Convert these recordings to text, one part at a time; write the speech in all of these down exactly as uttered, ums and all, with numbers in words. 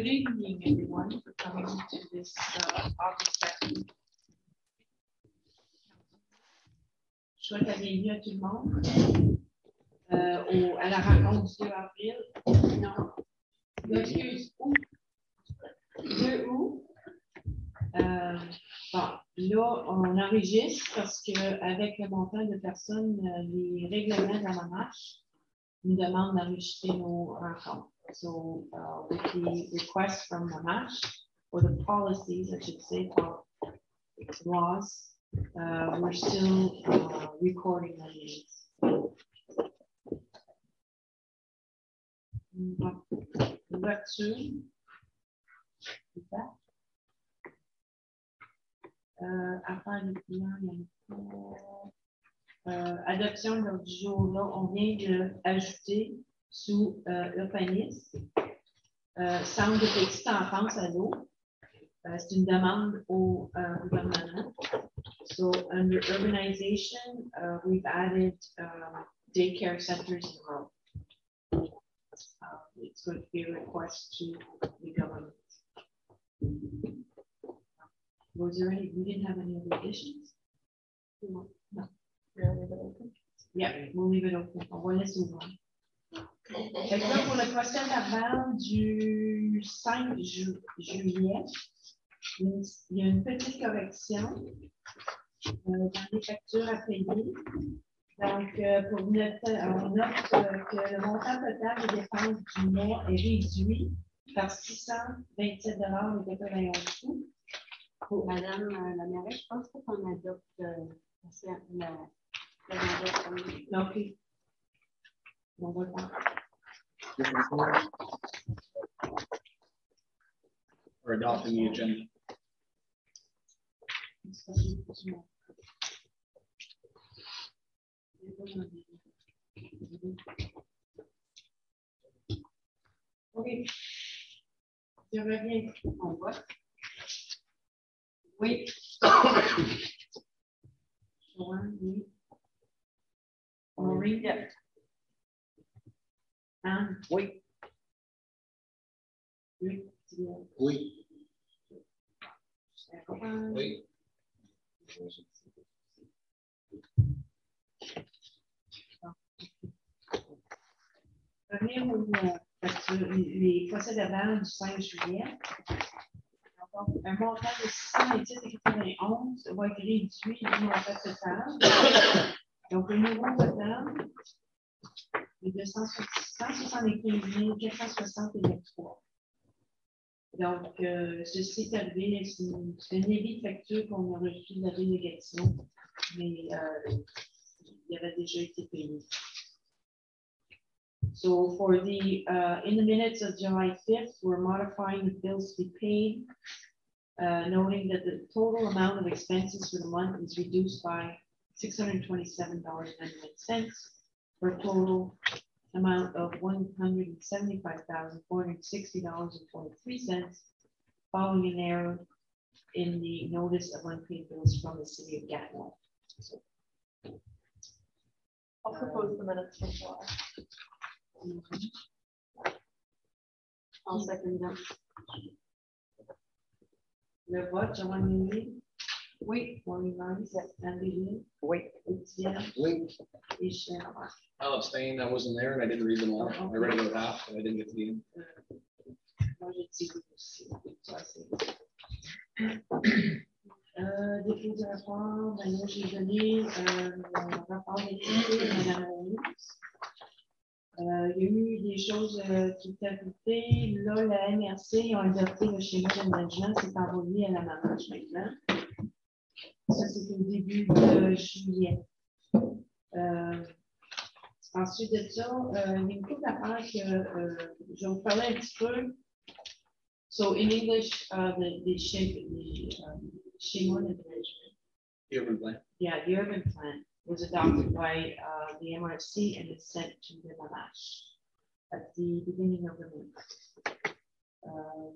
Good evening, everyone, for coming to this uh, August second. Je souhaite la bienvenue à tout le monde euh, au, à la rencontre du deux avril. Non, excuse, août. deux août. Euh, bon, là, on enregistre parce qu'avec le montant de personnes, les règlements de la marche nous demandent d'enregistrer nos rencontres. So, uh, with the request from Mamash, or the policies, I should say, for laws, uh, we're still uh, recording the names. Ouverture. Euh, affaires des clients, il y a euh, adoption de l'ordre du jour, là, on vient d'ajouter sous euh, urbanisme, euh, centre de petite enfance à l'eau. Euh, c'est une demande au euh, gouvernement. So, under urbanization, uh, we've added uh, daycare centers in rural. Uh, it's going to be a request to the government. Was there any, we didn't have any other additions? No. No. Yeah, we'll leave it open. On va laisser ouvert. Fait que là, pour le procès verbal du cinq ju juillet, il y a une petite correction euh, dans les factures à payer. Donc, euh, pour vous noter, on note euh, que le montant total des dépenses du mois est réduit par six cent vingt-sept dollars et quatre-vingt-onze sous. Pour Madame euh, la mairesse, je pense qu'on adopte euh, la, la mairesse. Donc, on va le faire. Or adopting the agenda. OK. Je reviens. On voit. Oui. Oui. Maureen. Anne. Oui. Oui. Oui. Oui. Revenir aux les procès verbal du cinq juillet. Un montant de six cent vingt-sept et quatre-vingt-onze va être réduit du montant total. Donc, le nouveau total est de cent soixante-quinze mille quatre cent soixante et vingt-trois. Donc, euh, ceci est arrivé, c'est une, une débit de facture qu'on a reçu de la délégation, mais euh, il avait déjà été payé. So, for the, uh, in the minutes of July fifth, we're modifying the bills to be paid, uh, noting that the total amount of expenses for the month is reduced by six hundred twenty-seven dollars and ninety-nine cents for a total amount of one hundred seventy-five thousand four hundred sixty dollars and twenty-three cents, following an error in the notice of unpaid bills from the city of Gatineau. So, I'll propose the minutes for July. I'll second them. Le vote, Joanne Mélé? Oui. Maureen Rice? Andy? Oui. Étienne? Oui. Et Cheryl? I'll abstain. I wasn't there and I didn't read them all. I read about half, but I didn't get to the end. Moi, je dis aussi. Euh, dépôt de rapport, ben là, j'ai donné euh, le rapport d'étude de Mme Rose. Euh, il y a eu des choses euh, qui étaient ajoutées. Là, la M R C a adopté le schéma de management, c'est envoyé à la marche maintenant. Ça, c'est au début de juillet. Euh, ensuite de ça, euh, il y a une couple d'affaires que euh, je vais vous parler un petit peu. So, in English, uh, the, the, the um, schema de management. The urban plan. Yeah, the urban plan was adopted by uh, the M R C and it's sent to the Mamash at the beginning of the month. Um,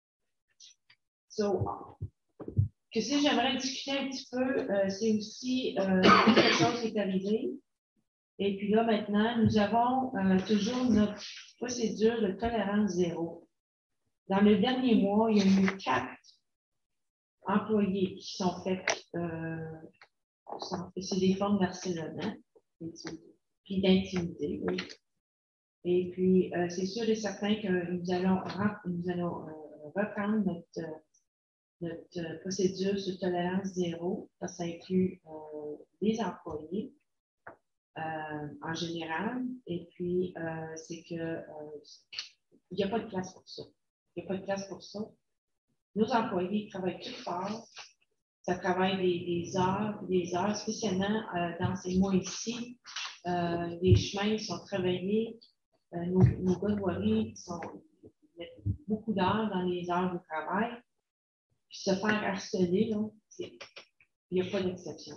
so, que si j'aimerais discuter un petit peu, euh, c'est aussi euh, quelque chose qui est arrivé. Et puis là, maintenant, nous avons euh, toujours notre procédure de tolérance zéro. dans le dernier mois, il y a eu quatre employés qui sont faits, euh, c'est des formes d'harcèlement, puis d'intimidé, oui. Et puis, euh, c'est sûr et certain que nous allons, nous allons euh, reprendre notre, notre procédure sur tolérance zéro. Ça, ça inclut euh, les employés euh, en général. Et puis, euh, c'est que euh, il n'y a pas de place pour ça. Il n'y a pas de place pour ça. Nos employés travaillent tout fort. Ça travaille des, des heures, des heures, spécialement euh, dans ces mois-ci. Euh, les chemins sont travaillés. Euh, nos, nos gars de voirie sont mettent beaucoup d'heures dans les heures de travail. Puis se faire harceler, il n'y a pas d'exception.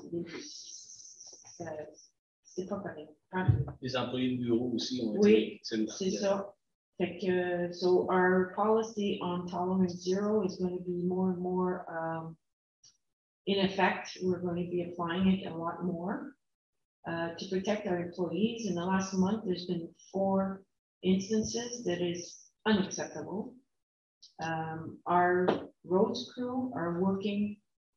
C'est pas correct. Les employés de bureau aussi ont oui, été. C'est ça. Fait que, so our policy on tolerance zero is going to be more and more um, in effect. We're going to be applying it a lot more. Uh, to protect our employees. In the last month, there's been four instances that is unacceptable. Um, our roads crew are working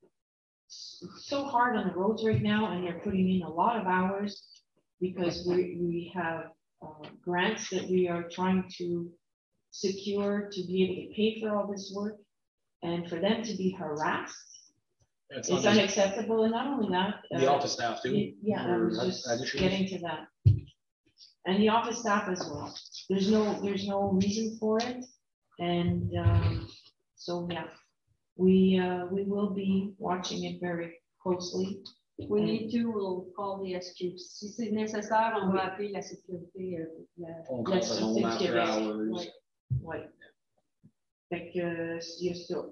so hard on the roads right now, and they're putting in a lot of hours because we, we have uh, grants that we are trying to secure to be able to pay for all this work, and for them to be harassed. It's, it's unacceptable, and not only that, the uh, office staff too. Yeah, I was just getting to that, and the office staff as well. There's no, there's no reason for it, and um, so yeah, we uh, we will be watching it very closely. We and need to we'll call the S Q. Si c'est nécessaire, on va appeler la sécurité. Euh, la, la sécurité Québec. Oui. Fait que il y a ça.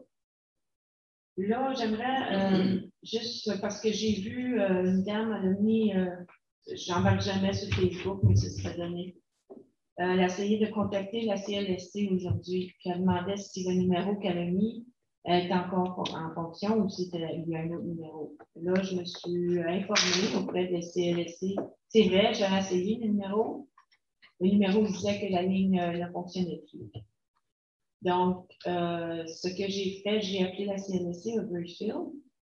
Là, j'aimerais euh, juste parce que j'ai vu euh, une dame, elle a mis, euh, j'embarque jamais sur Facebook, mais ça serait donné. Euh, elle a essayé de contacter la C L S C aujourd'hui, puis elle demandait si le numéro qu'elle a mis est encore en fonction ou si il y a un autre numéro. Là, je me suis informée auprès de la C L S C. C'est vrai, j'ai essayé le numéro. Le numéro disait que la ligne euh, ne fonctionnait plus. Donc, euh, ce que j'ai fait, j'ai appelé la C N S C à Birchfield.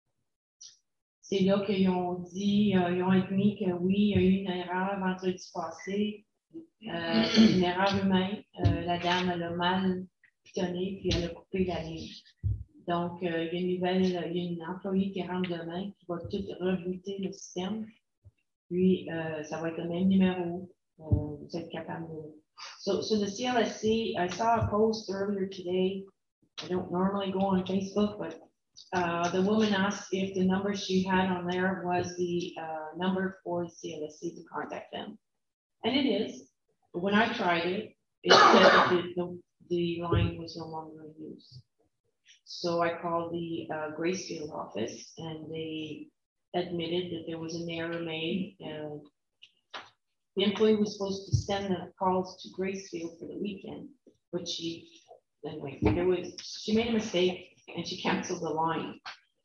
C'est là qu'ils ont dit, euh, ils ont admis que oui, il y a eu une erreur vendredi passé, euh, une erreur humaine. Euh, la dame, elle a mal pitonné, puis elle a coupé la ligne. Donc, euh, il y a une nouvelle, il y a une employée qui rentre demain, qui va tout rebooter le système. Puis, euh, ça va être le même numéro. Euh, vous êtes capable de... So, so the C L S C, I saw a post earlier today. I don't normally go on Facebook, but uh, the woman asked if the number she had on there was the uh, number for the C L S C to contact them. And it is. But when I tried it, it said that the, the, the line was no longer in use. So I called the uh, Gracefield office, and they admitted that there was an error made. And the employee was supposed to send the calls to Gracefield for the weekend, but she, anyway, there was, she made a mistake and she canceled the line.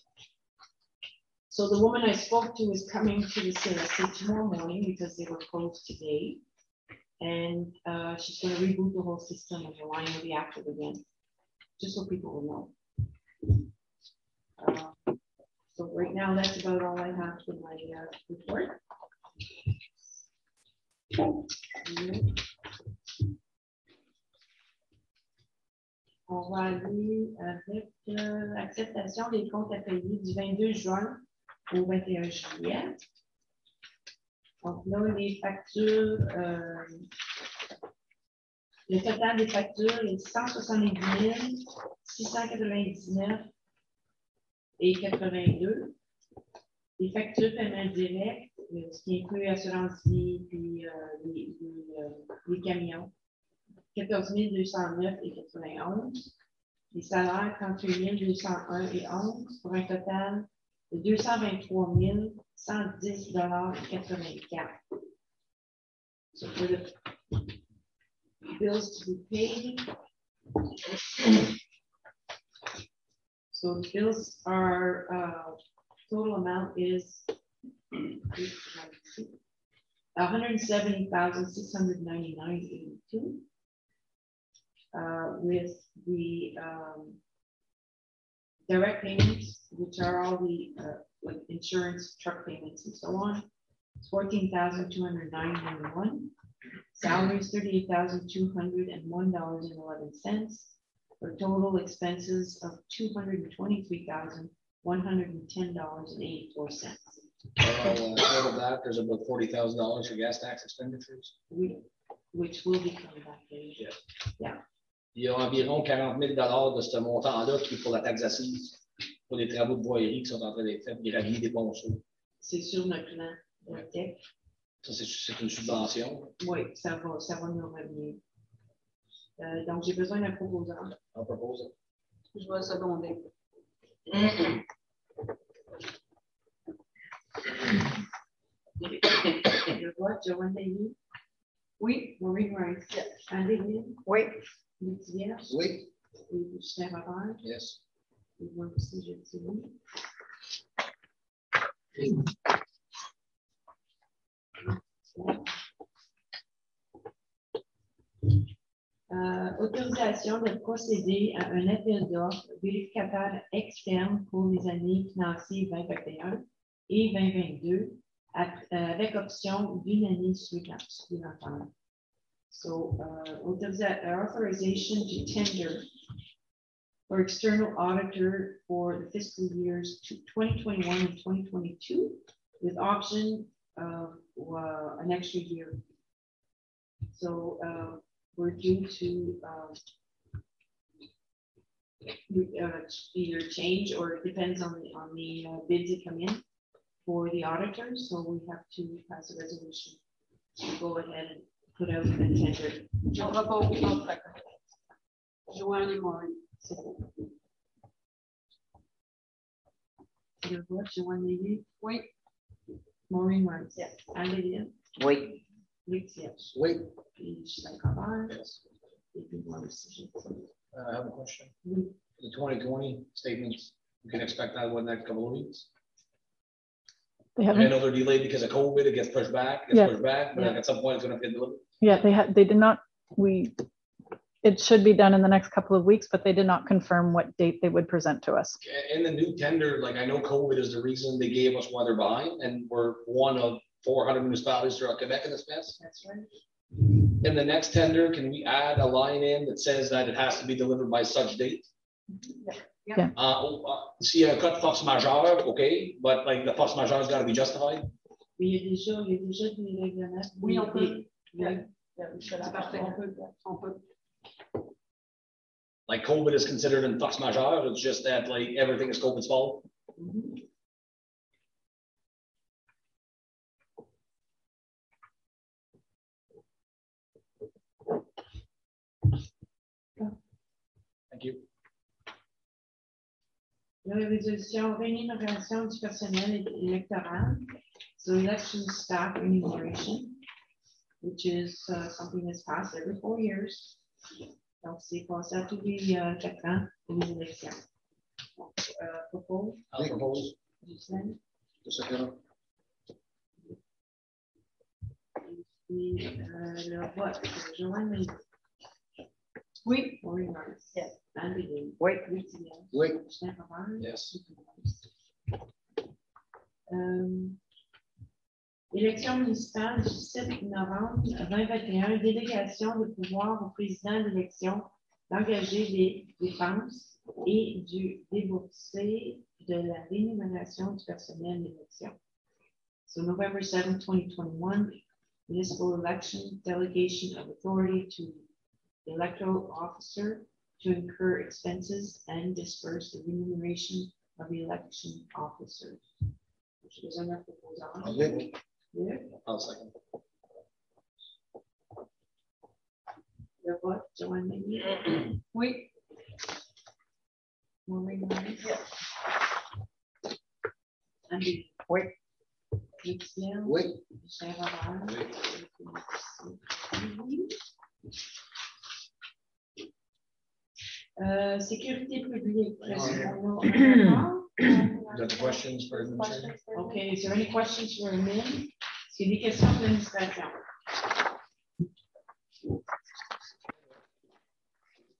So the woman I spoke to is coming to the C L S C tomorrow morning because they were closed today. And uh, she's going to reboot the whole system and the line will be active again, just so people will know. Uh, so right now, that's about all I have for my uh, report. On va aller avec euh, l'acceptation des comptes à payer du vingt-deux juin au vingt et un juillet. Donc là, les factures, euh, le total des factures est cent soixante-dix mille six cent quatre-vingt-dix-neuf et quatre-vingt-deux. Les factures paiement direct, ce qui inclut assurance vie puis euh, les, les, euh, les camions, quatorze mille deux cent neuf et quatre-vingt-onze. Les salaires, trente-huit mille deux cent un et onze, pour un total de deux cent vingt-trois mille cent dix dollars et quatre-vingt-quatre. So for the bills to be paid, so the bills are, uh, total amount is one hundred seventy thousand six hundred ninety-nine dollars and eighty-two cents. uh, with the um, direct payments, which are all the uh, like insurance, truck payments, and so on. It's fourteen thousand two hundred nine ninety-one. Salaries thirty-eight thousand two hundred and one dollars and eleven cents. For total expenses of two hundred twenty-three thousand one hundred and ten dollars and eighty-four cents. Uh, short of that, there's about forty thousand dollars for gas tax expenditures. We, which will be coming back in. Yeah. Il y a environ quarante mille dollars de ce montant-là qui est pour la taxe assise, pour les travaux de voirie qui sont en train d'être faits, les ralliés des ponceaux. C'est sur notre plan de tech. Ça, c'est une subvention. Oui, ça va, ça va nous revenir. Euh, donc, j'ai besoin d'un proposant. On propose. Je vais seconder. Le vote, Joanne Daly. Oui. Maureen Rice. Yes. Andy Lynn. Oui. Luc Vierge. Oui. Et Justin Robert. Yes. Et moi aussi, je dis oui. Euh, autorisation de procéder à un appel d'offres vérificateur externe pour les années financières vingt vingt et un et vingt vingt-deux avec option d'une année supplémentaire. So, uh, authorization to tender for external auditor for the fiscal years twenty twenty-one and twenty twenty-two with option of uh, an extra year. So, uh, we're due to uh, uh, either change or it depends on the on the uh, bids that come in for the auditor. So we have to pass a resolution to go ahead and put out the tender. On va pas au contrat. Joanne et Maureen. Le vote, Joanne Lévy. Oui. Maureen Rice. Yes. Andy Lynn. Oui. Luc Vierge. Oui. Puis Justin Robert. Yes. Et puis moi aussi, je dis. Uh, I have a question. Oui. The twenty twenty statements, you can expect that within the next couple of weeks. They I haven't, know they're delayed because of COVID, it gets pushed back, it gets Yeah. pushed back, but Yeah. at some point it's gonna get delivered. yeah, they had, they did not, we, it should be done in the next couple of weeks, but they did not confirm what date they would present to us. In the new tender, like I know COVID is the reason they gave us why they're behind, and we're one of four hundred municipalities throughout Quebec in this mess. That's right. In the next tender, can we add a line in that says that it has to be delivered by such date? Yeah. Yeah. Uh, uh, s'il y a un cas de force majeure, okay, but like the force majeure's gotta be justified. Mais il y a déjà, il y a déjà des règlements. Oui, on peut. Des- Oui. des- C'est parfait. On peut. On peut. Like COVID is considered in force majeure, it's just that like everything is COVID's fault. Mhm. Thank you. La résolution rémunération du personnel électoral. So election staff remuneration, which is uh, something that's passed every four years. Donc, c'est passé à tous les euh, quatre ans pour les élections. Donc, euh, propos, I'll propose. Ghislaine. Just a second. Et euh, le vote, Joanne Lévy. Oui. Maureen Rice. Yes. Andy Lynn. Oui. Luc Vierge. Oui. Justin Robert. Yes. Euh, élection municipale du sept novembre vingt vingt et un, délégation de pouvoir au président d'élection d'engager les dépenses et du débourser de la rémunération du personnel d'élection. So November seventh, twenty twenty-one, municipal election delegation of authority to the electoral officer to incur expenses and disperse the remuneration of the election officers. Je vous en ai proposé un. Okay. Luc, I'll second. le vote, Joanne Lévy. Oui. Maureen Rice. Andy. Oui. Luc Vierge. Oui. Michel Robert. Oui. Euh, sécurité publique. Est-ce qu'on a- You got the questions for administration? Okay, is there any questions for Lynn? Est-ce qu'il y a des questions de l'administration?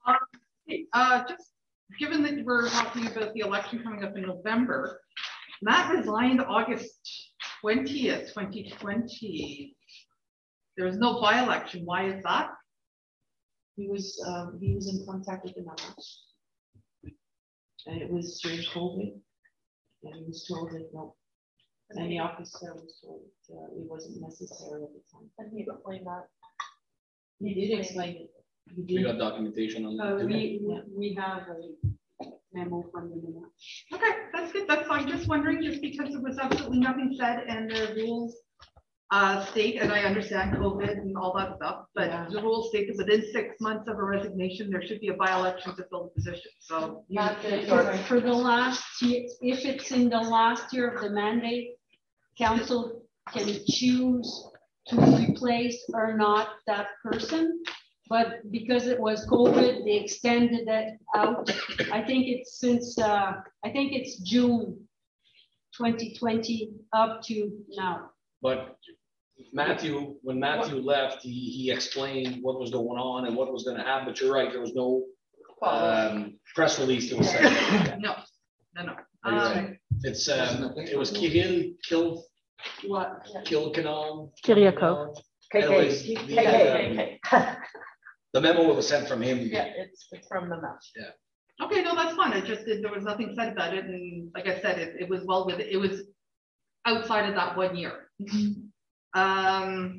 Hey, uh, just given that we're talking about the election coming up in November, Matt resigned August twentieth, twenty twenty. There was no by-election. Why is that? He was, um, he was in contact with the Navajo. And it was during COVID. And he was told that no, and the officer was told uh, it wasn't necessary at the time. And he explained that. He did explain it. He We did. got documentation on Uh, that. we, we- we have a memo from the memo. Okay, that's good. That's fine. Just wondering, just because there was absolutely nothing said and the rules uh, state, and I understand COVID and all that stuff, but Yeah. the rules state that within six months of a resignation, there should be a by-election to fill the position. So you- Not the- For, for the last year, if it's in the last year of the mandate, council can choose to replace or not that person. But because it was COVID, they extended that out. I think it's since, uh, I think it's June twenty twenty up to now. But Matthew, when Matthew left, he, he explained what was going on and what was gonna happen, but you're right, there was no um, press release that was sent. No, no, no. Are you Um, right? It's, um, it was Kihil, Kil, What? Kilkanon. Kiriakou. Anyways, the, um, the memo was sent from him. Yeah, it's, it's from the map. Okay, no, that's fine. It just, there was nothing said about it. And like I said, it, it was well with, it was outside of that one year. Um,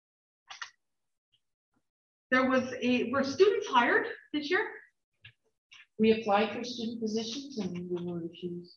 there was a, were students hired this year? We applied for student positions and we were refused.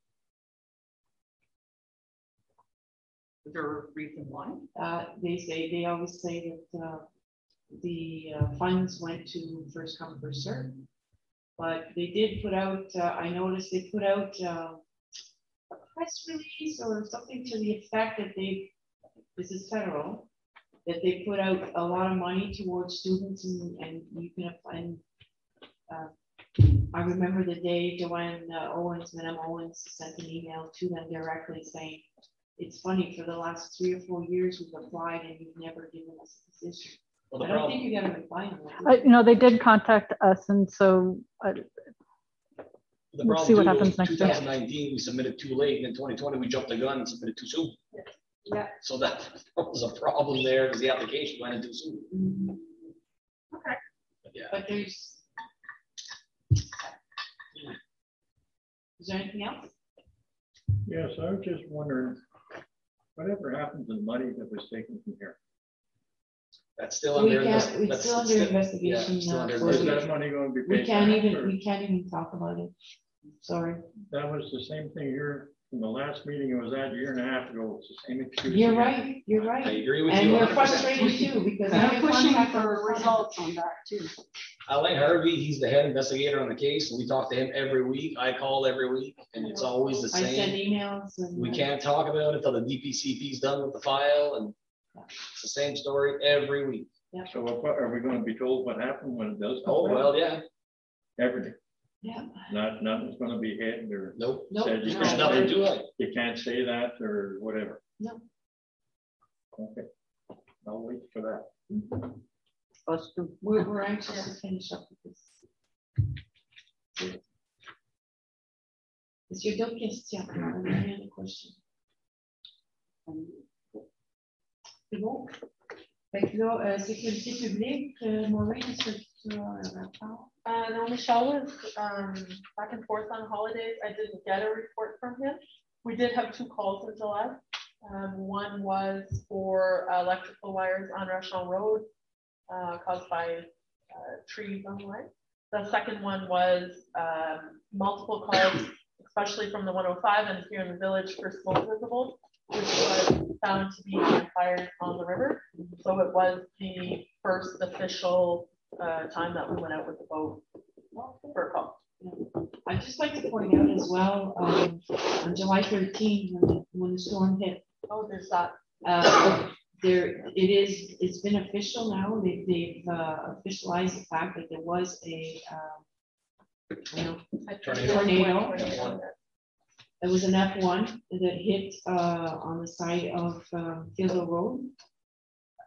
Is there a reason why? Uh, they say, they always say that, uh, the uh, funds went to first come, first serve. But they did put out, uh, I noticed they put out, uh, a press release or something to the effect that they, this is federal, that they put out a lot of money towards students and, and you can apply. Uh, I remember the day Joanne uh, Owens, Madam Owens sent an email to them directly saying, it's funny, for the last three or four years we've applied and you've never given us a position. Well, the I don't problem, think you got a reply on Uh, that. You know, they did contact us, and so uh, the we'll problem see what too happens was next year. two thousand nineteen, we submitted too late, and in twenty twenty, we jumped the gun and submitted too soon. Yeah. So that was a problem there, because the application went in too soon. Mhm. Okay. But yeah, But there's. Is there anything else? Yes, I was just wondering, whatever happened to the money that was taken from here? that's still We under. can't, invest- it's that's still under yeah, investigation. still uh, under for- Is investigation. that money going to be We paid can't back, even, or- we can't even talk about it. Sorry. That was the same thing here in the last meeting, it was that a year and a half ago, it's the same excuse. You're again. right, you're I right. agree with And you. we're one hundred percent. frustrated too, because. I We're have pushing contact for with- results on that too. Alain Harvey, he's the head investigator on the case, and we talk to him every week, I call every week, and it's always the I send same. emails and. We uh, can't talk about it till the D P C P's done with the file, and it's the same story every week. So what, are we going to be told what happened when it does? come Oh, back? well, yeah, Everything, Yeah. not, nothing's going to be hidden or nope, No, said you no. there's can't, nothing say- to it. you can't say that or whatever. No. Okay, I'll wait for that. We're, we're anxious to finish up with this. Est-ce qu'il y a d'autres questions? Any other question? C'est bon? Fait que là, euh, sécurité publique, euh, Maureen, est-ce que tu as un rapport? Uh, no, Michelle was um, back and forth on holidays. I didn't get a report from him. We did have two calls in July. Um, one was for uh, electrical wires on Rachel Road uh, caused by uh, trees on the line. The second one was um, multiple calls, especially from the one oh five and here in the village for smoke visible, which was found to be fires on the river. So it was the first official uh, time that we went out with the boat for a call. I'd just like to point out as well, um, on July thirteenth, when the, when the storm hit, Oh, there's that. uh, there, it is, it's been official now, they, they've, uh, officialized the fact that there was a, um, you know, Tornado. Tornado. There was an F one that hit, uh, on the side of, um, Field Road.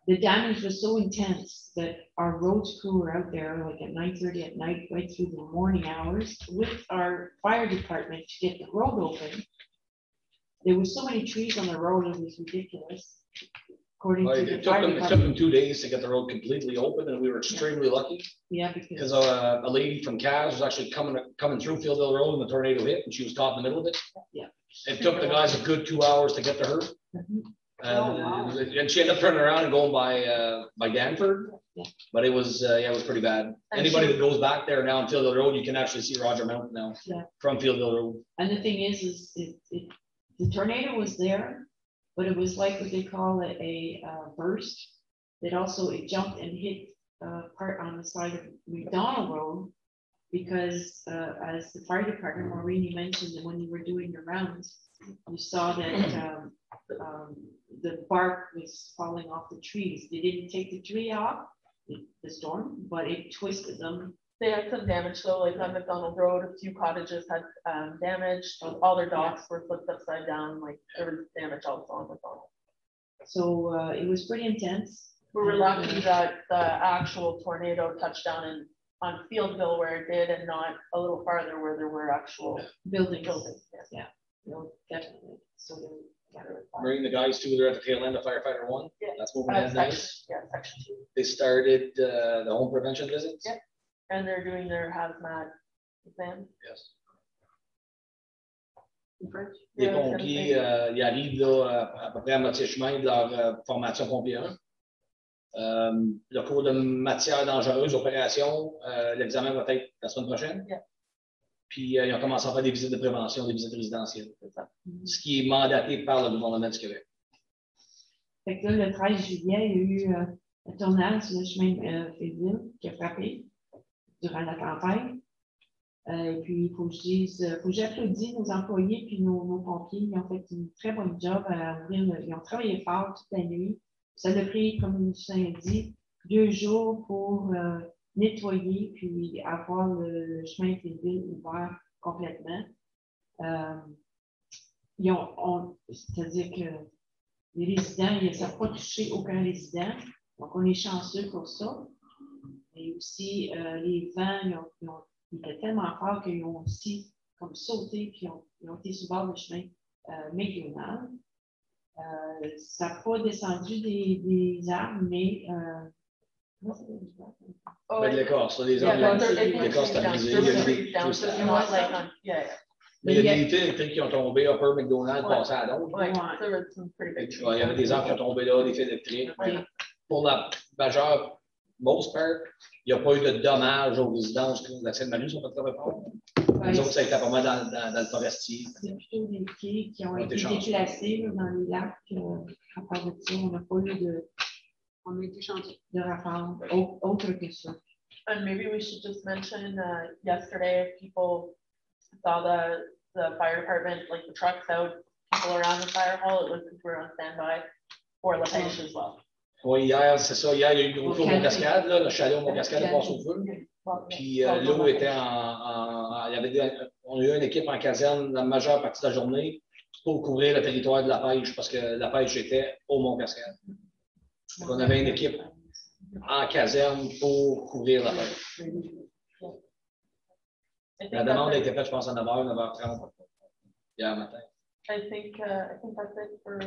the damage was so intense that our roads crew were out there like at nine thirty at night, right through the morning hours with our fire department to get the road open. There was so many trees on the road, it was ridiculous. According Well, to it, the it took fire them, it took department. them two days to get the road completely open, and we were extremely lucky Yeah, because, because uh, a lady from Cas was actually coming coming through Fieldville Road and the tornado hit, and she was caught in the middle of it. Yeah. It took the guys a good two hours to get to her. Mhm. Uh, Oh, wow. And she ended up turning around and going by uh, by Danford. Yeah. But it was uh, yeah, it was pretty bad. And Anybody she- that goes back there now on Fieldville Road, you can actually see Roger Mountain now Yeah. from Fieldville Road. and the thing is, is it, it, the tornado was there, but it was like what they call a, a uh, burst. It also, it jumped and hit uh, part on the side of McDonald Road. Because uh, as the fire department, Maureen, you mentioned that when you were doing your rounds, you saw that um, um, the bark was falling off the trees. They didn't take the tree off, the the storm, but it twisted them. They had some damage, so like on McDonald Road, a few cottages had um damage, all their docks were flipped upside down, like there was damage also on McDonald. So uh, it was pretty intense. We were lucky that the actual tornado touched down in, on Fieldville where it did and not a little farther where there were actual Buildings. buildings. yes. No, definitely. So they got it. Bringing the guys too, they're at the tail end of firefighter one. Yeah. That's moving Uh, ahead section, nice. yeah, section two, They started uh, the home prevention visits. Yeah. and they're doing their hazmat exam. Yes. in French. Les Yeah, I was gonna pompiers, say. euh, ils arrivent là, à, à peu près à moitié chemin de leur euh, formation pompier un. Euh, le cours de matière dangereuse, opération, euh, l'examen va être la semaine prochaine. Yeah. Puis euh, ils ont commencé à faire des visites de prévention, des visites résidentielles. C'est ça. Ce qui est mandaté par le gouvernement du Québec. Fait que là, le treize juillet, il y a eu euh, un tornade sur le chemin euh, Fayville qui a frappé durant la tempête. Euh, et puis, il faut que je dise, euh, faut que j'applaudisse nos employés puis nos, nos pompiers. Ils ont fait une très bonne job à ouvrir. le- Ils ont travaillé fort toute la nuit. Ça a pris, comme le médecin a dit, deux jours pour euh, nettoyer puis avoir le, le chemin Fayville ouvert complètement. Euh, ils ont, on- c'est-à-dire que les résidents, ils- ça n'a pas touché aucun résident. Donc, on est chanceux pour ça. Et aussi, euh, les vents, ils, ont, ils, ont, ils étaient tellement forts qu'ils ont aussi comme sauté, puis ils ont, ils ont été sur le bord du chemin euh, méridional. Euh, ça n'a pas descendu des, des arbres, mais euh, comment ça s'appelle, les arbres? Oh, Ben, de it- l'écorce, là, les yeah, arbres, but there- it l'écorce was down, stabilisé, there il y a was des trees down, so twists. it's not like on, yeah, yeah. Mais il y a des unités électriques qui ont tombé, Upper McDonald's, Ouais. passé à d'autres. Like, Ouais. there were some pretty big Il trees. y avait des arbres qui ont tombé là, des fils électriques. Mais pour la majeure, most part, il n'y a pas eu de dommages aux résidences de la Seine-Marie, sont pas très forts. Ouais, Les autres, ça a été pas mal dans, dans, dans le forestier. c'est plutôt des quais qui ont On a été été chanceux. déplacés là, dans les lacs. Euh, à part de ça, on n'a pas eu de, On a été chanceux. de rafale au- autre que ça. And maybe we should just mention, uh, yesterday, if people saw the, the fire department, like the trucks out, people around the fire hall, it was, we were on standby for La Pêche as well. Oui, hier, c'est ça. Hier, il y a eu le gros Au feu au Café. Mont-Cascade, là, le chalet au Mont-Cascade est Café. passé au feu. Well, Puis euh, well, l'eau well, était en, en- il y avait des- on a eu une équipe en caserne la majeure partie de la journée pour couvrir le territoire de la pêche parce que la pêche était au Mont-Cascade. Donc, on avait une équipe en caserne pour couvrir la pêche. I think La demande a that's été it. faite, je pense, à neuf heures, neuf heures trente hier matin. I think, uh, I think that's it for.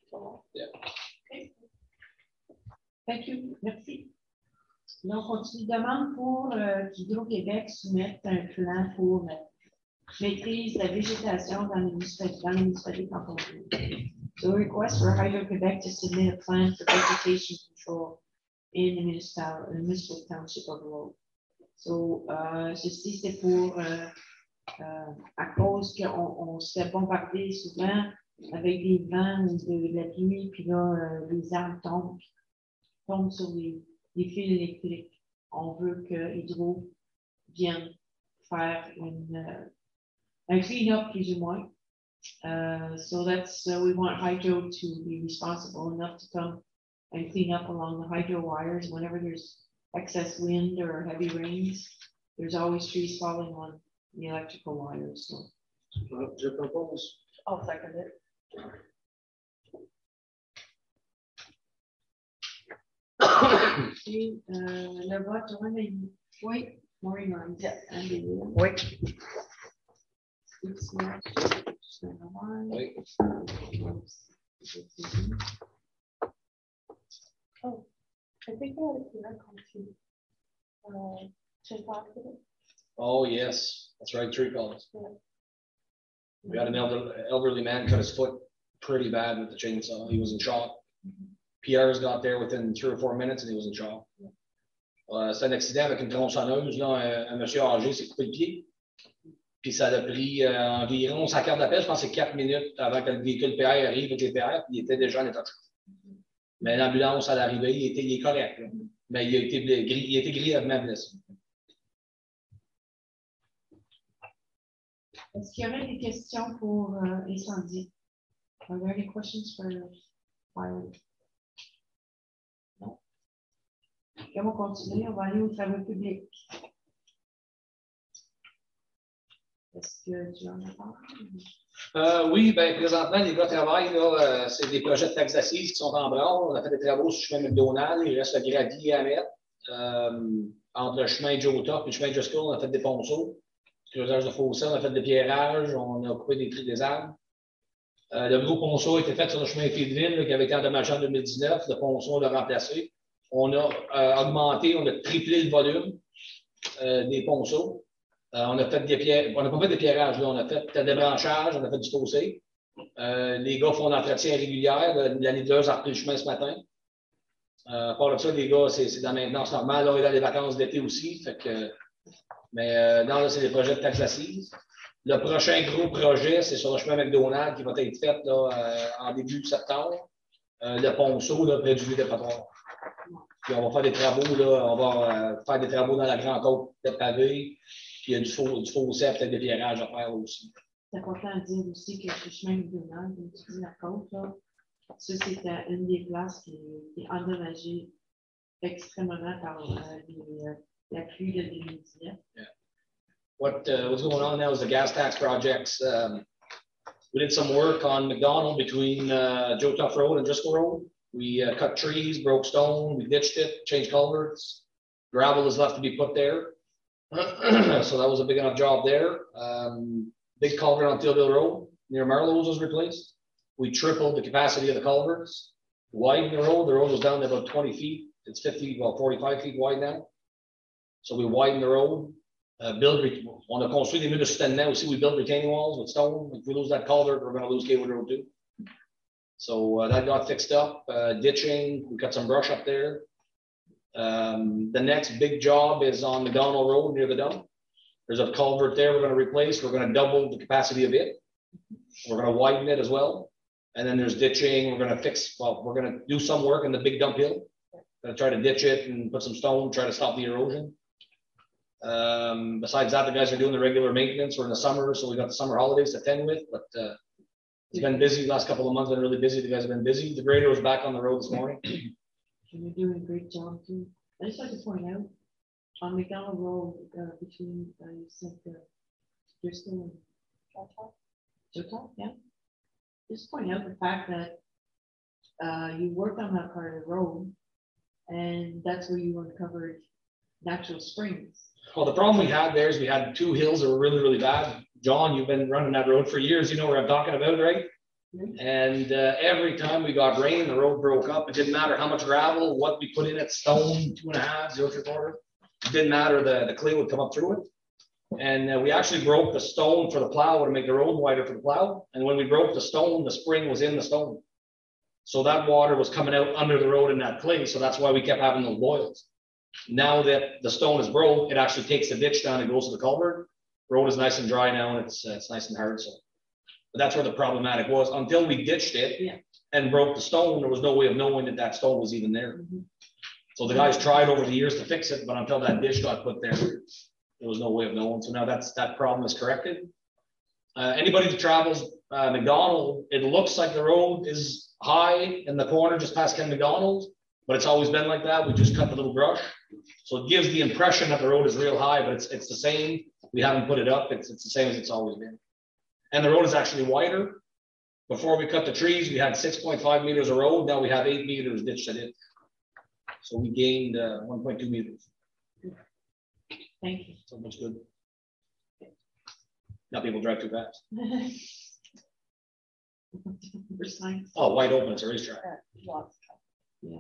Thank you, merci. Là, on continue. Demande pour euh, qu'Hydro-Québec soumette un plan pour euh, maîtrise de la végétation dans les municipalités, dans les municipalités cantonales. So request for Hydro-Québec to submit a plan for vegetation control in the municipal, the municipal township of Lowe. So, euh, ceci, c'est pour, euh, euh, à cause qu'on on se fait bombarder souvent avec des vents ou de, la pluie, puis là, euh, les arbres tombent, puis tombent sur les, les fils électriques. On veut que Hydro vienne faire une, euh, un clean-up plus ou moins. Uh, so that's, uh, we want Hydro to be responsible enough to come and clean up along the hydro wires whenever there's excess wind or heavy rains. There's always trees falling on the electrical wires, so. Je propose. I'll second it. Et euh, le vote, Joanne a dit oui, Maureen Ryan. Yes. Andy Williams. Oui. Six yes. Joanna Ryan. Oui. Oh, I think I had a clear call too. Uh, Jim Foxton. Oh, yes, that's right, three calls. Yeah. We had an elder, elderly man cut his foot pretty bad with the chainsaw. He was in shock. P Rs got there within three or four minutes and he was in shock. Euh, c'est un accident avec une tronçonneuse, là, un, un monsieur âgé s'est coupé le pied. Puis ça a pris euh, environ, sa carte d'appel, je pense que c'est quatre minutes avant que le véhicule P R arrive avec les P R, puis il était déjà en état de choc. Mais l'ambulance à l'arrivée, il, était, il est correct, là. Mais il a été, il a été grièvement blessé. Est-ce qu'il y aurait des questions pour euh, incendie? Are there any questions for fire? Non? Et on va continuer, on va aller aux travaux publics. Est-ce que tu en as parlé? Euh, oui, ben présentement, les gars travaillent, là, euh, c'est des projets de taxes d'assises qui sont en branle. On a fait des travaux sur le chemin McDonald, il reste le gravier à mettre. Euh, entre le chemin Joe Top et le chemin Just School, on a fait des ponceaux. Creusage de fossés, on a fait des pierrages, on a coupé des tris des arbres. Euh, le gros ponceau a été fait sur le chemin Fiedville, qui avait été endommagé en deux mille dix-neuf. Le ponceau, on l'a remplacé. On a euh, augmenté, on a triplé le volume euh, des ponceaux. Euh, on a fait des pierres, on n'a pas fait des pierrages, là, on a fait des branchages, on a fait du fossé. Euh, les gars font l'entretien régulier. La nidleuse a repris le chemin ce matin. Euh, à part de ça, les gars, c'est dans la maintenance normale. Là, on est dans les vacances d'été aussi. Fait que, mais euh, non, là, c'est des projets de taxes d'assises. Le prochain gros projet, c'est sur le chemin McDonald qui va être fait là, euh, en début septembre. Euh, le ponceau, là, près du lieu dépotoir. Puis on va faire des travaux, là, on va euh, faire des travaux dans la grande côte de pavé. Puis il y a du, faux, du fossé, peut-être des pierrages à faire aussi. C'est important de dire aussi que le chemin McDonald, comme tu dis, la côte, là, ça, c'est une des places qui, qui est endommagée extrêmement par euh, les, euh, la pluie de deux mille dix-neuf. Yeah. What, uh, what's going on now is the gas tax projects. Um, we did some work on McDonald between uh, Joe Tough Road and Driscoll Road. We uh, cut trees, broke stone, we ditched it, changed culverts. Gravel is left to be put there. So that was a big enough job there. Um, big culvert on Tillville Road near Marlowe's was replaced. We tripled the capacity of the culverts, widened the road. The road was down to about twenty feet. It's fifty, well, forty-five feet wide now. So we widened the road. Uh, build, on a construit des murs de soutènement aussi, we built retaining walls with stone. If we lose that culvert, we're going to lose Gateway Road too. So uh, that got fixed up. Uh, ditching, we cut some brush up there. Um, the next big job is on McDonald Road near the dump. There's a culvert there we're going to replace. We're going to double the capacity of it. We're going to widen it as well. And then there's ditching. We're going to fix, well, we're going to do some work in the big dump hill. Going to try to ditch it and put some stone, try to stop the erosion. Um, besides that, the guys are doing the regular maintenance. We're in the summer, so we got the summer holidays to attend with, but uh, it's been busy. The last couple of months been really busy. The guys have been busy. The grader was back on the road this morning. You're doing a great job too. I just like to point out on McDonald Road uh, between uh, you said uh, Driscoll and Jota, yeah. Just point out the fact that uh, you worked on that part of the road, and that's where you uncovered natural springs. Well, the problem we had there is we had two hills that were really, really bad. John, you've been running that road for years. You know what I'm talking about, right? And uh, every time we got rain, the road broke up. It didn't matter how much gravel, what we put in it, stone, two and a half, zero three quarter. It didn't matter, the, the clay would come up through it. And uh, we actually broke the stone for the plow to make the road wider for the plow. And when we broke the stone, the spring was in the stone. So that water was coming out under the road in that clay. So that's why we kept having those boils. Now that the stone is broke, it actually takes the ditch down and goes to the culvert. Road is nice and dry now, and it's, uh, it's nice and hard. So. But that's where the problematic was. Until we ditched it yeah. and broke the stone, there was no way of knowing that that stone was even there. Mm-hmm. So the guys tried over the years to fix it, but until that ditch got put there, there was no way of knowing. So now that's that problem is corrected. Uh, anybody that travels uh, McDonald, it looks like the road is high in the corner just past Ken McDonald, but it's always been like that. We just cut the little brush. So it gives the impression that the road is real high, but it's, it's the same. We haven't put it up. It's, it's the same as it's always been. And the road is actually wider. Before we cut the trees, we had six point five meters of road. Now we have eight meters ditched in it. So we gained uh, one point two meters. Thank you. So much good. Now people drive too fast. Oh, wide open, it's a racetrack. Yeah.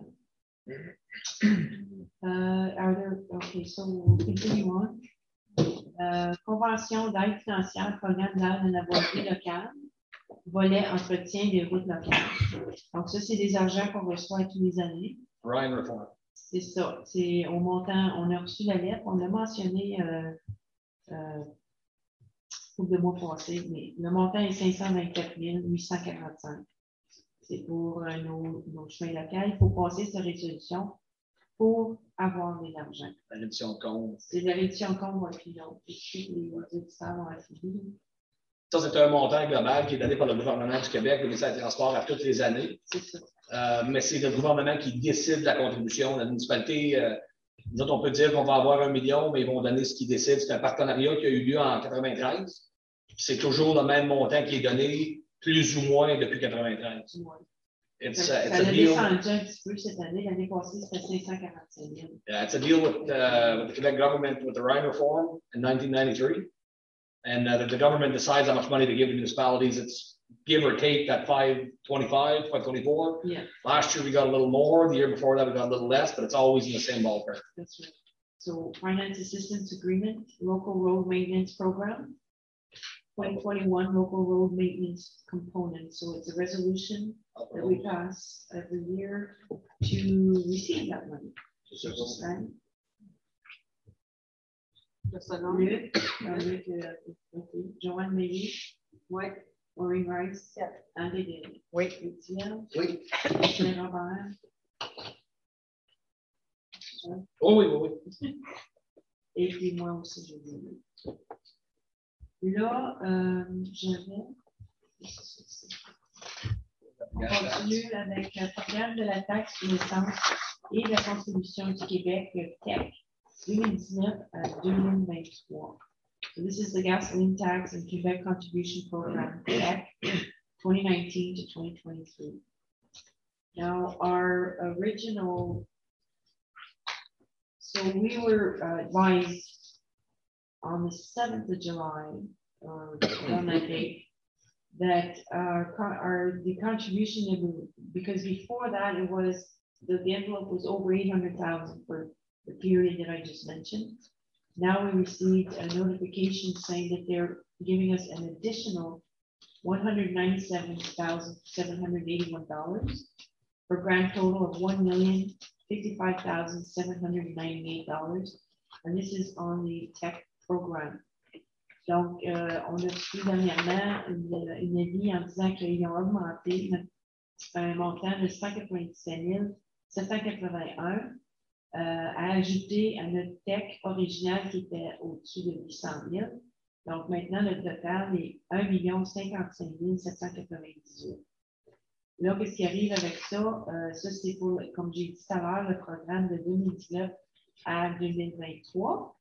Uh, are there, okay, so we'll continue on. Euh, convention d'aide financière, programme d'aide à la voirie locale, volet entretien des routes locales. Donc, ça, c'est des argents qu'on reçoit tous les années. Ryan Reform. C'est ça. C'est au montant, on a reçu la lettre, on l'a mentionné euh, euh, pour deux mois passés, mais le montant est cinq cent vingt-quatre mille huit cent quarante-cinq. C'est pour euh, nos, nos chemins locaux. Il faut passer cette résolution pour avoir de l'argent. La réduction de compte. C'est la réduction de compte, puis donc, les auditeurs vont affilier. Ça, c'est un montant global qui est donné par le gouvernement du Québec, le ministère des Transports, à toutes les années. C'est ça. Euh, mais c'est le gouvernement qui décide de la contribution. La municipalité, euh, nous autres, on peut dire qu'on va avoir un million, mais ils vont donner ce qu'ils décident. C'est un partenariat qui a eu lieu en quatre-vingt-treize. C'est toujours le même montant qui est donné, plus ou moins, depuis quatre-vingt-treize. Ouais. It's, Ça, uh, it's ça a a deal. descendu un petit peu cette année. L'année passée, c'était cinq cent quarante-cinq mille. Yeah, it's a deal with, uh, with the Quebec government, with the Ryan Reform in nineteen ninety-three. And uh, the, the government decides how much money to give to municipalities. It's give or take that five twenty-five, five twenty-four. Yeah, Last year we got a little more. The year before that we got a little less, but it's always in the same ballpark. that's right. So finance assistance agreement, local road maintenance program. twenty twenty-one local road maintenance component. So it's a resolution that we pass every year to receive that money. Right? Luc, uh, Luc, uh, okay. Joanne Meilly. What? Maureen Rice. Yeah. Andy Daly. Wait. Étienne. Oui. Michel Robert. Oh oui, oui, oui. Et puis moi aussi, je dis. Là, euh, j'avais. On continue avec le programme de la taxe sur l'essence et la contribution du Québec, le T E C, deux mille dix-neuf à deux mille vingt-trois. So this is the gasoline tax and Quebec contribution program, T E C, twenty nineteen to twenty twenty-three. Now, our original, so we were uh, advised on the seventh of July, or on that date, that our, co- our, the contribution, that we- because before that, it was, the the envelope was over eight hundred thousand for the period that I just mentioned. Now we received a notification saying that they're giving us an additional one hundred ninety-seven thousand seven hundred eighty-one dollars for a grand total of one million fifty-five thousand seven hundred ninety-eight dollars. And this is on the T E C program. Donc, euh, on a reçu dernièrement une, une avis en disant qu'ils ont augmenté notre- un montant de cent quatre-vingt-dix-sept mille sept cent quatre-vingt-un euh, à ajouter à notre T E C original qui était au-dessus de huit cent mille. Donc, maintenant, le total est un million cinquante-cinq mille sept cent quatre-vingt-dix-huit. Là, qu'est-ce qui arrive avec ça? Euh, ça, c'est pour, comme j'ai dit tout à l'heure, le programme de deux mille dix-neuf à deux mille vingt-trois.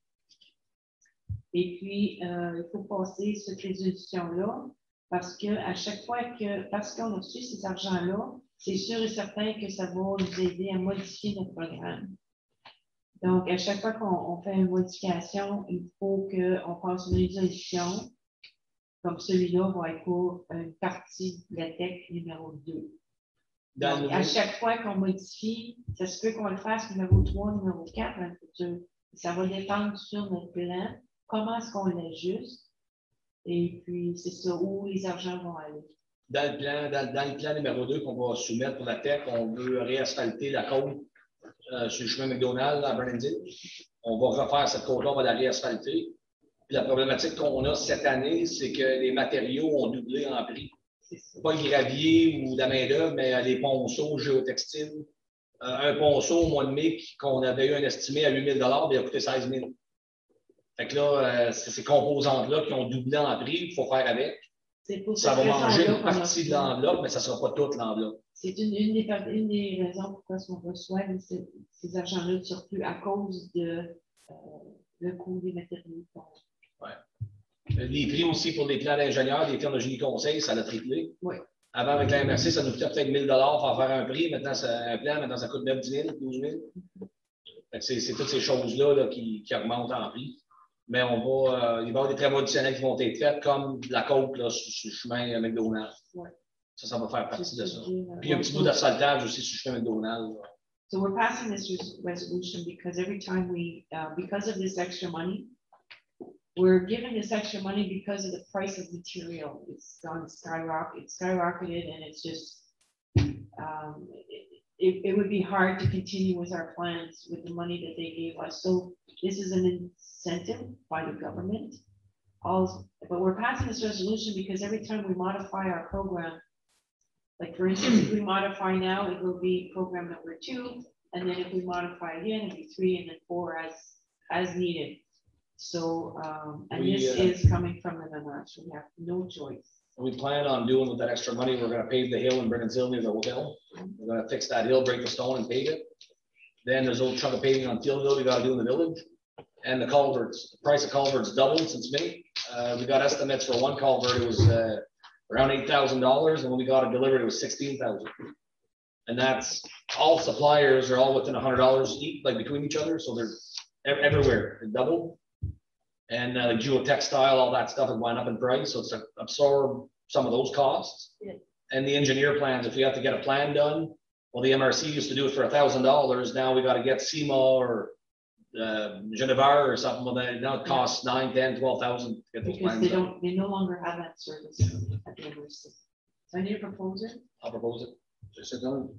Et puis, euh, il faut passer cette résolution-là parce que à chaque fois que, parce qu'on a reçu ces argents-là, c'est sûr et certain que ça va nous aider à modifier notre programme. Donc, à chaque fois qu'on on fait une modification, il faut qu'on passe une résolution. Comme celui-là va être pour une partie de la T E C numéro deux. Dans Donc, le- à chaque fois qu'on modifie, ça se peut qu'on le fasse numéro trois, numéro quatre dans le futur. Ça va dépendre sur notre plan, comment est-ce qu'on l'ajuste, et puis c'est ça, où les argents vont aller. Dans le plan, dans, dans le plan numéro deux qu'on va soumettre pour la T E C, on veut réasphalter la côte euh, sur le chemin McDonald à Bernardine. On va refaire cette côte-là, on va la réasphalter. Puis la problématique qu'on a cette année, c'est que les matériaux ont doublé en prix. Pas le gravier ou la main-d'œuvre, mais les ponceaux géotextiles. Euh, un ponceau au mois de mai qu'on avait eu un estimé à huit mille dollars, il a coûté seize mille. Fait que là, euh, c'est ces composantes-là qui ont doublé en prix, il faut faire avec. C'est pour Ça cette va manger raison-là une qu'on a partie de reçu. l'enveloppe, mais ça ne sera pas toute l'enveloppe. C'est une, une, des, par- une des raisons pourquoi on reçoit ces, ces argents-là de surplus à cause de euh, le coût des matériaux. Les prix aussi pour les plans d'ingénieurs, les firmes de génie conseil, ça a triplé. Oui. Avant, avec la M R C, ça nous coûtait peut-être mille dollars pour faire un prix. Maintenant, ça, un plan, maintenant, ça coûte neuf, dix mille, douze mille. C'est toutes ces choses-là là, qui, qui augmentent en prix. Mais on va, euh, il va y avoir des travaux additionnels qui vont être faits, comme la côte là, sur, sur le chemin McDonald's. Ouais. Ça, ça va faire partie de ça. uh, Puis un petit bout d'asphaltage aussi sur le chemin McDonald's. Là. So we're passing this res- resolution because every time we, uh, because of this extra money, we're given this extra money because of the price of material. It's gone skyrocket, it's skyrocketed, and it's just, um, it, it would be hard to continue with our plans with the money that they gave us. So this is an incentive by the government. All, but we're passing this resolution because every time we modify our program, like for instance, if we modify now, it will be program number two, and then if we modify again, it'll be three and then four as, as needed. So, um, and We, this uh, is coming from the M R S, we have no choice. We plan on doing with that extra money, we're gonna pave the hill in Brennan's Hill near the hotel. We're gonna fix that hill, break the stone and pave it. Then there's a little chunk of paving on Fieldville we gotta do in the village. And the culverts, the price of culverts doubled since May. Uh, we got estimates for one culvert, it was, uh, around eight thousand dollars, and when we got it delivered, it was sixteen thousand. And that's, all suppliers are all within a hundred dollars each, like between each other, so they're ev- everywhere, it doubled. And uh, geotextile, all that stuff has went up in price, so it's to absorb some of those costs. Yeah. And the engineer plans, if we have to get a plan done, well, the M R C used to do it for a thousand dollars, now we gotta get SEMA or uh, Genevar or something, well, then now it costs nine, ten, twelve thousand to get those Because plans they done. don't, they no longer have that service at the university. So I need a proposer. I'll propose it. Just sit down.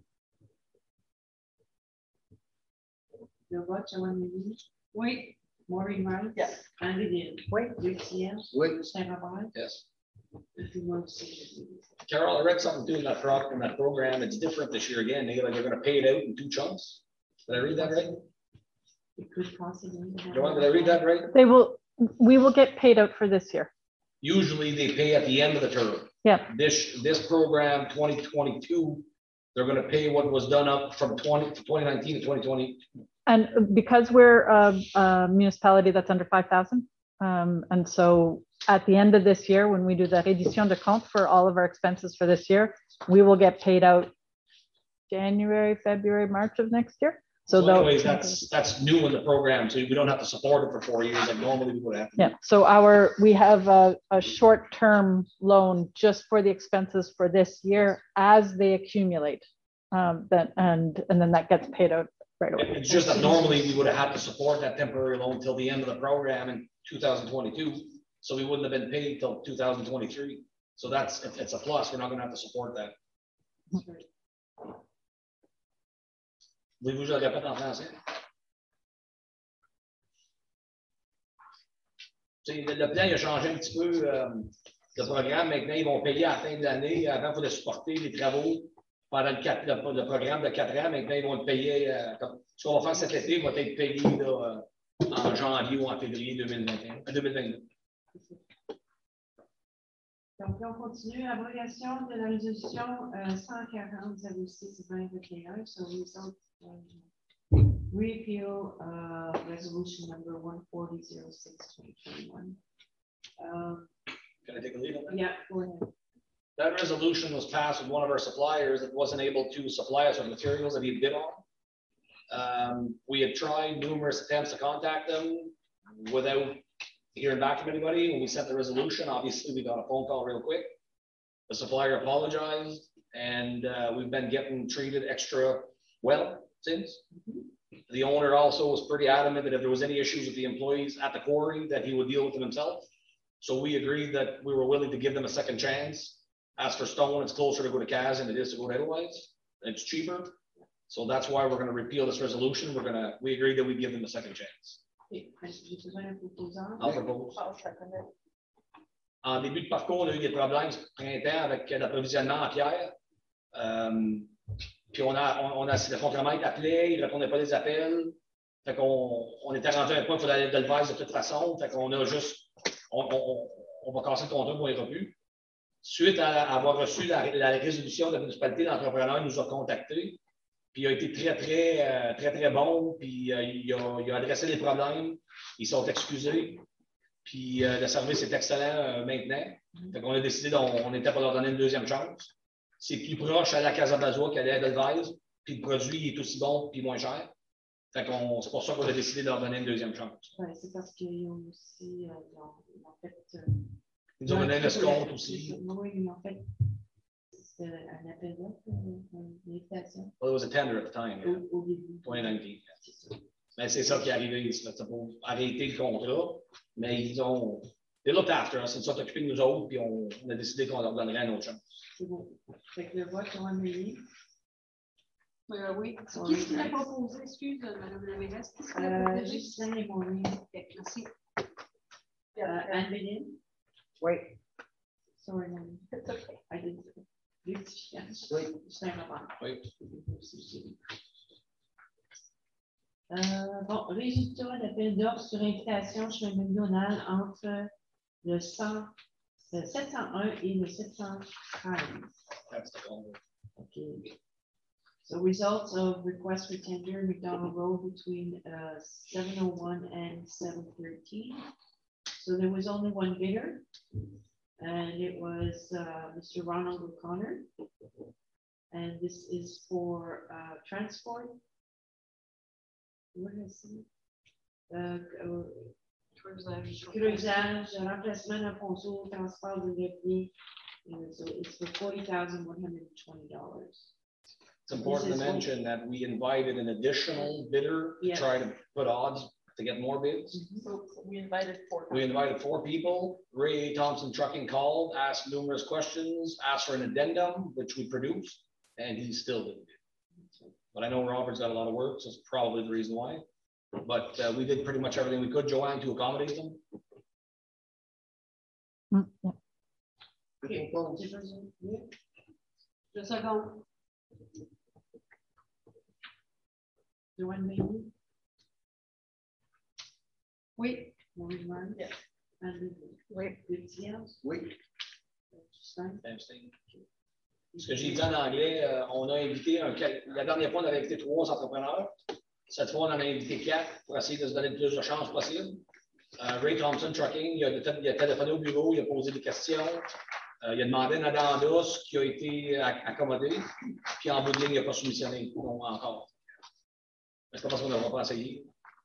Bill Butch, Joanne Levy, Oui, Maureen Wright. Yes. Andy Dean. Wait, Rick Sears. Oui. Sarah Bond. Yes. If you want to see it. Carol, I read something too in that pro, in that program, it's different this year again, they like, they're gonna pay it out in two chunks. Did I read that right? It could possibly. Joanne, did I read that right? They will, we will get paid out for this year. Usually they pay at the end of the term. Yeah. This, this program, twenty twenty-two, they're gonna pay what was done up from twenty, twenty nineteen to twenty twenty. And because we're a, a municipality that's under five thousand, um, and so at the end of this year, when we do the reddition de compte for all of our expenses for this year, we will get paid out January, February, March of next year. So So though, anyways, that's, that's new in the program, so we don't have to support it for four years like normally we would have. yeah, so our, we have a, a short-term loan just for the expenses for this year as they accumulate. Um, that, and, and then that gets paid out right away. It's just that normally we would have had to support that temporary loan till the end of the program in two thousand twenty-two. So we wouldn't have been paid till two thousand twenty-three. So that's, it's it's a plus. We're not gonna have to support that. Voulez-vous que je le répète en français? Tu sais, Le, le plan il a changé un petit peu euh, le programme. Maintenant, ils vont payer à la fin de l'année. Avant, il fallait supporter les travaux pendant le, quatre, le, le programme de quatre ans. Maintenant, ils vont le payer. Euh, comme, ce qu'on va faire cet été va être payé là, euh, en janvier ou en février deux mille vingt et un, deux mille vingt-deux. Donc, on continue l'abrogation de la résolution euh, cent quarante zéro six vingt vingt et un. So result, um, repeal uh, resolution number one forty zero six twenty twenty-one. Um, Can I take a lead on that? yeah, go ahead. That resolution was passed with one of our suppliers that wasn't able to supply us with materials that he bid on. Um, we had tried numerous attempts to contact them without hearing back from anybody. When we sent the resolution, obviously we got a phone call real quick. The supplier apologized, and uh, we've been getting treated extra well since. The owner also was pretty adamant that if there was any issues with the employees at the quarry, that he would deal with them himself. So we agreed that we were willing to give them a second chance. As for stone, it's closer to go to Kaz than it is to go to Edelweiss. It's cheaper. So that's why we're going to repeal this resolution. We're going to, we agreed that we give them a second chance. J'ai besoin d'un proposant. I'll propose. I'll second it. En début de parcours, on a eu des problèmes ce printemps avec l'approvisionnement en pierre. Euh, puis on a, on, on a, le contremaître appelait, il ne répondait pas des appels. Fait qu'on on était rendu à un point qu'il fallait aller de le faire de toute façon. Fait qu'on a juste, on, on, on va casser le contrat pour les revenus. Suite à avoir reçu la, la résolution de la municipalité, l'entrepreneur nous a contactés. Puis il a été très, très, euh, très, très bon. Puis euh, il, a, il a adressé les problèmes. Ils sont excusés. Puis euh, le service est excellent euh, maintenant. Fait qu'on a décidé qu'on n'était pas leur donner une deuxième chance. c'est plus proche à la Casa Bazois qu'à l'Edelweiss, puis le produit est aussi bon puis moins cher. Fait qu'on, c'est pour ça qu'on a décidé de leur donner une deuxième chance. Ouais, c'est parce qu'ils ont aussi, euh, ils ont, ils ont fait. Euh, Ils nous ont donné un escompte aussi. Oui, ils ont fait. C'était un appel d'offres, une invitation. Well, it was a tender at the time, yeah. Au, au début. twenty nineteen. Mais c'est ça qui est arrivé. C'est pour arrêter le contrat. Mais ils ont. They looked after us, ils se sont occupés de nous autres, puis on, on a décidé qu'on leur donnerait un autre chance. C'est bon. Fait que le vote sont amenés. Euh, oui. Qu'est-ce qu'il a proposé? Excuse, Mme la mairesse. Qu'est-ce qu'il a Euh, proposé? Justin et Maureen. Merci. Uh, Anne Bénin. Oui. Sorry, Maureen. It's okay. I didn't. Rectifiant. Oui. Justin Lamar. Oui. Euh, bon, résultat d'appel d'offres sur invitation chemin méridional entre le cent, le sept cent un et le sept cent treize. That's the one. Okay. So results of request for tender McDonald Road between uh, seven oh one and seven thirteen. So there was only one bidder, and it was uh, Mister Ronald O'Connor. And this is for uh, transport. What is it? Uh, uh, Creusage. creusage, remplacement d'un ponceau, transport de greffier. So it's for forty thousand one hundred and twenty dollars. It's important to mention that we invited an additional bidder to Yes. try to put odds to get more bids. So we invited four. We invited four people. Ray Thompson Trucking called, asked numerous questions, asked for an addendum, which we produced, and he still didn't. But I know Robert's got a lot of work, so it's probably the reason why. But uh, we did pretty much everything we could, Joanne, to accommodate them. Mm, yeah. Okay. Deux secondes. Joanne Bailey, Oui. Maureen Martin. Yes. Anne Oui. Bénin. Oui. Justin. Ce que j'ai dit en anglais, euh, on a invité un, la dernière fois, on avait invité trois entrepreneurs. Cette fois, on en a invité quatre pour essayer de se donner le plus de chances possible. Euh, Ray Thompson Trucking, il a, il a téléphoné au bureau, il a posé des questions. Euh, il a demandé un addenda, ce qui a été accommodé. Puis en bout de ligne, il n'a pas soumissionné non, encore. Mais c'est pas parce qu'on n'aura pas essayé.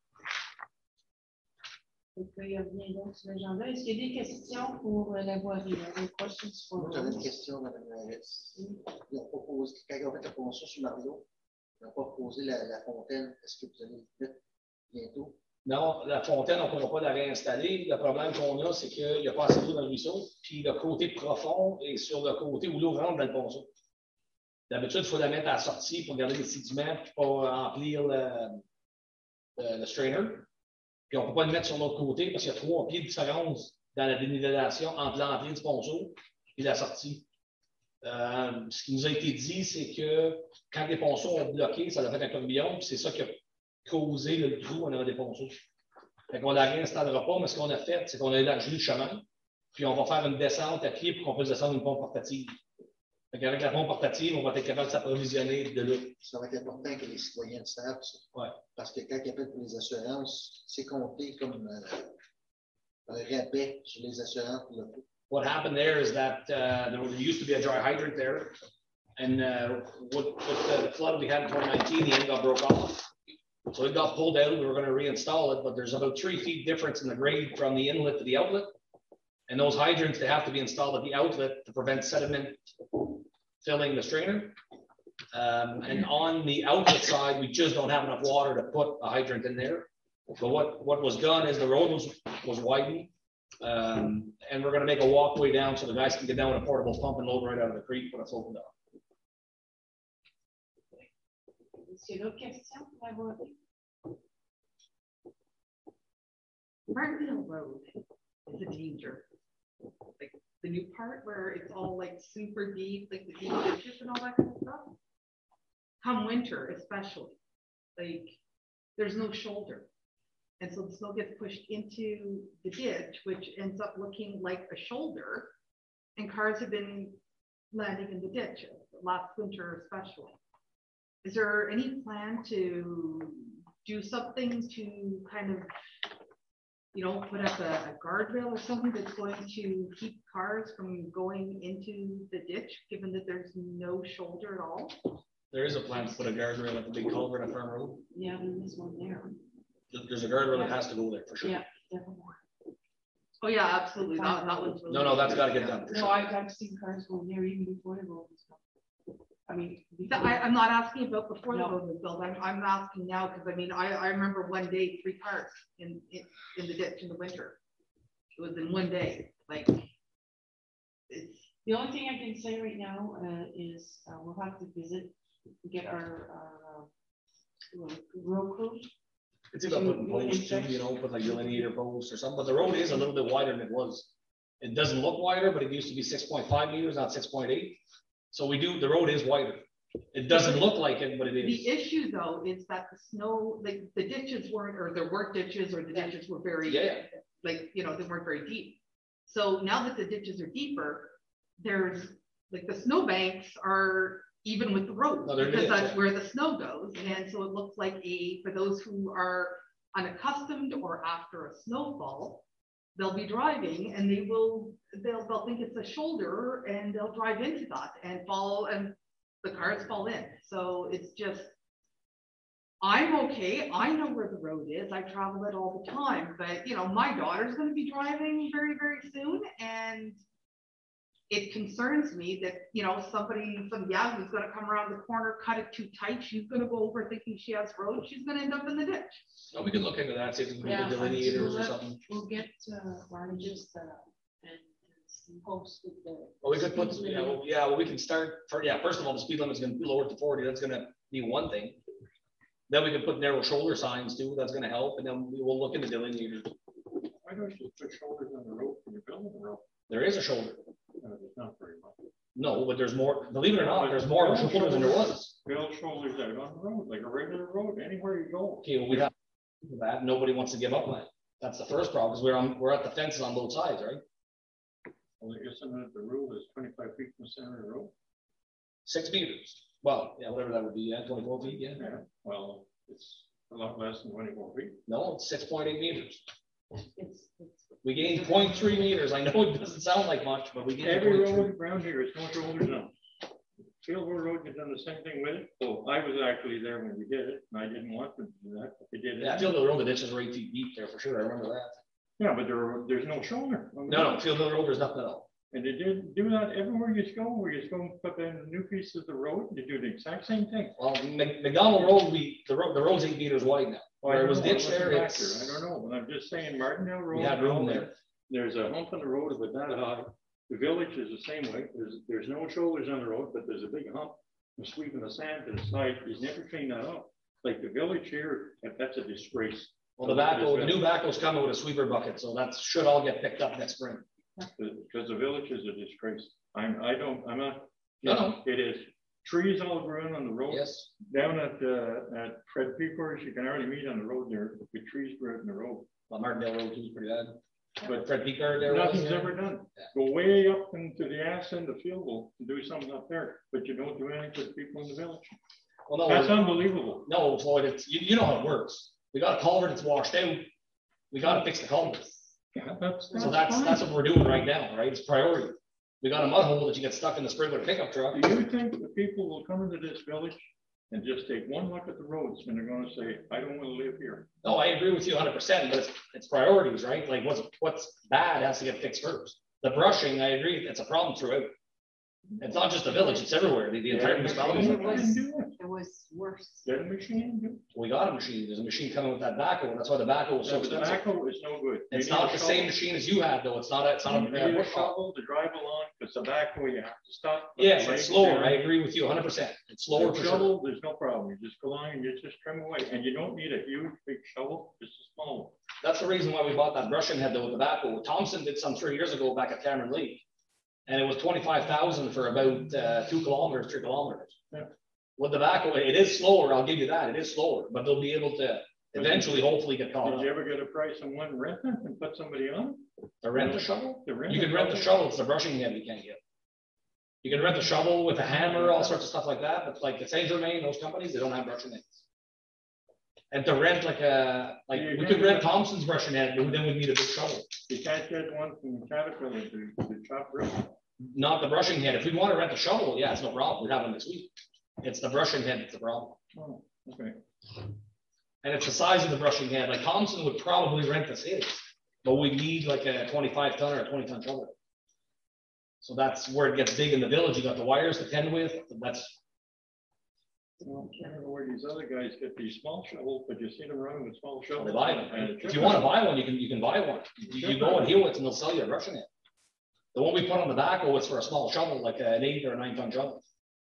Donc, il y a bien d'autres sur l'agenda. Est-ce qu'il y a des questions pour euh, la voirie? Des questions pour. Moi, j'avais une question, Mme la mairesse. Ils ont proposé, quand ils ont fait la promotion sur Mario, ils n'ont pas proposé la, la fontaine. Est-ce que vous allez le faire bientôt? Non, la fontaine, on ne pourra pas la réinstaller. Le problème qu'on a, c'est qu'il n'y a pas assez d'eau dans le ruisseau. Puis le côté profond est sur le côté où l'eau rentre dans le ponceau. D'habitude, il faut la mettre à la sortie pour garder les sédiments et pas remplir le, le, le strainer. Puis on ne peut pas le mettre sur l'autre côté parce qu'il y a trois pieds de différence dans la dénivellation entre l'entrée du ponceau et la sortie. Euh, ce qui nous a été dit, c'est que quand les ponceaux ont bloqué, ça a fait un tourbillon, puis c'est ça qui a causé le trou en avant des ponceaux. Fait qu'on ne la réinstallera pas, mais ce qu'on a fait, c'est qu'on a élargi le chemin, puis on va faire une descente à pied pour qu'on puisse descendre une pompe portative. Avec la pompe portative, on va être capable de s'approvisionner de l'eau. Ça va être important que les citoyens le savent. Ouais. Parce que quand ils appellent pour les assurances, c'est compté comme euh, un rabais sur les assurances pour le coup. What happened there is that uh, there used to be a dry hydrant there, and uh, with, with the flood we had in twenty nineteen, the end got broke off. So it got pulled out. We were going to reinstall it, but there's about three feet difference in the grade from the inlet to the outlet. And those hydrants, they have to be installed at the outlet to prevent sediment filling the strainer. Um, and on the outlet side, we just don't have enough water to put a hydrant in there. So what, what was done is the road was, was widened. Um, and we're going to make a walkway down so the guys can get down with a portable pump and load right out of the creek when it's opened up. Est-ce qu'il y a d'autres questions pour la voirie? Martinville Road is a danger. Like the new part where it's all like super deep, like the deep ditches and all that kind of stuff. Come winter, especially, like there's no shoulder. And so the snow gets pushed into the ditch, which ends up looking like a shoulder. And cars have been landing in the ditch last winter, especially. Is there any plan to do something to kind of you know, put up a, a guardrail or something that's going to keep cars from going into the ditch, given that there's no shoulder at all? There is a plan to put a guardrail at the big culvert on Farm Road. Yeah, there's one there. There- There's a guardrail that has to go there for sure. Yeah, definitely. Oh, yeah, absolutely. That, that was really. No, no, that's gotta get done for No, sure. I've, I've seen cars going there even before the road was built. I mean. Th- I, I'm not asking about before the No. road was built. I'm, I'm asking now, because I mean, I, I remember one day, three cars in, in, in the ditch in the winter. It was in one day, like. It's, The only thing I can say right now uh, is uh, we'll have to visit, get our, our uh, road crew. It's about putting posts too, you know, put like delineator posts or something, but the road is a little bit wider than it was. It doesn't look wider, but it used to be six point five meters, not six point eight. So we do, the road is wider. It doesn't look like it, but it is. the issue though, is that the snow, like the ditches weren't, or there weren't ditches, or the ditches were very. Yeah. Like, you know, they weren't very deep. So now that the ditches are deeper, there's, like, the snow banks are even with the road, No, they're because mid, that's yeah. where the snow goes. And so it looks like a, for those who are unaccustomed or after a snowfall, they'll be driving and they will, they'll, they'll think it's a shoulder and they'll drive into that and fall, and the cars fall in. So it's just, I'm okay. I know where the road is. I travel it all the time, but you know, my daughter's going to be driving very, very soon. And it concerns me that, you know, somebody, some Yahoo's going to come around the corner, cut it too tight. She's going to go over thinking she has road. She's going to end up in the ditch. No, we can look into that, see if we can Yeah, get delineators or we'll- something. We'll get, uh, Ronnie just, uh, and and some posts with the. Well, we could put, yeah, well, yeah, well, we can start for, yeah, first of all, the speed limit's gonna be lowered to forty. That's gonna be one thing. Then we can put narrow shoulder signs too. That's gonna help. And then we will look into delineators. Why don't you put shoulders on the road when you're building the road? There is a shoulder. Uh, There's not very much. No, but there's more, believe it or not, there's more of a shoulder than there was. Build shoulders out on the road, like a regular road, anywhere you go. Okay, well, we have that. Nobody wants to give up on it. That's the first problem, because we're on, we're at the fences on both sides, right? Well, isn't it the rule is twenty-five feet from the center of the road? Six meters. Well, yeah, whatever that would be, yeah, twenty-four feet, yeah. Yeah, well, it's a lot less than twenty-four feet. No, it's six point eight meters. It's, it's. We gained zero point three meters. I know it doesn't sound like much, but we gained. Every zero point three. road around here is no shoulders on. Fieldwood Road, you've done the same thing with it. Oh, I was actually there when we did it, and I didn't want them to do that, but they did it. Yeah, Field Mill Road, the ditches were eight feet deep there for sure. I remember that. Yeah, but there, there's no shoulder. on the No, road. no, Field Mill Road, there's nothing at all. And they did do that everywhere you go, where you go and put in new pieces of the road, they do the exact same thing. Well, Mc- McDonald Road, we, the road, the road's eight meters wide now. Oh, I Where it don't was know, I ditch wasn't there, back it's. I don't know, but I'm just saying Martindale Road. We had room there. There's a hump on the road about that high. The village is the same way. There's, there's no shoulders on the road, but there's a big hump. And sweeping the sand to the side, you never clean that up. Like the village here, that's a disgrace. Well, the backhoe, the new backhoe's coming with a sweeper bucket, so that should all get picked up next spring. Because the village is a disgrace. I'm, I don't, I'm not. No, no. It is. Trees all growing on the road. Yes. Down at, uh, at Fred Peepers, you can hardly meet on the road there, with trees growing in the road. Well, Martindale Road too is pretty bad. But But Fred Picard there. was, nothing's yeah. ever done. Yeah. Go way up into the ass end of Fieldville to do something up there, but you don't do anything for the people in the village. Well, That's no, unbelievable. no, Floyd, it's, you, you know how it works. We got a culvert that's washed out. We gotta fix the culvert. Yeah, that's, So that's, fine. that's what we're doing right now, right? It's priority. We got a mud hole that you get stuck in the spring with a pickup truck. Do you think the people will come into this village and just take one look at the roads and they're gonna say, I don't wanna live here? No, I agree with you hundred percent, but it's, it's priorities, right? Like what's, what's bad has to get fixed first. The brushing, I agree, it's a problem throughout. It's not just the village, it's everywhere, the, the entire municipality. It was- Do it. It was worse. Get a machine, do it. We got a machine, there's a machine coming with that backhoe, and that's why the backhoe was so The expensive. tobacco is no good. You It's need not a the same shovel. machine as you had, though, it's not, a it's not You a. need uh, a shovel to drive along, because tobacco, you have to stop. put Yes, the it's legs slower, down. I agree with you hundred percent, it's slower The for sure. shovel, there's no problem. You just go along and you just trim away, and you don't need a huge, big shovel, just a small one. That's the reason why we bought that brushing head though with the backhoe. Thompson did some three years ago back at Cameron Lake. And it was twenty-five thousand for about uh, two kilometers, three kilometers. Yeah. With the backhoe, it is slower, I'll give you that, it is slower, but they'll be able to eventually, hopefully get caught Did you up. ever get a price on one rent it and put somebody on? To rent the shovel? To rent You can rent the shovel, it's the brushing head you can't get. You can rent the shovel with a hammer, all sorts of stuff like that, but like the Saint Germain, those companies, they don't have brushing heads. And to rent like a, like Yeah, we yeah, could rent yeah. Thompson's brushing head, but then we'd need a big shovel. You can't get one from Caterpillar to, to chop wood. Not the brushing head. If we want to rent a shovel, yeah, it's no problem. We'd have them next week. It's the brushing head that's the problem. Oh, okay. And it's the size of the brushing head. Like Thompson would probably rent us his, but we need like a twenty-five ton or a twenty ton shovel. So that's where it gets big in the village. You got the wires to tend with. That's Well, I don't know where these other guys get these small shovels, but you see them running with small how shovels. they buy them. And If you want to buy one, you can you can buy one. You, you go and Hewitt's and they'll sell you a brushing head. The one we put on the backhoe is for a small shovel, like an eight or a nine ton shovel.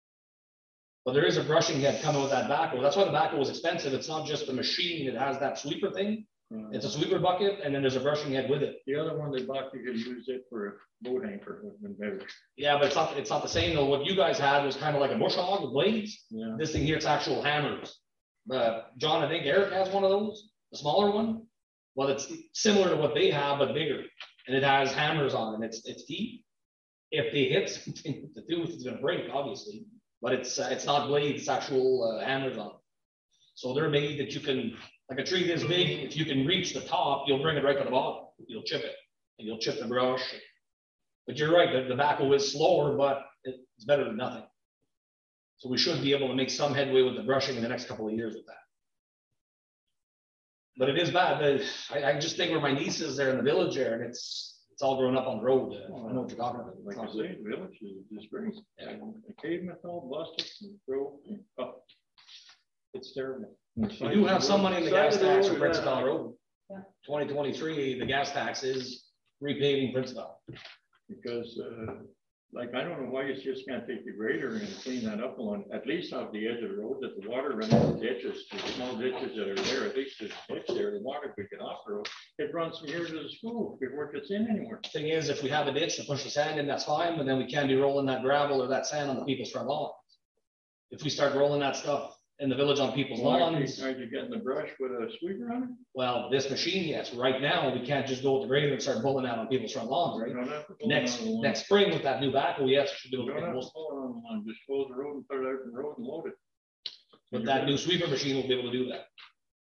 But there is a brushing head coming with that backhoe. That's why the backhoe is expensive. It's not just the machine. It has that sweeper thing. Uh, It's a sweeper bucket, and then there's a brushing head with it. The other one they bought, you could use it for a boat anchor. And better. Yeah, but it's not it's not the same though. What you guys had was kind of like a bush hog with blades. Yeah. This thing here, it's actual hammers. Uh, John, I think Eric has one of those, the smaller one. Well, it's similar to what they have, but bigger, and it has hammers on it. It's it's deep. If they hit something with the tooth, it's gonna break, obviously. But it's uh, it's not blades, it's actual uh, hammers on it. So they're made that you can, like a tree this big, if you can reach the top, you'll bring it right to the bottom. You'll chip it, and you'll chip the brush. But you're right, the, the backhoe is slower, but it's better than nothing. So we should be able to make some headway with the brushing in the next couple of years with that. But it is bad. The, I, I just think where my niece is there in the village there, and it's it's all grown up on the road. Uh, I know what you're talking about. Like I say, the village is a disgrace. Yeah. The pavement all busted and broke. Oh, it's terrible. We do have some money in the gas tax for Prince of Principal Road. Yeah. twenty twenty-three, the gas tax is repaving Prince of. Because, uh, like, I don't know why you just can't take the grader and clean that up along, at least off the edge of the road, that the water runs in the ditches, the small ditches that are there, at least there's a ditch there, the water could get off the road. It runs from here to the school before it gets in anywhere. Thing is, if we have a ditch to push the sand in, that's fine, but then we can't be rolling that gravel or that sand on the people's front lawn. If we start rolling that stuff in the village on people's Why Are lawns, you are you getting the brush with a sweeper on it? well, this machine, yes, right now, we can't just go with the grader and start pulling out on people's front lawns, You right? don't have to pull it Next, on the lawn. next spring with that new backhoe, yes, we should do You don't it. have to pull it on the lawn, just close the road and put it out in the road and load it. But that new sweeper machine will be able to do that.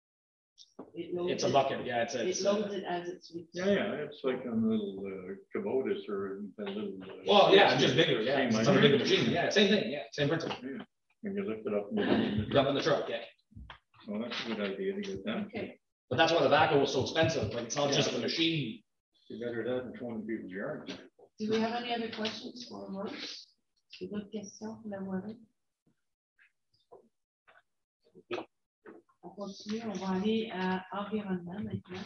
It loads It's a it- bucket, yeah, it's a. It it's a- loads it as it's. Yeah, yeah, it's like a little uh, Kubotas or a little. uh, Well, yeah, just bigger, yeah, Same it's on a idea. bigger machine, yeah, same thing, yeah, same principle. Yeah. And you lift it up. and you- Dump in the truck, yeah. Well, that's a good idea to get that. Okay, But that's why the backhoe was so expensive, like, it's not just the machine. You better that than twenty people's yards. do we have any other questions for Maurice? D'autres questions pour la voirie? On continue, on va aller à environnement maintenant.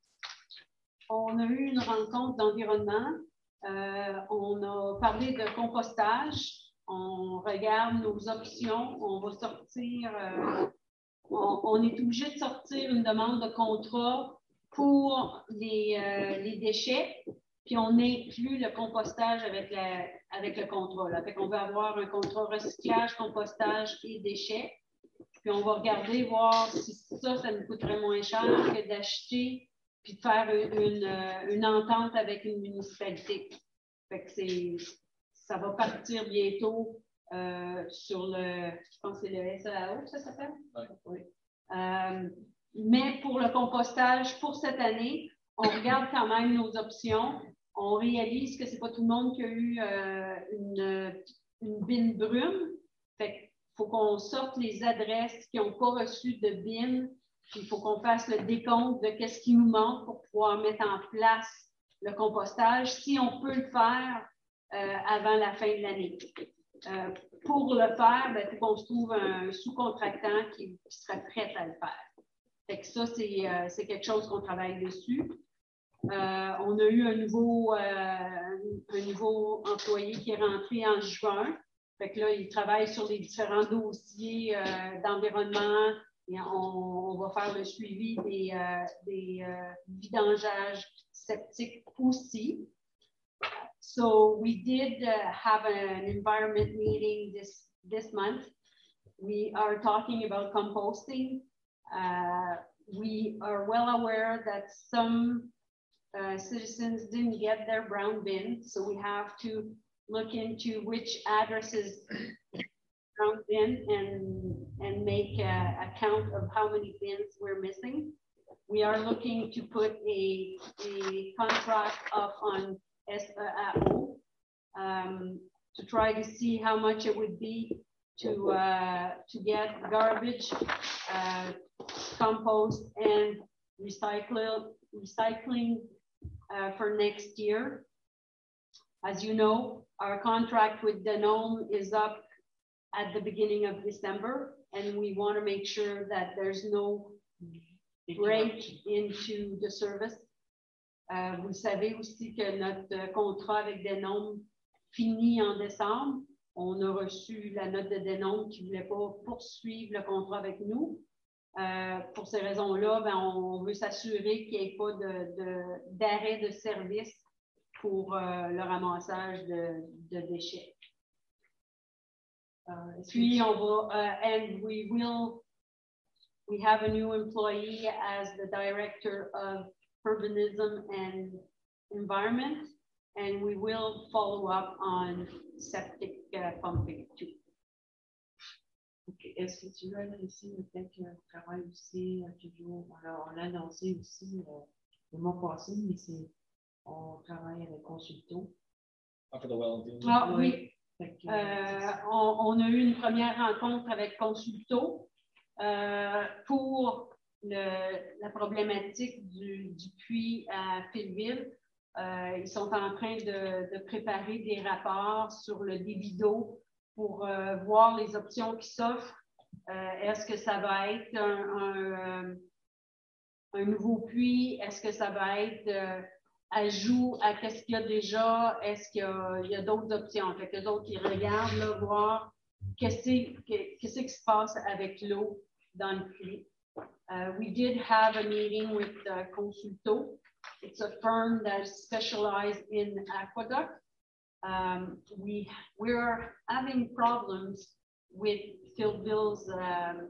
On a eu une rencontre d'environnement. Euh, on a parlé de compostage. On regarde nos options. On va sortir. Euh, on, on est obligé de sortir une demande de contrat pour les, euh, les déchets. Puis on inclut le compostage avec, la, avec le contrat. Là. Fait qu'on va avoir un contrat recyclage, compostage et déchets. Puis on va regarder, voir si ça, ça nous coûterait moins cher que d'acheter puis de faire une, une, une entente avec une municipalité. Fait que c'est, ça va partir bientôt euh, sur le, je pense que c'est le S A O, ça s'appelle? Ouais. Oui. Euh, mais pour le compostage, pour cette année, on regarde quand même nos options. On réalise que ce n'est pas tout le monde qui a eu euh, une, une B I N brune. Fait que il faut qu'on sorte les adresses qui n'ont pas reçu de B I N, puis il faut qu'on fasse le décompte de ce qui nous manque pour pouvoir mettre en place le compostage, si on peut le faire euh, avant la fin de l'année. Euh, pour le faire, il faut qu'on se trouve un sous-contractant qui, qui serait prêt à le faire. Fait que ça, c'est, euh, c'est quelque chose qu'on travaille dessus. Euh, on a eu un nouveau, euh, un nouveau employé qui est rentré en juin. Fait que là, il travaille sur les différents dossiers euh, d'environnement et on, on va faire le suivi des, euh, des euh, vidangeages septiques aussi. So we did uh, have an environment meeting this, this month. We are talking about composting. Uh, we are well aware that some uh, citizens didn't get their brown bin, so we have to look into which addresses count bin and, and make a, a count of how many bins we're missing. We are looking to put a, a contract up on S A O um, to try to see how much it would be to, uh, to get garbage, uh, compost, and recycle, recycling uh, for next year. As you know, our contract with Danone is up at the beginning of December, and we want to make sure that there's no break into the service. Euh, vous savez aussi que notre contrat avec Danone finit en décembre. On a reçu la note de Danone qui ne voulait pas poursuivre le contrat avec nous. Euh, pour ces raisons-là, ben, on veut s'assurer qu'il n'y ait pas de, de, d'arrêt de service pour euh, le ramassage de, de déchets. Uh, Puis on va, uh, and we will, we have a new employee as the director of urbanism and environment, and we will follow up on septic uh, pumping too. Okay. Est-ce que tu veux annoncer le fait qu'on travaille aussi euh, toujours, alors on l'a annoncé aussi euh, le mois passé, mais c'est, on travaille avec Consulto. Ah, for the well. Ah oui. Que, Euh, on, on a eu une première rencontre avec Consulto euh, pour le, la problématique du, du puits à Philville. Euh, ils sont en train de, de préparer des rapports sur le débit d'eau pour euh, voir les options qui s'offrent. Euh, est-ce que ça va être un, un, un nouveau puits? Est-ce que ça va être euh, ajout à qu'est-ce qu'il y a déjà? Est-ce qu'il y a, il y a d'autres options? Fait que les autres, ils regardent, là, voir qu'est-ce, qu'est-ce qui se passe avec l'eau dans le puits. Uh, we did have a meeting with uh, Consulto. It's a firm that specializes in aqueduct. Um, we, we're having problems with Philville's um,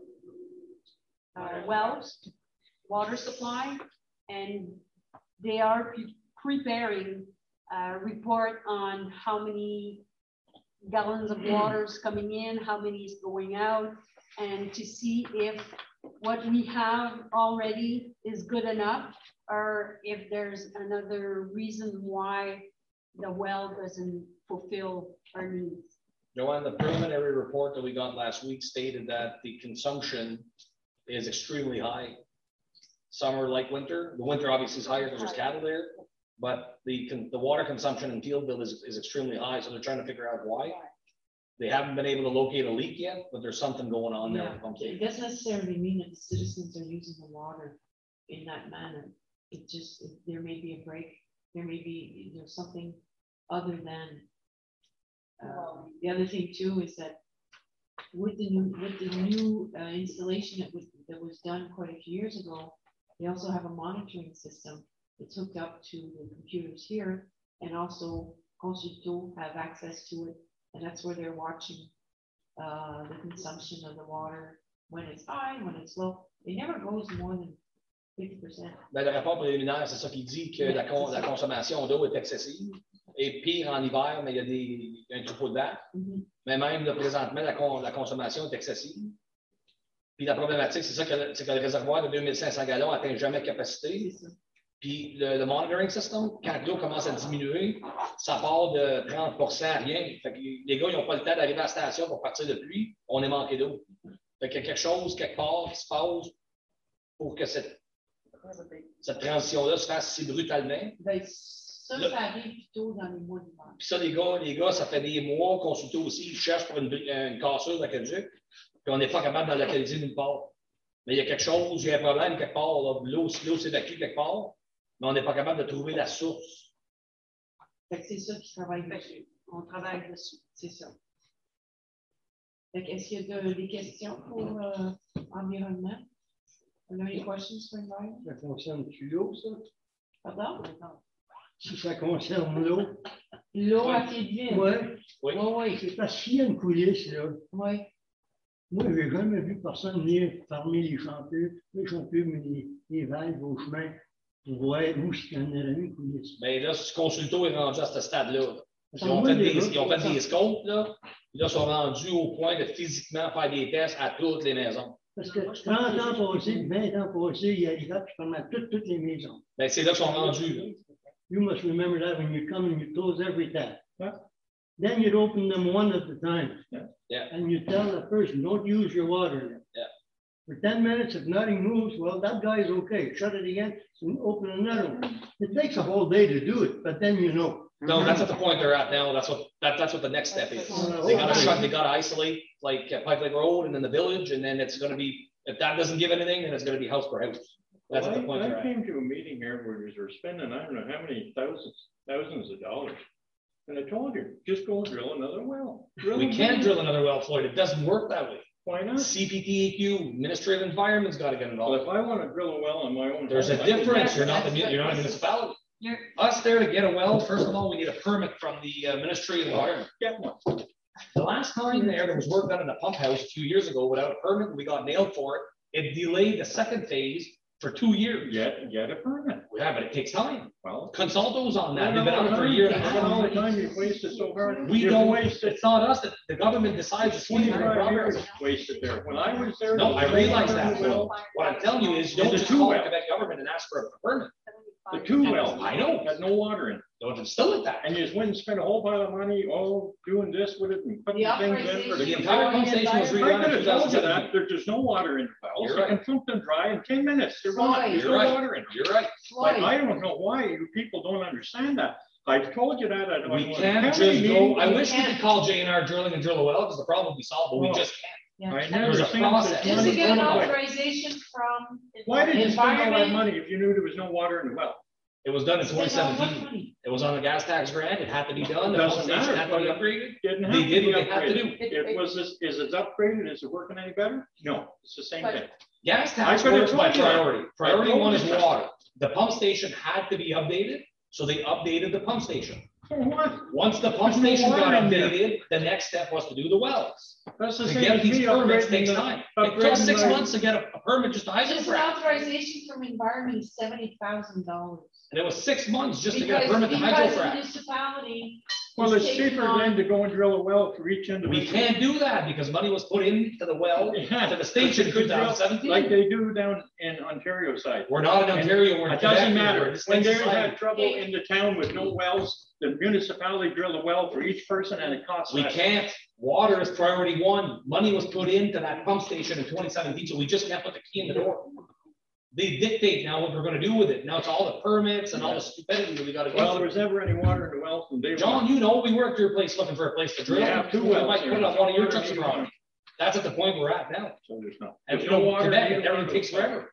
uh, wells, water supply, and they are pre preparing a report on how many gallons of water is coming in, how many is going out, and to see if what we have already is good enough, or if there's another reason why the well doesn't fulfill our needs. Joanne, the preliminary report that we got last week stated that the consumption is extremely high. Summer like winter. The winter obviously is higher because there's cattle there, but the the water consumption in Fieldville is, is extremely high, so they're trying to figure out why. They haven't been able to locate a leak yet, but there's something going on there. Yeah. It doesn't necessarily mean that the citizens are using the water in that manner. It just, it, there may be a break. There may be, you know, something other than. Uh, the other thing too is that with the new, with the new uh, installation that was, that was done quite a few years ago, they also have a monitoring system that's hooked up to the computers here, and also Consulto have access to it. And that's where they're watching uh, the consumption of the water when it's high, when it's low. It never goes more than fifty percent. Ben, le rapport préliminaire, c'est ça qui dit que la, con la consommation d'eau est excessive. Et pire en hiver, mais il y a, des, il y a un troupeau de vaches. Mm-hmm. Mais même là, présentement, la, con la consommation est excessive. Puis la problématique, c'est ça que, que le réservoir de deux mille cinq cents gallons n'atteint jamais capacité. Puis le, le monitoring system, quand l'eau commence à diminuer, ça part de trente pour cent à rien. Fait que les gars, ils n'ont pas le temps d'arriver à la station pour partir de pluie. On est manqué d'eau. Fait qu'il y a quelque chose, quelque part, qui se passe pour que cette, cette transition-là se fasse si brutalement. Ben, ça, là, ça arrive plutôt dans les mois d'hiver. Puis ça, les gars, les gars, ça fait des mois qu'on Consulto aussi, ils cherchent pour une, une cassure d'aqueduc, puis on n'est pas capable de la localiser nulle part. Mais il y a quelque chose, il y a un problème quelque part. L'eau s'évacue quelque part. Mais on n'est pas capable de trouver la source. C'est ça qui travaille dessus. On travaille dessus, c'est ça. Est-ce qu'il y a de, des questions pour euh, environnement? Are there any questions for environment? Ça concerne-tu l'eau, ça? Pardon? Si ça concerne l'eau. L'eau à Philville? Oui. Oui. Oh, oui. C'est parce qu'il y a une coulisse, là. Oui. Moi, je n'ai jamais vu personne venir parmi les chanteurs, les chanteurs, mais les, les valves au chemin. Vous voyez, où je suis en une coulisse. Bien là, ce Consulto est rendu à ce stade-là. Ils ont fait des, ils ont fait des scopes, là. Puis là, ils sont rendus au point de physiquement faire des tests à toutes les maisons. Parce que trente ans passés, vingt ans passés, il y a des gars qui ferment toutes, toutes les maisons. Ben, c'est là qu'ils sont rendus, là. You must remember that when you come and you close every tap. Then you'd open them one at a time. Yeah. And you tell the person, don't use your water. Yeah. For ten minutes, if nothing moves, well, that guy's okay. Shut it again and open another one. It takes a whole day to do it, but then you know. No, that's at the point they're at now. That's what that, that's what the next step is. They gotta shut, they gotta isolate like uh, Pike Lake Road and then the village, and then it's gonna be, if that doesn't give anything, then it's gonna be house per house. That's Well, at the point I, they're I at. came to a meeting here where we were spending, I don't know how many thousands, thousands of dollars. And I told you, just go drill another well. Drill We and can't drill. drill another well, Floyd. It doesn't work that way. Why not? C P T E Q, Ministry of Environment's gotta get Well, involved. if I want to drill a well on my own. There's a home, I can- difference. You're not the, you're not a municipality. You're, Us there to get a well, first of all, we need a permit from the uh, Ministry of Environment. Get one. The last time there, there was work done in the pump house a few years ago without a permit. We got nailed for it. It delayed the second phase for two years. Get, get a permit. Yeah, but it takes time. Well. Consulto's on that. I They've been on it for a year and a All the half. time you've wasted so hard. We You've don't wasted waste, it's not us, that the government decides to speed our twenty-five progress. years wasted there. When I was there. No, I realize that. Well, What I'm telling you is, you don't The just two call well. Quebec government and ask for a permit. The two wells. I know. Had no water in it. Don't it's still at that. And you just went and spent a whole pile of money, oh, doing this with it and putting The things in for The the. entire pump station was I redone could in have two told thousand you that, seventeen. there's just no water in the wells. You're You right. can pump them dry in ten minutes. They're gone. Floyd, There's You're no right. water in them. You're right. But Floyd, I don't know why you people don't understand that. I've told you that. I don't We know. can't How just many go, I meetings- wish we could call J and R drilling and drill a well, because the problem would be solved, but we Oh. just can't. I There's never a seen process. this just to money get an thrown away. authorization from. Why did you spend all that Environment. money if you knew there was no water in the well? It was done in twenty Spend all what seventeen. money? It was on the gas tax grant. It had to be done. The pump Doesn't station matter, had to be but upgraded. Didn't have They to did be what they had to upgraded. do. It was this, is it upgraded? Is it working any better? No, it's the same But- thing. Gas I tax could've works by told you that. priority. Priority told one you is that. water. The pump station had to be updated, so they updated the pump station. For what? Once the pump There's no station got water in there. updated, the next step was to do the wells. That's the To same get as these me permits upgrading takes the- time. It took upgrading six my- months to get a a permit just to Just an hydrofrac. authorization from environment is seventy thousand dollars. And it was six months just to get a Because, permit to because the hydrofrac. municipality. Well, is it's taking cheaper on- than to go and drill a well for each individual. We can't do that because money was put into the well, Yeah, to the station in but you two could drill thousand seventeen. Like they do down in Ontario side. We're not in Ontario, we're in It Quebec. doesn't we're matter. a distinct When they society. had trouble in the town with no wells, the municipality drilled a well for each person and it costs We less. can't, water is priority one. Money was put into that pump station in twenty seventeen, so we just can't put the key in the door. They dictate now what we're gonna do with it. Now it's all the permits and all the stupidity that we gotta Well, go there through. was never any water in the well from day one. John, you know, we worked your place looking for a place to drill. You have two We wells might here. put it on one of your Water trucks needs around. water. That's at the point we're at now. So there's not. And There's you know, no water, Quebec, neither everything one. takes forever.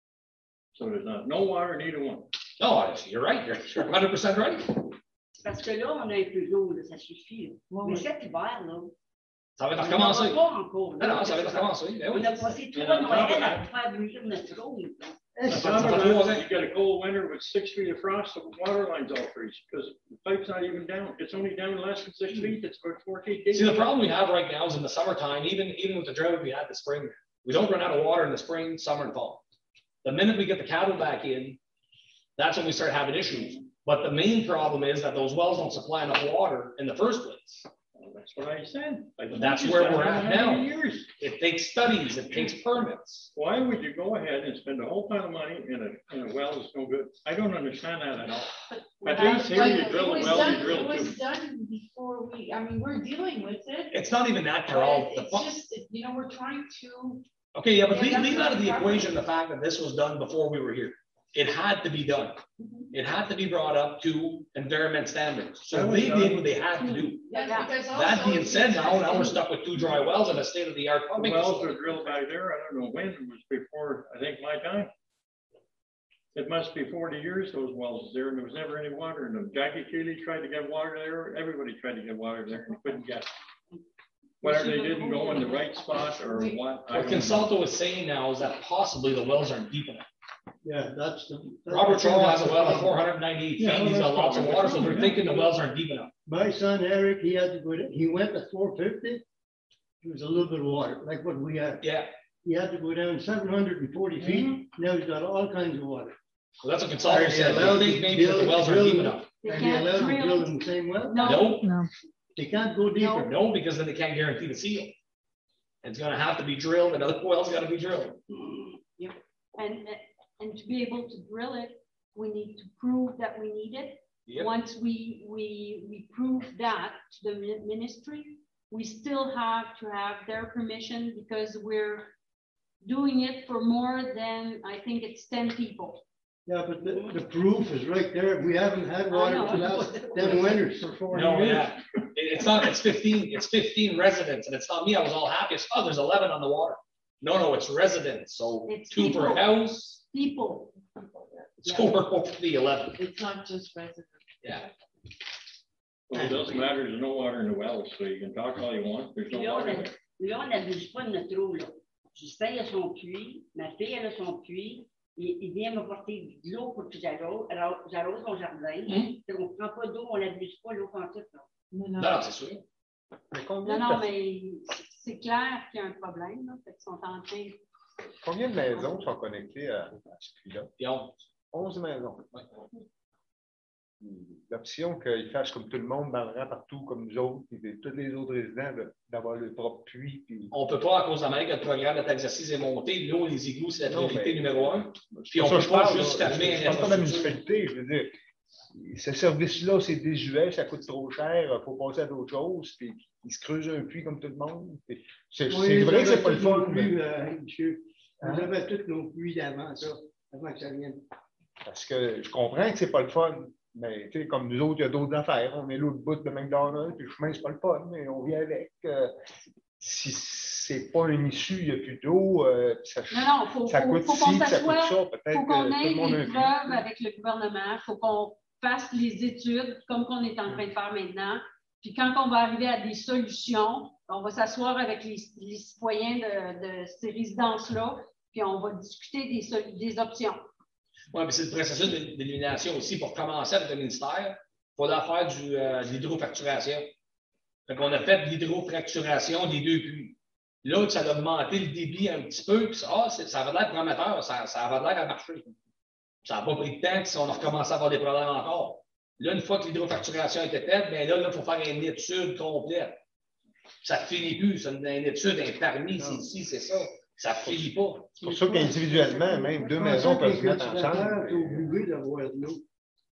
So there's not, no water, neither one. No, I- you're right, you're, you're hundred percent right. Parce que là, on a un peu d'eau, là, ça suffit. là. Mais cet hiver, là, Ça va on être n'en recommencé. a pas encore. Ah là. non, ça va être recommencé. Ben oui. On a passé Et trois on Noël top of à faire brûler notre eau. là. On Ça top fait of trois that, ans. You get a cold winter with six feet of frost, the water lines all freeze, because the pipe's not even down. It's only down less than six feet, it's about four feet deep. See, the problem we have right now is in the summertime, even, even with the drought we had this spring, we don't run out of water in the spring, summer and fall. The minute we get the cattle back in, that's when we start having issues. But the main problem is that those wells don't supply enough water in the first place. Well, That's what I said. I told That's you where seven we're and at a half now. Years. It takes studies, it takes permits. Why would you go ahead and spend a whole ton of money in a, in a well that's no good? I don't understand that at all. At least here you But drill it a was well, done- you drill It two. was done before we, I mean, we're dealing with it. It's not even that, Carol. but The It's fu- just, you know, we're trying to, Okay, yeah, but Yeah, leave, that's leave out of the not the equation the fact that this was done before we were here. It had to be done. It had to be brought up to environment standards. So That was they done. did what they had to do. yeah, because also. That being said, now, now we're stuck with two dry wells and a state-of-the-art The pumping wells facility. were drilled back there, I don't know when, it was before, I think, my time. It must be forty years those wells was there, and there was never any water in them. Jackie Keely tried to get water there, everybody tried to get water there, and couldn't get. it. Whether they didn't go in the right spot or what. I What don't know. Consulto is saying now is that possibly the wells aren't deep enough. Yeah, that's the. that's Robert the thing Troll has that's a the well at problem. four hundred ninety-eight Yeah, feet, he's got that's lots of probably- water, so they're thinking the wells aren't deep enough. My son Eric, he had to go, to- he went to four fifty. There was a little bit of water, like what we had. Yeah, He had to go down seven hundred and forty feet. Now he's got all kinds of water. well, that's what Consulto said, they think maybe that the wells aren't deep enough. They Are they can't allowed to drill drill. in the same well? No, No, No. They can't go deeper. no, because then they can't guarantee the seal. It's gonna have to be drilled, another well's gotta be drilled. and, and to be able to drill it, we need to prove that we need it. Yep. Once we, we, we prove that to the mi- ministry, we still have to have their permission because we're doing it for more than, I think it's ten people. Yeah, but the, the proof is right there. We haven't had I water know. for last ten winters for four No, years. yeah, It- it's not, it's fifteen, it's fifteen residents, and it's not me, I was all happy, it's, oh, there's eleven on the water. No, no, it's residents, so It's two per people. house, People, so we're hopefully eleven, It's not just residents. yeah. Well, it doesn't matter, there's no water in the wells, so you can talk all you want, there's no Là, on water. a- là, on n'abuse pas de notre eau, là. Justin a son puits, ma fille, elle a son puits. Il, il vient me porter de l'eau pour que j'arrose, alors j'arrose mon jardin. Mhm. Donc, on ne prend pas d'eau, on n'abuse pas l'eau quand tout. Non, Non, non. non, c'est sûr. Mais combien, non, de non, per- mais c'est clair qu'il y a un problème, là, fait qu'ils sont en train. combien de maisons sont connectées à, à ce puits-là? Puis on, onze maisons. ouais. L'option qu'ils fassent comme tout le monde, dans le rang partout, comme nous autres, et tous les autres résidents, de- d'avoir leur propre puits. Puis... On peut pas, à cause de la manière que le programme de exercice est monté, l'eau, les égouts, c'est la Non, priorité mais- numéro un. Puis on Ça, peut je pas parle, juste là, fermer je- je un parle pas de la infrastructure. municipalité, je veux dire. Ce service-là, c'est désuet, ça coûte trop cher, il faut passer à d'autres choses, puis ils se creusent un puits comme tout le monde. puis C'est Oui, c'est vrai que c'est j'avais pas le tous nos fun. puits, mais- euh, monsieur. Hein? Vous avez tous nos puits d'avant, ça, avant que ça vienne. Parce que je comprends que c'est pas le fun, mais tu sais, comme nous autres, il y a d'autres affaires. On est l'autre bout de McDonald's, puis le chemin, c'est pas le fun, mais on vit avec. Euh, si c'est pas une issue, il n'y a plus d'eau, euh, ça, Non, non, faut, ça faut, coûte faut qu'on ci, ça coûte s'assoie, ça. Peut-être faut que qu'on tout ait le monde a un des puits. preuves avec le gouvernement, faut qu'on fasse les études comme qu'on est en train de faire maintenant. Puis quand on va arriver à des solutions, on va s'asseoir avec les, les citoyens de, de ces résidences-là, puis on va discuter des, sol- des options. Oui, puis c'est le processus d'é- d'élimination aussi. Pour commencer avec le ministère, il faudra faire du, euh, de l'hydrofracturation. Fait qu'on a fait de l'hydrofracturation des deux puits. Là, ça a augmenté le débit un petit peu, puis ça, ah, c'est- ça avait l'air prometteur, ça, ça avait l'air à marcher. Ça n'a pas pris de temps, puis on a recommencé à avoir des problèmes encore. Là, une fois que l'hydrofracturation a été faite, bien là, il faut faire une étude complète. Ça ne finit plus, c'est une, une étude, un permis, c'est ici, c'est ça. Ça ne finit pas. C'est pour ça qu'individuellement, même deux maisons peuvent se mettre ensemble. Tu es obligé d'avoir de l'eau.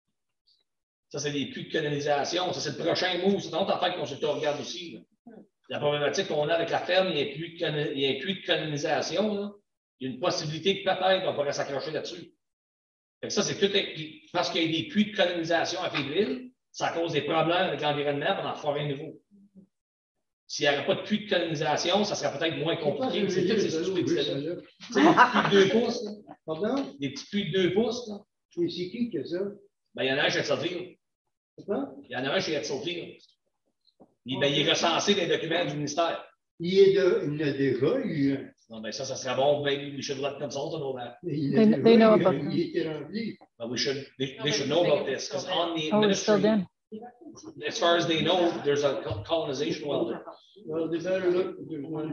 Ça, c'est des puits de colonisation. Ça, c'est le prochain mot. C'est une autre affaire que le consultant regarde aussi. Là. La problématique qu'on a avec la ferme, il y a un puits de, colo- il y a un puits de colonisation. Là. Il y a une possibilité que peut-être on pourrait s'accrocher là-dessus. Fait que ça, c'est tout. Parce qu'il y a des puits de colonisation à Février, ça cause des problèmes avec l'environnement pendant forêt nouveau. S'il n'y avait pas de puits de colonisation, ça serait peut-être moins compliqué. C'est toutes ces stupidités-là. Tu sais, des petits puits de deux pouces. Là. Pardon? Des petits puits de deux pouces. Là. Mais c'est qui qui a ça? Ben, il y en a un chez Etzelfield. C'est quoi? Il y en a un chez Etzelfield. Il, ben, il est recensé dans les documents du ministère. Il est de, il l'a déjà, il, Non, ben ça, ça serait bon. Ben, we should let them consult on all that. il They- l'a they know déjà, about il, il était rempli. But we should, they, No, they but should the know thing about is this, it's because still on the Oh, it's still administration, in. as far as they know, there's a col- colonization well there. Well, they better look, there's one.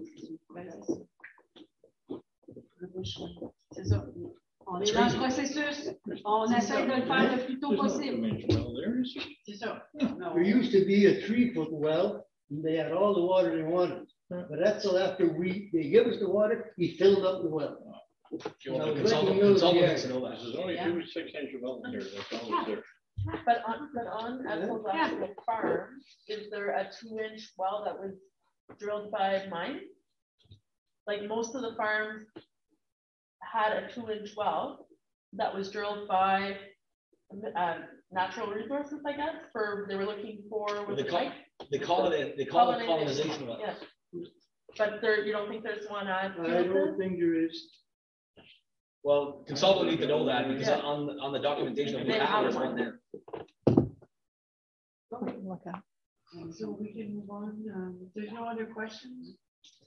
C'est ça. On est dans le processus. On essaie de le faire le plus tôt possible. C'est ça. There used to be a three foot well, and they had all the water they wanted. But that's till after we, they give us the water, we filled up the well. If you want No, to it's consult, right in the middle of consult the needs to know that. There's only two six inch wells there, that's all there. But on, but on Ethel Farm, is there a two inch well that was drilled by mine? Like most of the farms had a two inch well that was drilled by um, natural resources, I guess, for, they were looking for. They was it call, like- they call it, they call it colonization well. Yeah. But there, you don't think there's one at? I don't think there is. Well, consultant need to know that, because Yeah. on, on the documentation of They the have there's one. one there. Look at- So we can move on. Um, There's no other questions?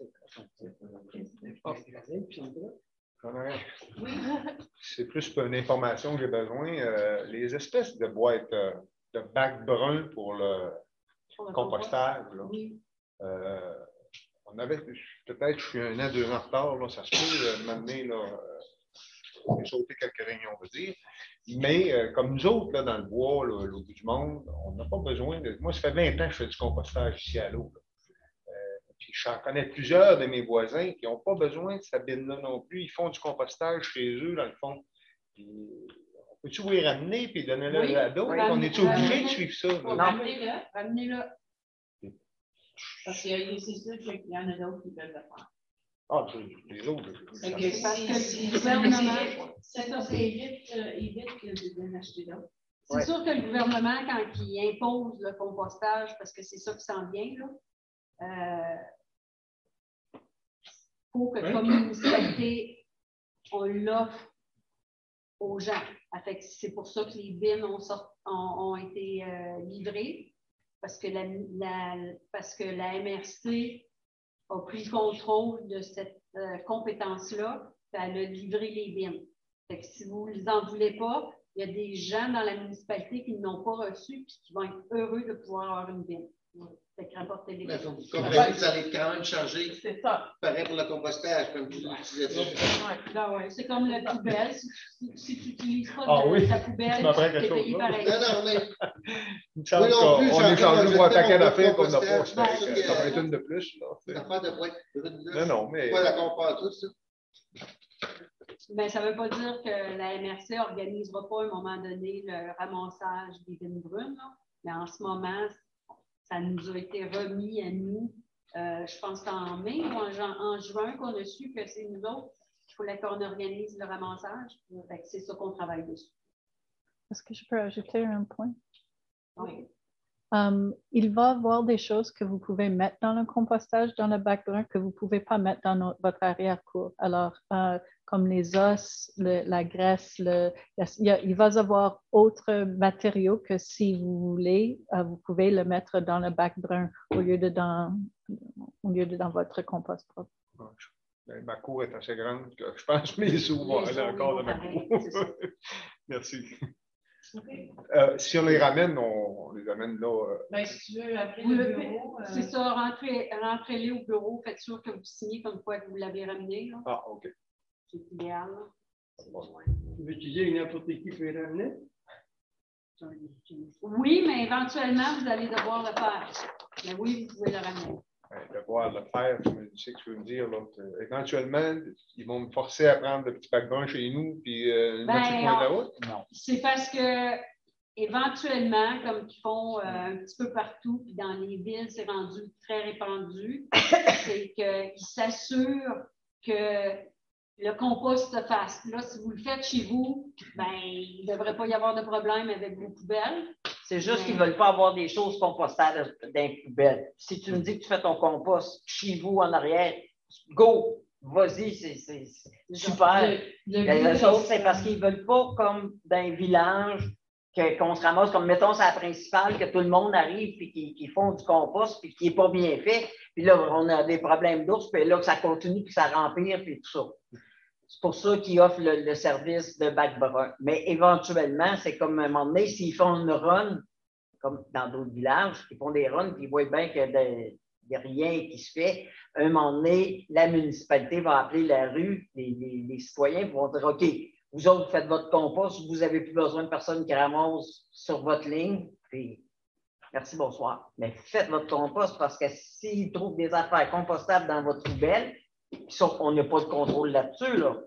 C'est plus une information que j'ai besoin. Euh, les espèces de boîtes euh, de bacs bruns pour le compostage, là, Oui. euh, on avait, peut-être je suis un an, deux ans en retard, là, ça se peut, euh, m'amener, là, euh, j'ai sauté quelques réunions, on va dire. Mais euh, comme nous autres, là, dans le bois, là, l'autre bout du monde, on n'a pas besoin de. Moi, ça fait vingt ans que je fais du compostage ici à l'eau. Euh, puis j'en connais plusieurs de mes voisins qui n'ont pas besoin de cette bine-là non plus. Ils font du compostage chez eux, dans le fond. Puis, on peut-tu vous les ramener et donner-le Oui, à d'autres? oui. On est obligé de suivre ça? Faut là? Ramenez-le, ramenez-le. Parce que c'est sûr qu'il y en a d'autres qui peuvent le faire. Ah, c'est les autres. je- Fait je- que Parce si- que si- le gouvernement- ça ça, ça évite, euh, évite que de bien acheter d'autres. C'est Ouais. sûr que le gouvernement, quand il impose le compostage, parce que c'est ça qui s'en vient, là, euh, faut que Ouais. comme municipalité, on l'offre aux gens. Ah, fait que c'est pour ça que les bins ont, sort- ont, ont été euh, livrés, parce que la, la- parce que la M R C a pris le contrôle de cette euh, compétence-là, puis elle a livré les bins. Fait que si vous ne en voulez pas, il y a des gens dans la municipalité qui ne l'ont pas reçu et qui vont être heureux de pouvoir avoir une bine. Fait que rapportez-les. Mais faut que vous compreniez que vous allez quand même changer. C'est ça. Pareil pour le compostage, comme tu disais ça. Ah ouais, c'est comme la poubelle. Si, si- si tu n'utilises pas Ah de- oui, ta poubelle, tu m'apprends tu quelque es chose, payé là. pareil. Non, non, mais Il me semble Oui, non plus, qu'on j'ai est changé encore pour un ajouté paquet mon d'affaires qu'on n'a pas. compostage. Ça fait que Ouais. ça va être une de plus. Là. c'est une affaire de point brune. Non, non, mais. Pas la compare tout ça. Mais ça ne veut pas dire que la M R C n'organisera pas à un moment donné le ramassage des bines brunes. Là. Mais en ce moment, ça nous a été remis à nous. Euh, je pense que c'est en mai ou en, jan- en juin qu'on a su que c'est nous autres qu'il fallait qu'on organise le ramassage. Fait que c'est ça qu'on travaille dessus. Est-ce que je peux ajouter un point? Oui. Um, il va y avoir des choses que vous pouvez mettre dans le compostage, dans le bac brun, que vous ne pouvez pas mettre dans no- votre arrière-cour. Alors, euh, comme les os, le- la graisse, le, il, y a- il va y avoir autres matériaux que si vous voulez, euh, vous pouvez le mettre dans le bac brun au lieu de dans, au lieu de dans votre compost propre. Ben, ma cour est assez grande que je pense que mes sous vont Les aller os, encore ils dans ma vont cour. pareil, c'est ça. Merci. Okay. Euh, si on les ramène, on, on les amène là. euh, Ben, si tu veux, après Vous le le bureau. euh, C'est ça, rentrez, rentrez-les au bureau, faites sûr que vous signez comme quoi que vous l'avez ramené. Là. Ah, OK. C'est idéal. Là. Tu veux dire n'importe qui peut les ramener? Oui, mais éventuellement, vous allez devoir le faire. Mais oui, vous pouvez le ramener. Ben, devoir le faire, je me- je sais ce que tu veux me dire. Là, que, éventuellement, ils vont me forcer à prendre le petit bac brun chez nous puis euh, le Ben, mettre sur le coin de la on- route. Non. C'est parce que éventuellement, comme ils font euh, un petit peu partout, puis dans les villes, c'est rendu très répandu, c'est qu'ils s'assurent que le compost se fasse. Là, si vous le faites chez vous, ben, il ne devrait pas y avoir de problème avec vos poubelles. C'est juste qu'ils ne veulent pas avoir des choses compostables dans les poubelles. Si tu me dis que tu fais ton compost chez vous en arrière, go, vas-y, c'est c'est- c'est super. le- le Mais but, la chose, c'est- c'est parce qu'ils ne veulent pas, comme dans les villages, que- qu'on se ramasse, comme mettons, c'est la principale, que tout le monde arrive et qu'ils qu'ils font du compost puis qui n'est pas bien fait. Puis là, on a des problèmes d'ours, puis là, que ça continue, puis ça rempire, puis tout ça. C'est pour ça qu'ils offrent le, le service de bac brun. Mais éventuellement, c'est comme à un moment donné, s'ils font une run, comme dans d'autres villages, ils font des runs, puis ils voient bien qu'il n'y a rien qui se fait. À un moment donné, la municipalité va appeler la rue, les, les, les citoyens vont dire, OK, vous autres, faites votre compost, vous n'avez plus besoin de personne qui ramasse sur votre ligne, puis merci, bonsoir. Mais faites votre compost parce que s'ils trouvent des affaires compostables dans votre poubelle, sauf qu'on n'a pas de contrôle là-dessus, là,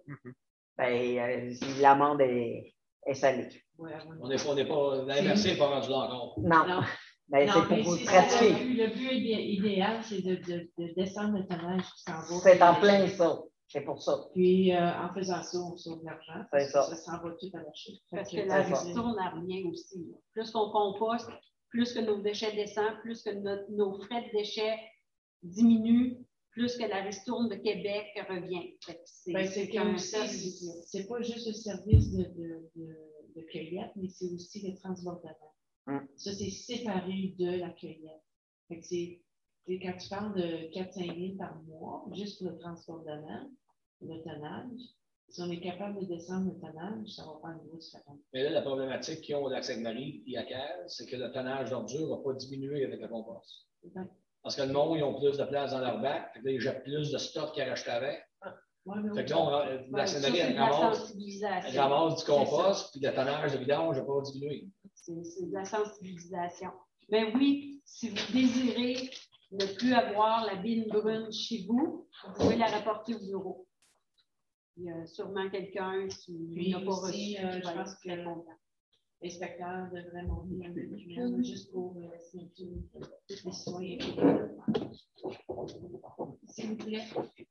ben, euh, l'amende est, est salée. Ouais, ouais. On n'est pas, on n'est pas, la M R C n'est pas rendu là encore. Non, Non. ben, Non, c'est pour mais vous c'est ça, pratiquer. le but, le but idé- idéal, c'est de, de, de descendre le tonnage jusqu'en bas. C'est en plein ça. C'est pour ça. Puis, euh, en faisant ça, on sauve de l'argent. parce C'est que ça. Ça s'en va tout à la chute. Parce Fait que la c'est ça. ristourne n'a rien aussi. Là. Plus qu'on composte, plus que nos déchets descendent, plus que notre- nos frais de déchets diminuent, plus que la ristourne de Québec revient. Fait que C'est Ben, c'est c'est un que service. aussi, c'est pas juste le service de, de, de, de cueillette, mais c'est aussi le transbordement. Hum. Ça, c'est séparé de la cueillette. Fait que c'est, c'est quand tu parles de quatre à cinq mille par mois, juste pour le transbordement, le tonnage, si on est capable de descendre le tonnage, ça va faire une grosse différence. Mais là, la problématique qu'ils ont au Lac-Sainte-Marie et à Cal, c'est que le tonnage d'ordures ne va pas diminuer avec le compost. Parce que le monde, ils ont plus de place dans leur bac, fait que là, ils jettent plus de stock qu'ils achetaient avant. Ouais, mais Fait que là, on, la Ben, ça, scénario, c'est elle de la ramasse, sensibilisation. elle ramasse du compost, puis le tonnage de vidange n'a pas diminué. C'est c'est de la sensibilisation. Mais oui, si vous désirez ne plus avoir la bine brune chez vous, vous pouvez la rapporter au bureau. Il y a sûrement quelqu'un qui Puis n'a pas aussi, reçu. euh, qui je va pense être que très content. l'inspecteur devrait monter un document juste pour euh, signature de tous les citoyens. S'il vous plaît.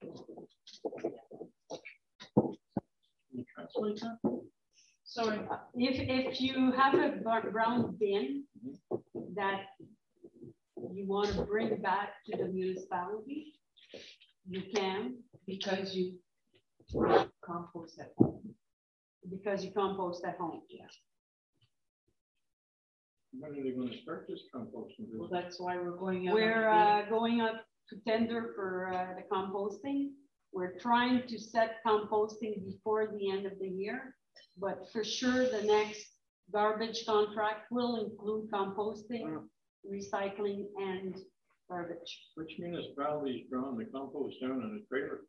Sorry. If, if you have a br- brown bin that you want to bring back to the municipality, you can. Because you compost at home. Because you compost at home, yeah. When are they gonna start this composting? Well, that's why we're going out. We're uh, going up to tender for uh, the composting. We're trying to set composting before the end of the year, but for sure the next garbage contract will include composting, recycling, and garbage. Which municipality's drawn the compost down in a trailer?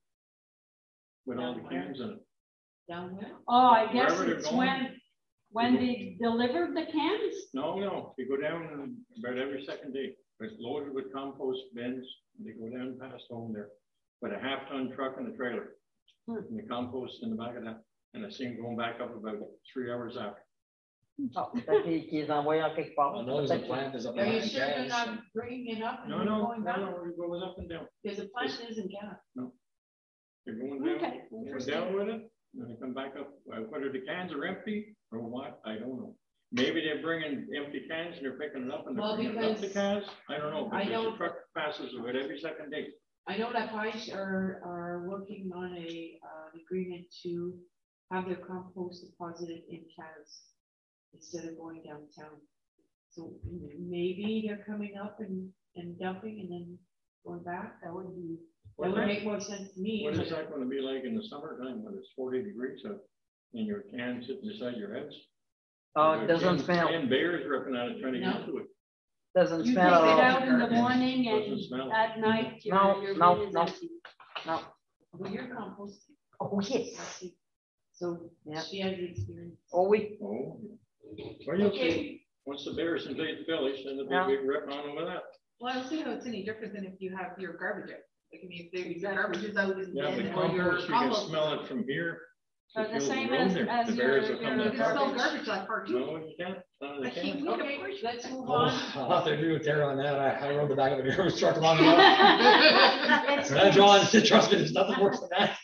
With all the cans in it? Down where? Oh, I guess Wherever they're it's going. when, when they delivered the cans? No, no, they go down about every second day, it's loaded with compost bins, they go down past home there. With a half ton truck and a trailer. Hmm. And the compost in the back of that, and I see them going back up about three hours after. Ah, peut-être qu'ils qu'ils les envoient en quelque part. Oh, no, there's a Peut-être- plant, there's a Are plant. you in sure they're Cass. not bringing it up and No, then no, going no, back? no, it goes up and down, Because the plant isn't gas. they're going down, Okay, going interesting. down with it, and then they come back up, Uh, whether the cans are empty or what, I don't know. Maybe they're bringing empty cans and they're picking it up and they're Well, bringing up the because cans, I don't know, I but there's a don't- truck passes about every second day. I know that Pike are, are working on a, uh, agreement to have their compost deposited in cans instead of going downtown. So maybe they're coming up and, and dumping and then going back. That would be, that would make more sense to me. What is that gonna be like in the summertime when it's forty degrees out and your can sitting beside your house? Oh, You it got doesn't ten- smell. Ten bears ripping out it trying to get No. to it. Doesn't You take it smell at all. out in the morning Doesn't and smell. at night, No, your, your no, bin is no. empty. No. Well, you're composting. Oh, I yes. see. So Yeah. she has the experience. Oh, oui. Oh. Well, you'll see, once the bears invade the village, then there'll Yeah. be a big rip on them with that. Well, I don't see how it's any different than if you have your garbage out. Like, I mean, if there- your garbage is out and Yeah, the then, or your compost, you can compost. smell it from here. Uh, to the feel same road as- there. as The bears your- will come your You in. can smell garbage. garbage that part too. No, you can't. None of the I can't, cans. Okay, let's move Oh, on. I'll have to agree with Tara on that. I, I rode the back of a garbage truck long enough. It's- Uh, John, trust me, there's nothing worse than that.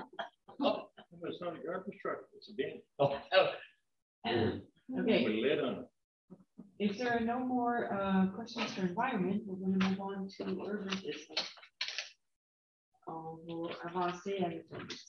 It's not a garbage truck, it's a bin Oh, Okay, with a lid on it. if there are no more uh, questions for environment, we're going to move on to urban business. On va avancer avec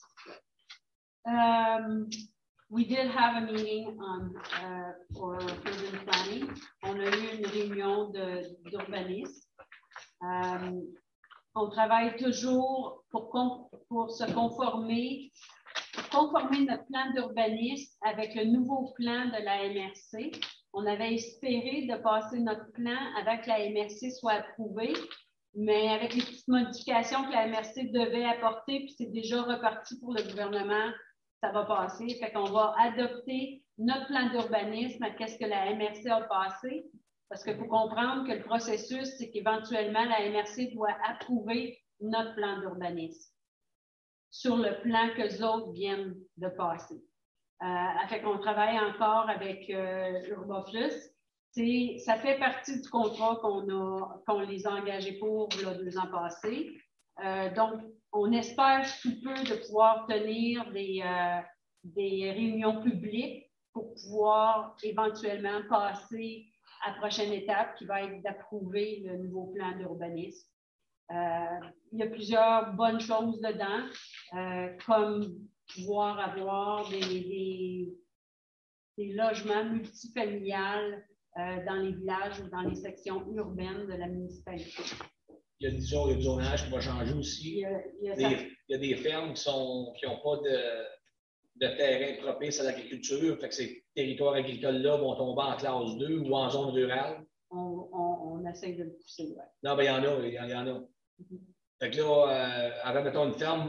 Um, we did have a meeting on, uh, for urban planning. On a eu une réunion de, d'urbanisme. Euh, on travaille toujours pour, con- pour se conformer, pour conformer notre plan d'urbanisme avec le nouveau plan de la M R C. On avait espéré de passer notre plan avant que la M R C soit approuvée, mais avec les petites modifications que la M R C devait apporter, puis c'est déjà reparti pour le gouvernement, ça va passer. Fait qu'on va adopter notre plan d'urbanisme à ce que la M R C a passé, parce qu'il faut comprendre que le processus, c'est qu'éventuellement, la M R C doit approuver notre plan d'urbanisme sur le plan que les autres viennent de passer. Euh, fait qu'on travaille encore avec euh, UrbaPlus. C'est, ça fait partie du contrat qu'on a, qu'on les a engagés pour là, deux ans passés. Euh, donc, on espère sous peu de pouvoir tenir des, euh, des réunions publiques pour pouvoir éventuellement passer à la prochaine étape qui va être d'approuver le nouveau plan d'urbanisme. Euh, il y a plusieurs bonnes choses dedans, euh, comme pouvoir avoir des, des, des logements multifamiliales euh, dans les villages ou dans les sections urbaines de la municipalité. Il y a du, zone- il y a du zonage qui va changer Il aussi. y a, il y a Des- ça- il y a des fermes qui n'ont qui ont pas de, de terrain propice à l'agriculture. Fait que ces territoires agricoles-là vont tomber en classe deux ou en zone rurale. on, on, on essaie de le pousser. Ouais. Non, ben il y en a, il y en, il y en a. Fait que là, euh, avant, mettons, une ferme,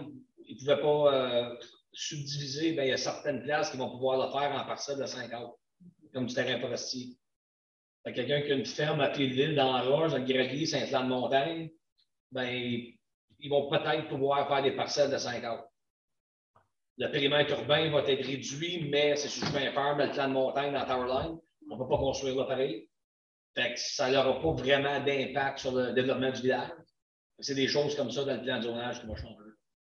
ils ne pouvaient pas euh, subdiviser, ben, il y a certaines places qui vont pouvoir le faire en parcelles de cinq acres, comme du terrain forestier. Quelqu'un qui a une ferme à pied de ville dans la Roche, dans le Gravier, Saint-Flanc-de-Montagne, ben, ils vont peut-être pouvoir faire des parcelles de cinq acres. Le périmètre urbain va être réduit, mais c'est sur le chemin ferme, dans le plan de montagne, dans la Towerline. On ne peut pas construire là pareil. Fait que ça n'aura pas vraiment d'impact sur le développement du village. C'est des choses comme ça dans le plan de zonage qui vont changer.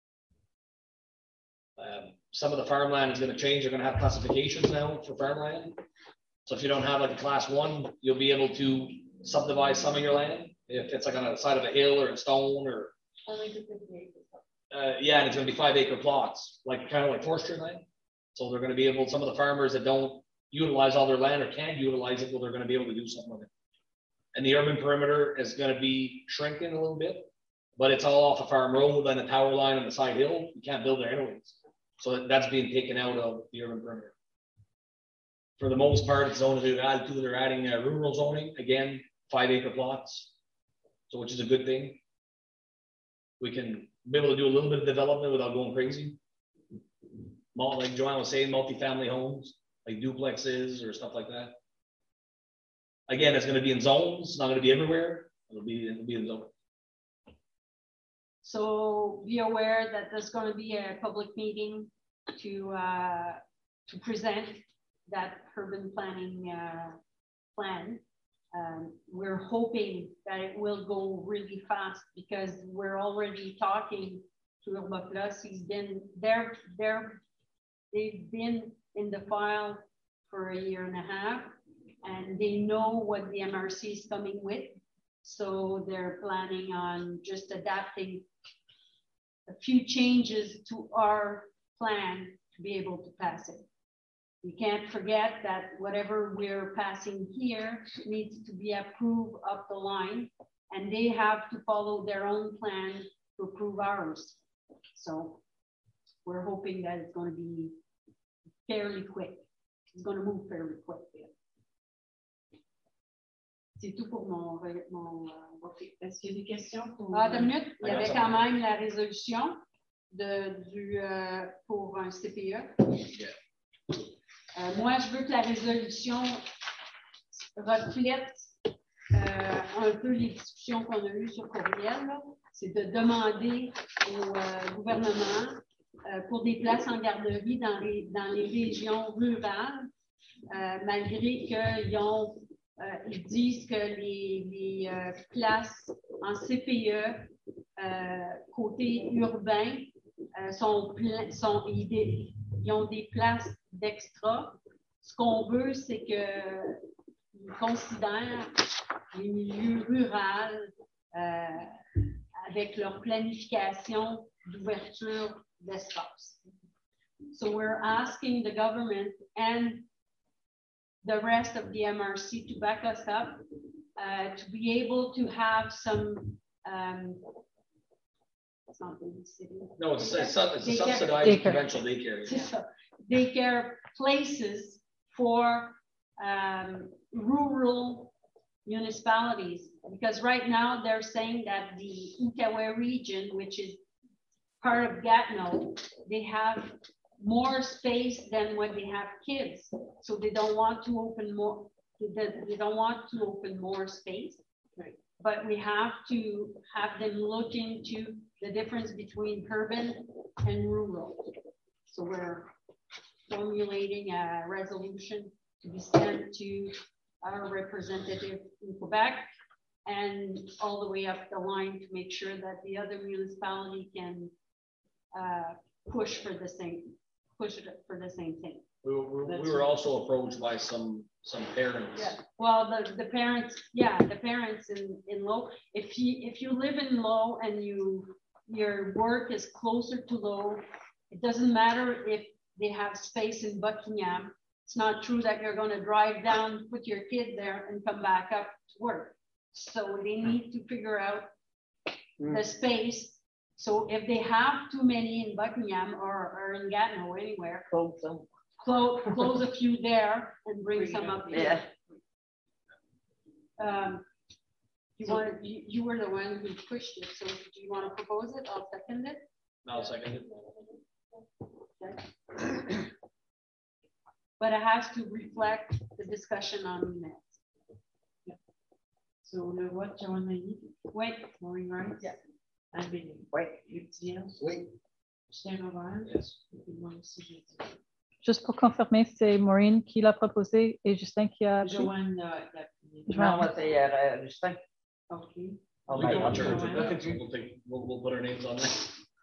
Um, some of the farmland is going to change. They're going to have classifications now for farmland. So if you don't have like a class one, you'll be able to subdivide some of your land. If it's like on the side of a hill or a stone or. Only to fifty acres. Uh, yeah, and it's going to be five acre plots, like kind of like forestry land. So they're going to be able, some of the farmers that don't utilize all their land or can't utilize it, well, they're going to be able to do something with it. And the urban perimeter is going to be shrinking a little bit, but it's all off a farm road and a tower line on the side hill. You can't build there anyways. So that's being taken out of the urban perimeter. For the most part, it's zoned rural too. They're adding uh, rural zoning, again, five acre plots. So which is a good thing. We can be able to do a little bit of development without going crazy. Like Joanne was saying, multifamily homes, like duplexes or stuff like that. Again, it's going to be in zones, it's not going to be everywhere. It'll be, it'll be in zones. So be aware that there's going to be a public meeting to uh, to present that urban planning uh, plan. Um, we're hoping that it will go really fast because we're already talking to UrbaPlus. He's been there, there, they've been in the file for a year and a half, and they know what the M R C is coming with. So they're planning on just adapting a few changes to our plan to be able to pass it. You can't forget that whatever we're passing here needs to be approved up the line, and they have to follow their own plan to approve ours. So we're hoping that it's going to be fairly quick. It's going to move fairly quick. C'est tout pour mon... mon okay. Est-ce qu'il y a des questions? Pour... Ah, deux minutes. Il y avait quand même la résolution de, du, euh, pour un C P E. Yeah. Euh, moi, je veux que la résolution reflète euh, un peu les discussions qu'on a eues sur courriel. C'est de demander au euh, gouvernement euh, pour des places en garderie dans les, dans les régions rurales, euh, malgré qu'ils ont Euh, ils disent que les, les euh, places en C P E euh, côté urbain euh, sont plein, sont, ils, ils ont des places d'extra. Ce qu'on veut, c'est qu'ils considèrent les milieux ruraux euh, avec leur planification d'ouverture d'espace. So we're asking the government and the rest of the M R C to back us up, uh, to be able to have some, um, it's not in the city. No, it's, it's, it's a subsidized daycare. conventional daycare. Yeah. Daycare places for um, rural municipalities, because right now they're saying that the Outaouais region, which is part of Gatineau, they have more space than when they have kids. So they don't want to open more, they don't want to open more space. Right. But we have to have them look into the difference between urban and rural. So we're formulating a resolution to be sent to our representative in Quebec and all the way up the line to make sure that the other municipality can uh, push for the same push it for the same thing. We were, we were also approached by some some parents. Yeah. Well, the, the parents, yeah, the parents in, in Low, if you if you live in Low and you your work is closer to Low, it doesn't matter if they have space in Buckingham. It's not true that you're going to drive down, put your kid there and come back up to work. So they need to figure out mm. the space. So if they have too many in Buckingham or, or in Gatineau, anywhere, close some. Close, close a few there and bring, bring some up here. Yeah. Um, you, wanted, you, you were the one who pushed it, so do you want to propose it? I'll second it. I'll second it. But it has to reflect the discussion on minutes. So, le vote, Joanne Magny, Oui, Maureen Rice. Yeah. Anne Bélier. Oui. Luc Diaz. Oui. Justin Robert. Yes. Et puis moi aussi, j'ai dit. Juste pour confirmer, c'est Maureen qui l'a proposé et Justin qui a appuyé. Joanne, euh, la première. Non, moi, c'est euh, Justin. OK. Oh, We my can God. adjourn to that. We'll take, we'll, we'll put our names on that.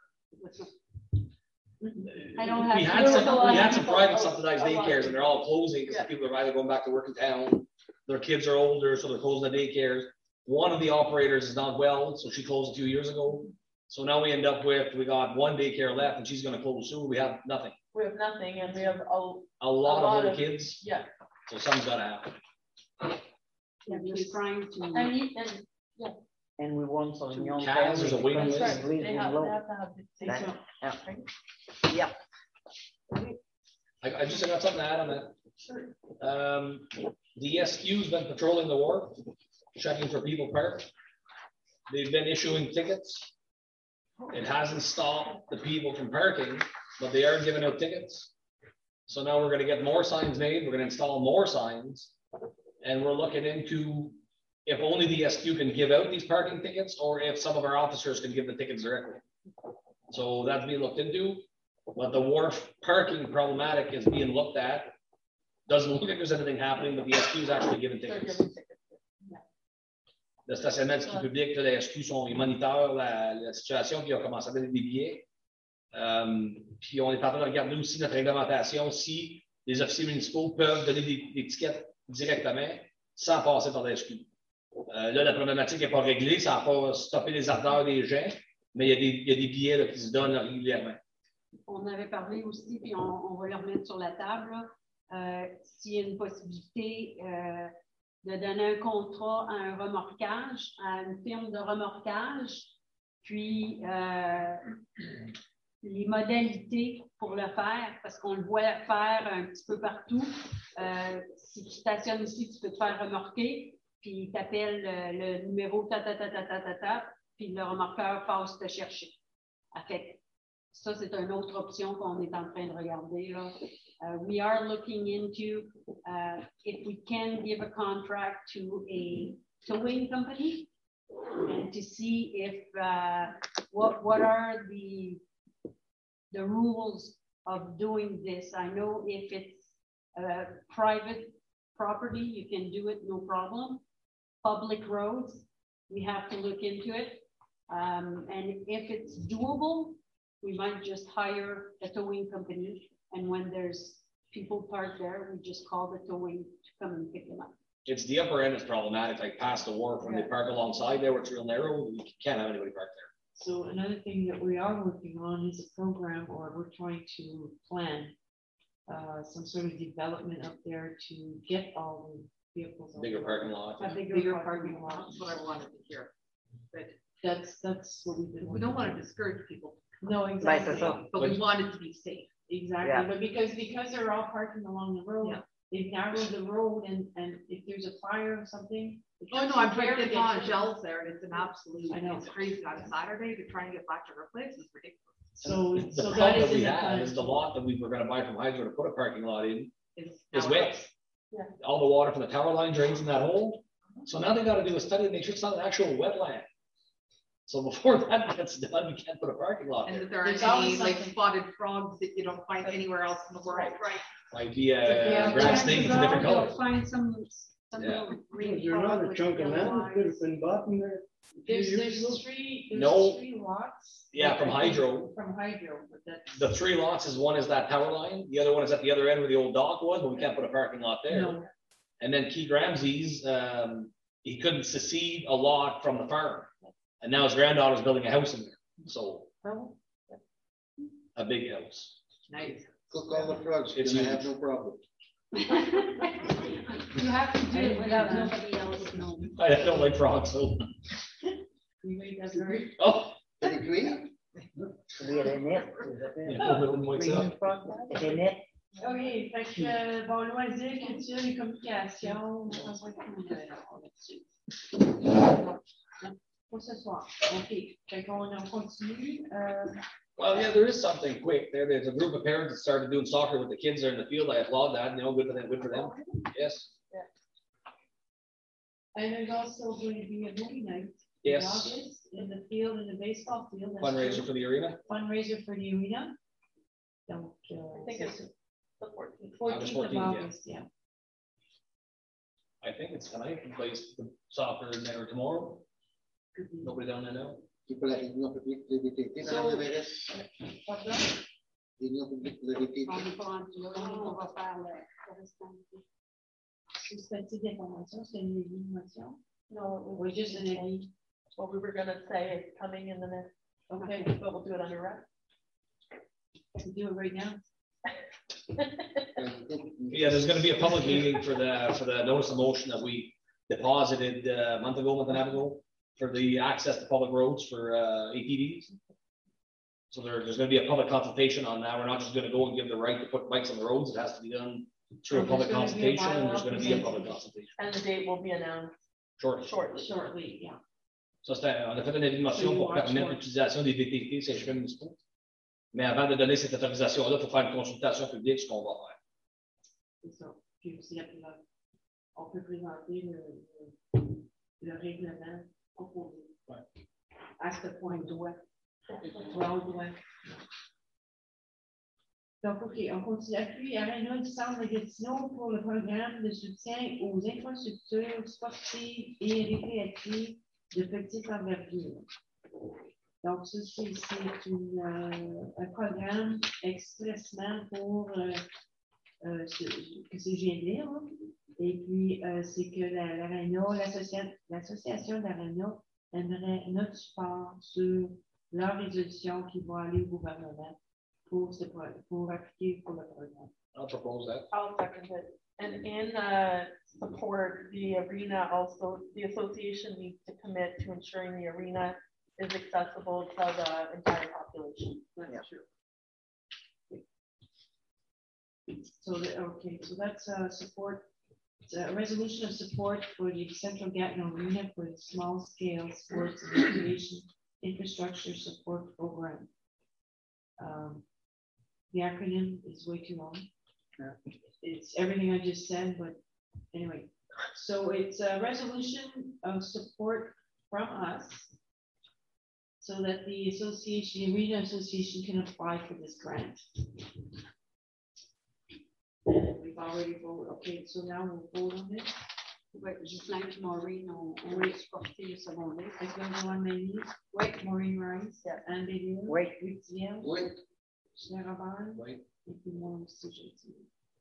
I don't have. We had some, to- we had some private subsidized A lot. daycares and they're all closing because Yeah. people are either going back to work in town. Their kids are older, so they're closing the daycares. One of the operators is not well, so she closed a few years ago. So now we end up with, we got one daycare left and she's gonna close soon. We have nothing. We have nothing and we have a, A lot A of lot little of- kids, yeah. so something's gotta happen. I'm just trying to. and, he- and And we want some young Cats, there's a families. waiting that's list. right, Leave they them have, they alone. have to have. the- they That- don't- yeah. Yeah. I, I just got something to add on that. Sure. Um, the S Q's been patrolling the wharf, checking for people parked. They've been issuing tickets. It hasn't stopped the people from parking, but they are giving out tickets. So now we're gonna get more signs made, we're gonna install more signs. And we're looking into if only the S Q can give out these parking tickets, or if some of our officers can give the tickets directly. So that's being looked into, but the wharf parking problematic is being looked at. Doesn't look like there's anything happening, but the S Q is actually giving They're tickets. giving tickets. Le stationnement du public, là, les S Q sont, ils monitorent la, la situation, puis ils ont commencé à donner des billets. Euh, puis on est en train de regarder aussi notre réglementation, si les officiers municipaux peuvent donner des, des tickets directement sans passer par la S Q. Euh, là, la problématique n'est pas réglée, ça n'a pas stoppé les ardeurs des gens, mais il y a des, il y a des billets là, qui se donnent régulièrement. On avait parlé aussi, puis on, on va le remettre sur la table, là, euh, s'il y a une possibilité euh, de donner un contrat à un remorquage, à une firme de remorquage, puis euh, les modalités pour le faire, parce qu'on le voit faire un petit peu partout. Euh, si tu stationnes ici, tu peux te faire remorquer, puis tu appelles le, le numéro ta ta ta ta ta ta ta, puis le remorqueur passe te chercher. Fait, ça, c'est une autre option qu'on est en train de regarder, là. Uh, we are looking into uh, if we can give a contract to a towing company and to see if uh, what what are the the rules of doing this. I know if it's uh, private property, you can do it, no problem. Public roads, we have to look into it. Um, and if it's doable, we might just hire a towing company. And when there's people parked there, we just call the towing to come and pick them up. It's the upper end is problematic, like past the wharf, when they park alongside there, where it's real narrow, you can't have anybody parked there. So another thing that we are working on is a program, or we're trying to plan uh, some sort of development up there to get all the vehicles. Bigger parking lot. A bigger, bigger parking lot. That's what I wanted to hear. But That's, that's what we've been. we don't want to working discourage people, on. No, Ben, exactly. c'est ça. but we want it to be safe. Exactly, Yeah. but because, because they're all parking along the road, Yeah. they've narrowed the road, and, and if there's a fire or something. the Oh, no, kids I'm don't trying care to to get on to- shelves there and it's an absolute, I know. it's crazy on a Saturday to try and get back to her place is ridiculous. So, The so that problem is that we in the have plan. is the lot that we were gonna buy from Hydro to put a parking lot in It's is now- wet. Yeah. All the water from the tower line drains in that hole. So now they gotta do a study to make sure it's not an actual wetland. So before that gets done, we can't put a parking lot And there. that there There's are any always like something. spotted frogs that you don't find anywhere else in the world. Right. Might be Yeah, a grass snake, it's a different they'll color. Find some, some Yeah. little green. There's not frog a with chunk of yellow land that could eyes. have been bought in there. a few There's, years there's ago. three, there's No. three lots. Yeah, from I think Hydro. From Hydro, but that's. The three lots is one is that tower line, the other one is at the other end where the old dock was, but we can't put a parking lot there. No. And then Keith Ramsey's, um, he couldn't secede a lot from the farm. And now his granddaughter's building a house in there, so Oh, a big house. Nice. Cook all the frogs, It's you're gonna huge. have no problem. You have to do it without nobody else knowing. I don't like frogs, so. you made that very. Oh. T'as des cuits? Oui, elle est nette. vous appelez. Il y a pas de moins que ça. Elle est nette. OK, fait que, euh, bon, loisirs, culture, les communications, François, comment on est là-dessus? Non, pour ce soir. OK, fait qu'on on continue. Euh, Well, yeah, there is something quick. There, there's a group of parents that started doing soccer with the kids there in the field. I applaud that. You know, good for them. Good for them. Yes. And there's also going to be a movie night. Yes. In August, in the field, in the baseball field. That's Fundraiser true. for the arena. Fundraiser for the arena. Donc, uh, I think it's the fourteenth. fourteenth of fourteenth, yeah. August, yeah. I think it's tonight. He plays the soccer in there tomorrow. Could be. Nobody down there now. C'est pour la réunion publique de l'V T T, So- Madame Everest. Pardon? Réunion publique de l'V T T. On n'est pas rendu là, on va faire le le restant. C'est ce type d'information, c'est une information. No, it Or was just an avis. what we were gonna say, it's coming in the next, Okay, but we'll do it under wrap. we do it right now. Yeah, there's going to be a public meeting for the for the notice of motion that we deposited uh, a month ago, month and a half ago, for the access to public roads for uh, A T Vs. So there, there's going to be a public consultation on that. We're not just going to go and give the right to put bikes on the roads. It has to be done through a And public there's gonna be a consultation, and there's bylaw going to be a presented. public consultation. And the date will be announced Short. shortly. Shortly, yeah. Ça, c'était, on a fait une motion So you pour watch permettre for- l'utilisation des V T T, ces chemins municipaux. Mais avant de donner cette autorisation-là, il faut faire une consultation publique, ce qu'on va faire. C'est ça. Puis aussi, après, là, on peut présenter le, le, le règlement proposé. Ouais. À ce point, doigt. Doigt au doigt. Donc, OK, on continue. Appui Arena du Centre de Gatineau pour le programme de soutien aux infrastructures sportives et récréatives de petite envergure. Donc, ça, c'est c'est une, euh, un programme expressement pour euh, euh, ce que c'est je viens de lire. Hein. Et puis, euh, c'est que la- l'Arena, l'associa- l'association d'Arena aimerait notre support sur leur résolution qui va aller au gouvernement pour, ce, pro- pour appliquer pour le programme. I'll propose that. I'll second it. And in uh, support, the arena also, the association needs to commit to ensuring the arena is accessible to the entire population. That's true. So, the- okay, so that's uh, support, it's a resolution of support for the Central Gatineau Arena for the small scale sports and recreation infrastructure support program. Um, The acronym is way too long. It's everything I just said, but anyway. So it's a resolution of support from us so that the association, the Arena Association can apply for this grant. And we've already voted, okay, so now we'll vote on it. Ouais, Ghislain et Maureen ont, ont exporté le secondaire. Est-ce qu'on va voir Mélanie? Oui. Maureen Rice? Anne Bélieu? Oui. Luc Thiel? Oui. Julien Robert? Oui. Et puis moi aussi, j'ai dit.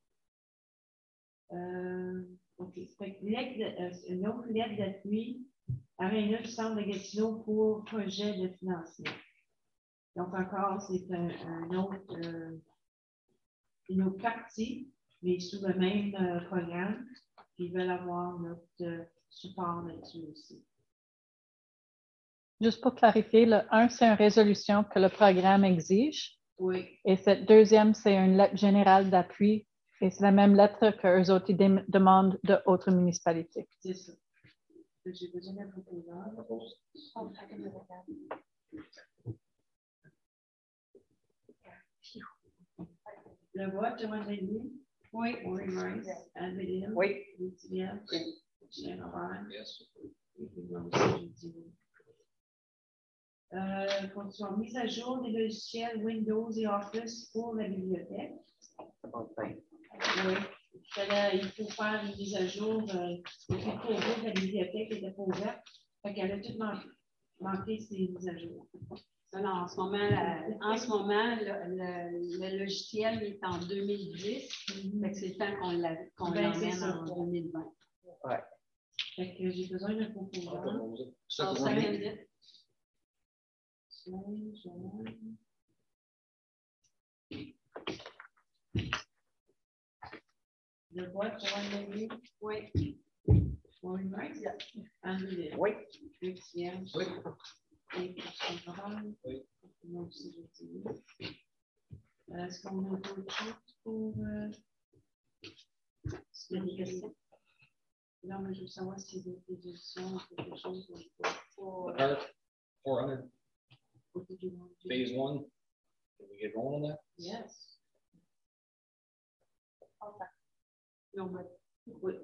Euh, OK. Fait que lettre de- euh, une autre lettre d'appui à Arena du Centre de Gatineau pour projet de financement. Donc encore, c'est un, un autre, euh, une autre partie, mais sous le même euh, programme. Puis ils veulent avoir notre euh, support là-dessus aussi. Juste pour clarifier, le un, c'est une résolution que le programme exige. Oui. Et cette deuxième, c'est une lettre générale d'appui. Et c'est la même lettre qu'eux autres ils dem- demandent d'autres municipalités. C'est ça. J'ai besoin d'un proposeur. Oh, I can do that. Le vote, Joanne Bélieu? Oui. Maureen Rice? Anne Bélieu? Oui. Luc Thiel? Oui. Julien Robert? Yes. Et puis moi aussi, j'ai dit oui. Euh, continuons. Mise à jour des logiciels Windows et Office pour la bibliothèque. Oui. Il fallait- il faut faire une mise à jour. Euh, depuis le COVID, la bibliothèque n'était pas ouverte. Fait qu'elle a tout man- manqué ses mises à jour. Non, non, en ce moment, la- en ce moment, le, le- le logiciel est en deux mille dix. Fait que c'est le temps qu'on la- qu'on Ben, c'est l'emmène ça. en deux mille vingt. Fait que j'ai besoin d'un proposeur. Ça, I'll pour moi, second it. Joanne, Joanne. Le vote, Joanne Bélieu? Oui. Maureen Rice? Anne Bélieu? Oui. Luc Thiel? Oui. Et puis, Julien Robert? Oui. Moi aussi, j'ai dit oui. Euh, Est-ce qu'on a d'autres choses pour... Euh... Il y a des questions? Non, mais je veux savoir s'il y a des résolutions ou quelque chose pour... pour... Part four hundred, pour tout le monde. phase one. Can we get going on that? Yes. No, but, but-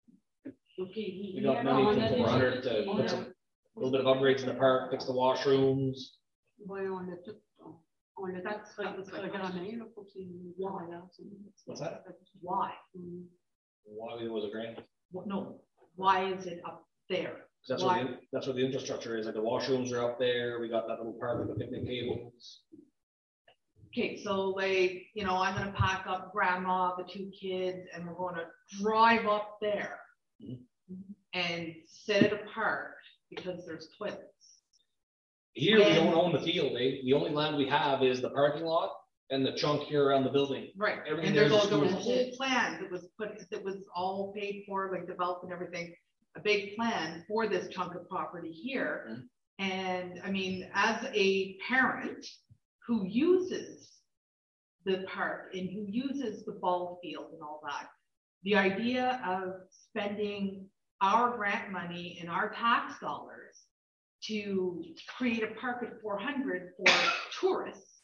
okay. We got money from four hundred to put some, a little bit of upgrades in the park, fix the washrooms. Ouais, on a tout, on- on a tout programmé, là, pour qu'il y ait- What's that? Why? Why was a grant? What- No, why is it up there? That's where the, that's where the infrastructure is, like the washrooms are up there, we got that little park with the picnic tables. Okay, so like, you know, I'm gonna pack up grandma, the two kids, and we're gonna drive up there Mhm. and set it apart because there's toilets. Here, we And- don't own the field, eh? The only land we have is the parking lot and the chunk here around the building. Right, Everything and there's there's all, there was a is- whole plan that was put, that was all paid for, like developed and everything. A big plan for this chunk of property here. Mhm. And I mean, as a parent who uses the park and who uses the ball field and all that, the idea of spending our grant money and our tax dollars to create a park at four hundred for tourists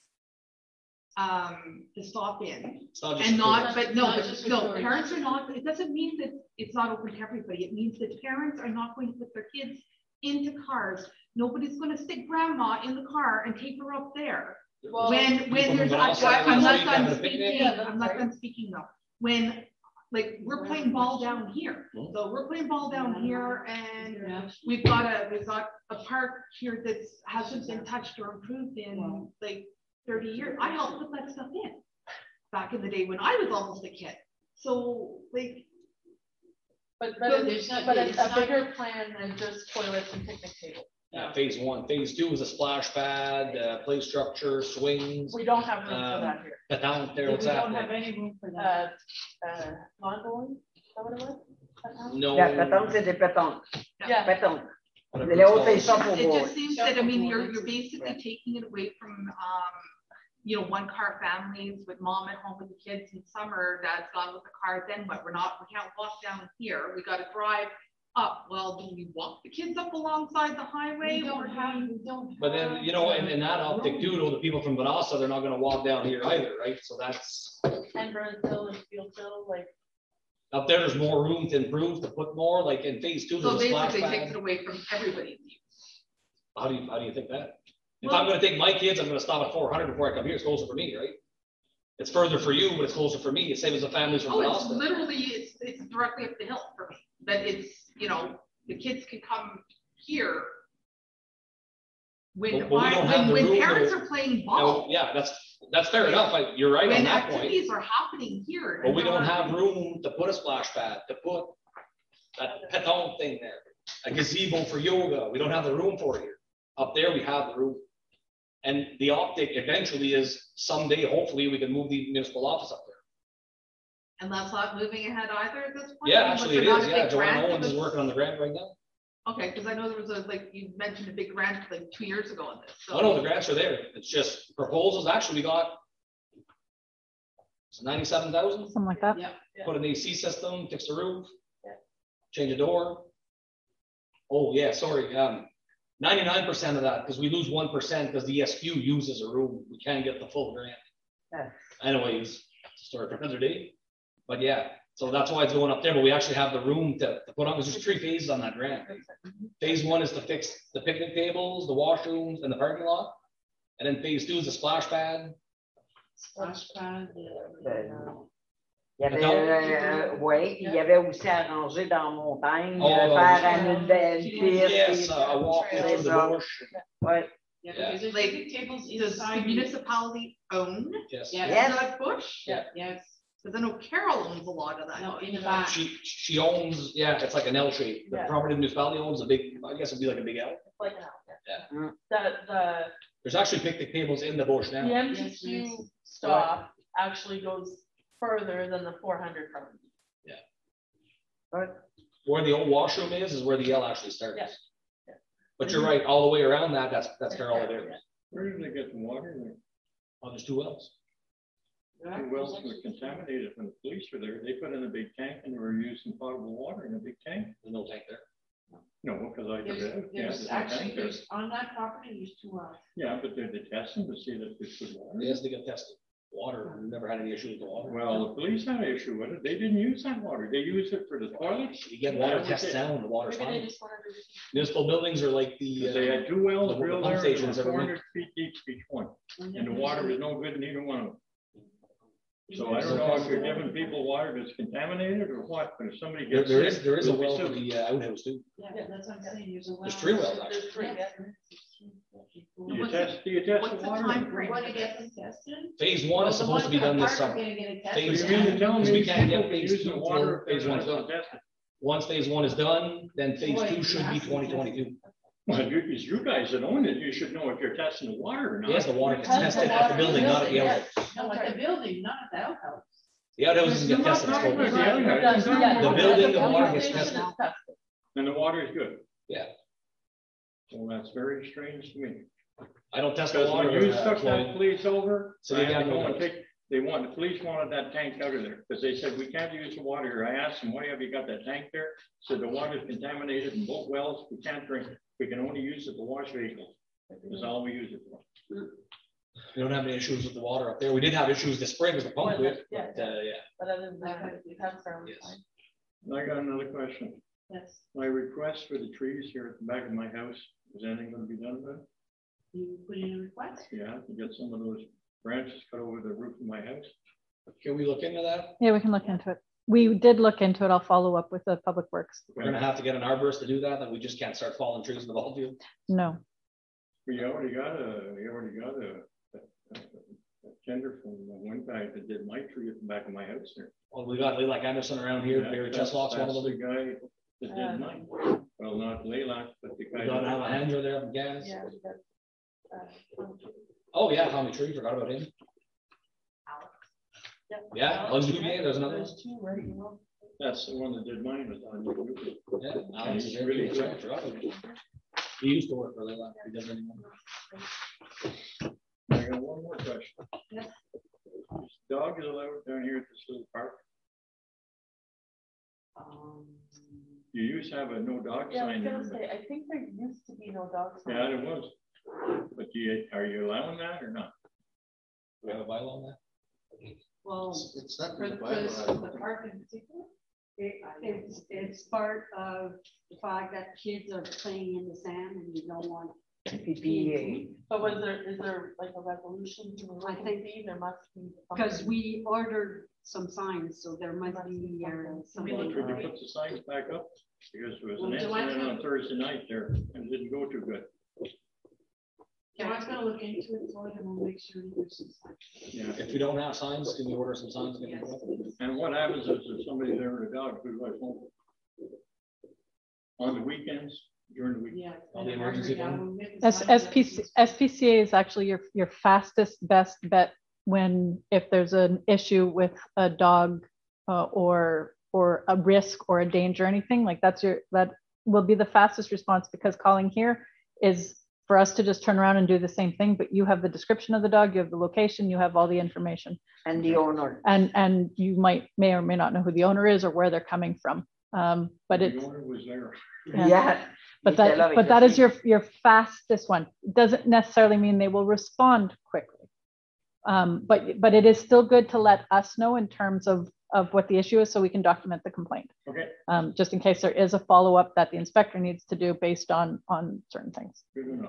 um, to stop in. It's not just And for not, tourists. but no, Not but just for no, tourists. parents are not, it doesn't mean that it's not open to everybody. It means that parents are not going to put their kids into cars. Nobody's gonna stick grandma in the car and take her up there. Well, When, People when from there's, Vanessa I'm on the not street done having a picnic. speaking, Yeah, that's I'm not right. done speaking though. When, like, we're playing ball down here. Mhm. So we're playing ball down here and Yeah. we've got a, we've got a park here that's hasn't been touched or improved in Wow. like thirty years. I helped put that stuff in back in the day when I was almost a kid. So like, But, So but there's it's, not- but it's it's a not- bigger plan than just toilets and picnic tables. Yeah, phase one, phase two is a splash pad, uh, play structure, swings, We don't have room for Um, that here. a down there, we what's don't that? have any room for that. Uh, uh, lawn bowling, is that what it was? That house? No. La pétanque, c'est des pétanques. Yeah. Pétanque. whatever Les it's autres, called. c'est ça pour it voir. just seems that, I mean, you're, Shuffleboard, you're basically taking it away from, um, you know, one car families with mom at home with the kids in summer, dad's gone with the car, then what? We're not, we can't walk down here. We gotta drive up. Well, do we walk the kids up alongside the highway? We or don't have, we don't. But then, you know, in, in that optic too, though, the people from Vanessa, they're not gonna walk down here either, right? So that's, And Burnsville and Fieldville, like, up there, there's more room to improve, to put more, like in phase two, So there's a splash basically takes it pad. away from everybody's use. How do you, how do you think that? If Well- I'm gonna take my kids, I'm gonna stop at four hundred before I come here, it's closer for me, right? It's further for you, but it's closer for me, it's same as the families from Oh, it's Vanessa. literally, it's, it's directly up the hill for me, that it's, you know, the kids can come here. When, But- but we don't have when, the when room parents to- are playing No, ball, yeah, that's, that's fair enough, like, you're right on when that point. activities are happening here. But we and don't they're- have room to put a splash pad, to put that pétanque thing there, a gazebo for yoga, we don't have the room for it here. Up there, we have the room. And the optic eventually is someday, hopefully, we can move the municipal office up there. And that's not moving ahead either at this point? Yeah, I mean, was actually it there not is, a yeah, big Joanne grant that Owens is was- working on the grant right now. Okay, because I know there was a, like, you mentioned a big grant like two years ago on this, so. Oh, no, the grants are there, it's just proposals, actually, we got ninety-seven thousand, Something like that. Yeah. put an A C system, fix the roof, Yeah. change a door. Oh, yeah, sorry, um, ninety-nine percent of that, because we lose one percent because the S Q uses a room, we can't get the full grant. Yeah. Anyways, story for another day, but yeah, so that's why it's going up there, but we actually have the room to, to put on, there's just three phases on that grant. Phase one is to fix the picnic tables, the washrooms, and the parking lot. And then phase two is the splash pad. Splash pad. uh, Euh, Il y avait, Attends. euh, ouais, il y avait aussi arrangé dans la montagne, Oh, euh, dans- faire une nouvelle Yes, piste. uh, a walk C'est through the ça. bush. Ouais. Yeah, Yeah. because there's Like, picnic tables Does the inside. you. municipality own Yes. Yeah. Yes. that bush? Yeah, yes. Because I know Carol owns a lot of that. No, bush. in the back. She, she owns, yeah, it's like an L shape. The Yeah. property municipality owns a big, I guess it'd be like a big L. it's like an outfit. Yeah. The, the, There's actually picnic tables in the bush the now. M T Yes, Q yes. stop actually goes further than the four hundred from. Where the old washroom is, is where the L actually starts. Yeah. Yeah. But you're right, all the way around that, that's, that's Carol there. Where do they get the water? There? Oh, there's two wells. The wells were contaminated when the police were there. They put in a big tank and they were using potable water in a big tank. There's no tank there. No, know, because I. There's, could, uh, yeah, there's there's no actually, tank there. there's, on that property, there's two wells. Yeah, but they're they're testing to see that there's good water. Yes, they get tested. Water, we've never had any issue with the water. Well, the police had an issue with it. They didn't use that water. They used it for the toilets. You get water tests down, the water's Maybe they fine. just wanted to. Municipal buildings are like the. They uh, had two wells the- the drilled pump there, stations four every week. hundred feet deep each one, And and the then water was there's- no good in either one of them. there's So I don't also- know if you're giving people water that's contaminated or what, but if somebody There, gets. there sick, is, there is a we'll be well for sued. the uh, outhouse too. Yeah, that's what I'm saying, there's a well. There's three wells, actually. There's three, yeah. Do you test, do you test What's the the water? time frame? What do you get them tested? Phase one is supposed to be done this summer. Phase So you mean to tell me Because we can't people get can phase use two the until water if phase they're one's not done. tested? Once phase one is done, then phase two should be twenty twenty-two. Well, you, it's you guys that own it, you should know if you're testing the water or not. Yes, the water gets Because tested the at the water building, not at the building, outhouse. No, at the building, not at the outhouse. The outhouse doesn't get tested. it's Not about full. the outhouse. The building, the water gets Station is tested. tested. And the water is good. Yeah. Well, that's very strange to me. I don't test the Because water. when you uh, took Chloe. that police over, So I they had got to go no and notice. take, they wanted, the police wanted that tank out of there, because they said, we can't use the water here. I asked them, why have you got that tank there? Said the water's contaminated in both wells, we can't drink it. We can only use it to wash vehicles. That's all we use it for. We don't have any issues with the water up there. We did have issues this spring with the pump Well, quit, yeah, but uh, yeah. But other than that, it has fairly Yes. fine. I got another question. Yes, My request for the trees here at the back of my house, is anything gonna be done with it? you put in a request? Yeah, to get some of those branches cut over the roof of my house. Can we look into that? Yeah, we can look into it. We did look into it. I'll follow up with the Public Works. We're gonna have to get an arborist to do that, and we just can't start falling trees in the ball field. No. We already got a, we already got a, a, a tender from one guy that did my tree at the back of my house there. Well, we got Laylock Anderson around here, Yeah, Barry that's- Cheslock's one of that's them. The guy that Uh, did mine. Well, not Laylock, but the guy. We got that- Alejandro there from Gaz. Yeah. we got, uh, Oh, yeah, Tommy Tree, forgot about him. Yeah, Alex Duvier, there's another one. There's two, right, you know. That's the one that did mine was on YouTube. Yeah, Alex is He's really really good. good. Forgot about him. He used to work for Laylock, he doesn't anymore. I got one more question. Yes. Dog is allowed down here at this little park. Um, You used to have a no dog Yeah, I was sign gonna there. say, I think there used to be no dog but- sign. Yeah, there was. But you, are you allowing that or not? Do we have a bylaw on that? Well, It's it's not. for in the, the bylaw, I for don't the think. park in particular? It, it's, it's part of the fact that kids are playing in the sand and you don't want. P P A. But was there, is there like a resolution to remove I think- the fee? There must be. Because something. we ordered some signs, so there must be, uh, something. Could you put the signs back up? Because there was Well, an do I incident have- on Thursday night there and it didn't go too good. Yeah, I was gonna look into it for you and we'll make sure there's some signs. Yeah. If we don't have signs, can we order some signs? and get them Yes. up? And what happens is if somebody's there with a dog, who do I phone? On the weekends, during the week? Yeah. On the emergency Yeah, phone? we'll get the S- signs SPC, up. S P C A is actually your, your fastest best bet when, if there's an issue with a dog uh, or, or a risk or a danger, or anything like that's your, that will be the fastest response, because calling here is for us to just turn around and do the same thing, but you have the description of the dog, you have the location, you have all the information. And the owner. And, and you might, may or may not know who the owner is or where they're coming from. Um, but The it's, owner was there. Yeah. Yeah. but Il était là that, avec but le that is chien. your, your fastest one. Doesn't necessarily mean they will respond quickly. Um, but, but it is still good to let us know in terms of, of what the issue is, so we can document the complaint. Okay, Um, just in case there is a follow-up that the inspector needs to do based on, on certain things. good enough.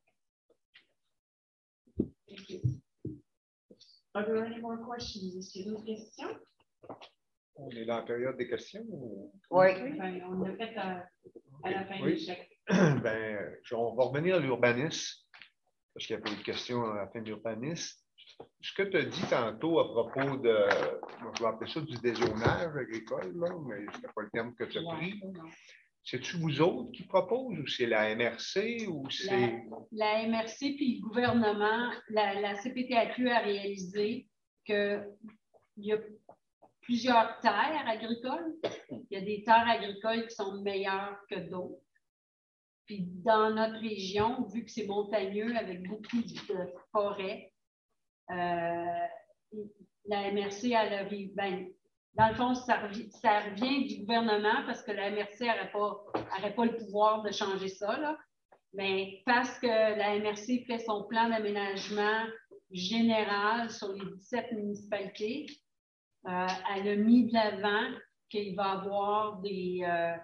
Thank you. Are there any more questions? Est-ce qu'il y a d'autres questions? On est dans la période des questions. ou- Oui. Enfin, on a fait à, à la fin Oui. de chaque. Ben, je- on va revenir à l'urbanisme, parce qu'il y a pas eu de questions à la fin de l'urbanisme. Ce que tu as dit tantôt à propos de, moi, je vais appeler ça du dézonage agricole, là, mais ce n'est pas le terme que tu as pris. C'est-tu vous autres qui proposent ou c'est la M R C ou c'est. La M R C puis le gouvernement, la, la C P T A Q a réalisé qu'il y a plusieurs terres agricoles. Il y a des terres agricoles qui sont meilleures que d'autres. Puis dans notre région, vu que c'est montagneux avec beaucoup de forêts, euh, la M R C, elle a, ben, dans le fond, ça revient, ça revient du gouvernement parce que la M R C n'aurait pas, aurait pas le pouvoir de changer ça, là. Mais parce que la M R C fait son plan d'aménagement général sur les dix-sept municipalités, euh, elle a mis de l'avant qu'il va y avoir des, euh,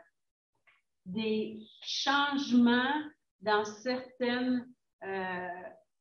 des changements dans certaines euh,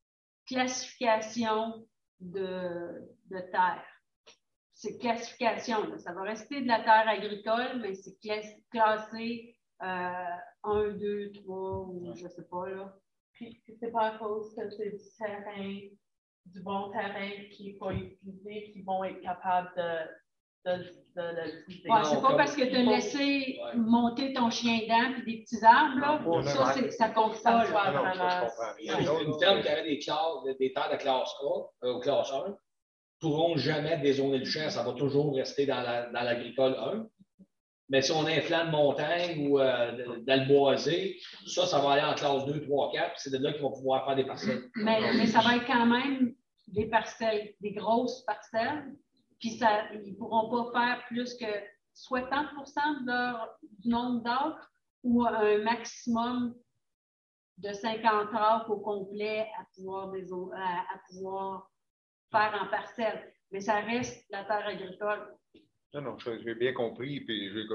classifications de, de terre. C'est classification, là. Ça va rester de la terre agricole, mais c'est classé euh, un, deux, trois, ou je ne sais pas, là. Puis, c'est pas à cause que c'est du terrain, du bon terrain qu'il faut utiliser, qui vont être capables de, de, de l'utiliser. Ouais, c'est pas parce que tu as laissé Ouais. monter ton chien dent et des petits arbres, là. Non, Ça, non, c'est- ça compte pas, Ça là. soit Non, non, ça, je vraiment- comprends. Il y a Une une ferme qui avait des, classes, des terres de classe A euh, ou classe un pourront jamais dézoner le champ. Ça va toujours rester dans la- dans l'agricole un. Mais si on a un flanc de montagne ou euh, d'alboisé, ça, ça va aller en classe deux, trois, quatre. C'est de là qu'ils vont pouvoir faire des parcelles. Mais, mais ça va être quand même des parcelles, des grosses parcelles. Puis ça, ils ne pourront pas faire plus que soixante pour cent de leur, du nombre d'acres ou un maximum de cinquante acres au complet à pouvoir, déso- à, à pouvoir faire en parcelle. Mais ça reste la terre agricole. Non, non, ça, j'ai bien compris, puis j'ai-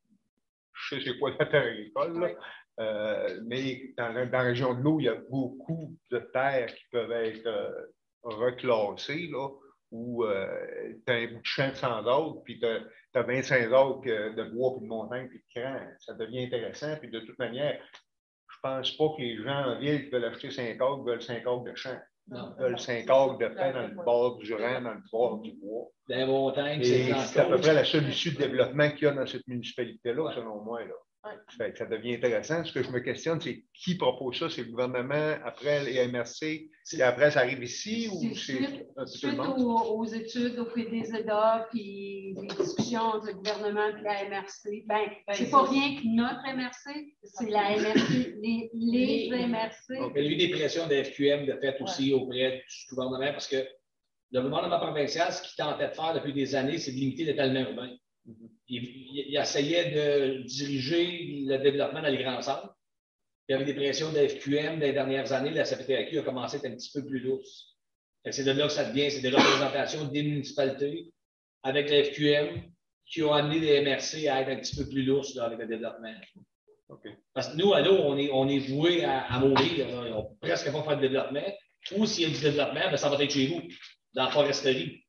je sais c'est quoi la terre agricole, là. Oui. Euh, mais dans, la- dans la région de l'eau, il y a beaucoup de terres qui peuvent être euh, reclassées, là, où euh, tu as un bout de champ de cent acres, puis tu as vingt-cinq acres euh, de bois, puis de montagne, puis de cran. Ça devient intéressant, puis de toute manière, je pense pas que les gens en ville qui veulent acheter cinq acres veulent cinq acres de champ. Non. Ils veulent cinq acres de pain dans le bord du Rhin, dans le bord du bois. Dans les montagnes, Et c'est c'est à peu près la seule issue de développement qu'il y a dans cette municipalité-là, selon moi. Là. Ouais. Fait que ça devient intéressant. Ce que je me questionne, c'est qui propose ça? C'est le gouvernement, après les M R C, et après ça arrive ici ou C'est c'est suite, un peu tout le suite monde? aux, aux études, au P D Z A, puis les discussions entre le gouvernement et la M R C. Ben, c'est pas rien que notre M R C, c'est la M R C, les, les M R C. Donc, il y a eu des pressions de F Q M de fait aussi auprès du gouvernement parce que le gouvernement provincial, ce qu'il tentait de faire depuis des années, c'est de limiter l'étalement urbain. Il, il, il essayait de diriger le développement dans les grands centres. Il y avait des pressions de F Q M dans les dernières années. La C P T A Q a commencé à être un petit peu plus douce. C'est de là que ça devient, c'est des représentations des municipalités avec la F Q M qui ont amené les M R C à être un petit peu plus lourdes avec le développement. Okay. Parce que nous, à l'eau, on est, on est voué à, à mourir. On ne peut presque pas faire de développement. Ou s'il y a du développement, ben, ça va être chez vous, dans la foresterie.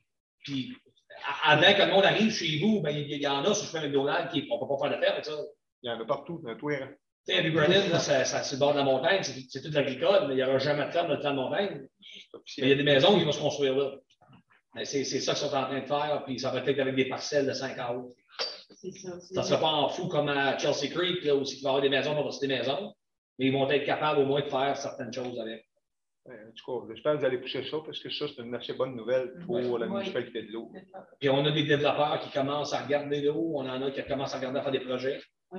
Puis, avant que le monde arrive chez vous, ben, il y en a sur le chemin McDonald's qui on ne peut pas faire d'affaires avec ça. Il y en a partout, dans tout. Hein. Tu sais, à Brennan, là, ça, ça, c'est le bord de la montagne, c'est, c'est tout l'agricole, mais il n'y aura jamais de ferme dans le plan de montagne. Mais il y a des maisons qui vont se construire là. Mais c'est, c'est ça qu'ils sont en train de faire, puis ça va être avec des parcelles de cinq à haut. C'est ça. C'est Ça ne sera pas en fou comme à Chelsea Creek, là, où il va y avoir des maisons, on va des maisons, mais ils vont être capables au moins de faire certaines choses avec. En tout cas, j'espère que vous allez pousser ça parce que ça, c'est une assez bonne nouvelle pour Oui. la municipalité de l'eau. Puis on a des développeurs qui commencent à regarder l'eau, on en a qui commencent à regarder à faire des projets. Oui.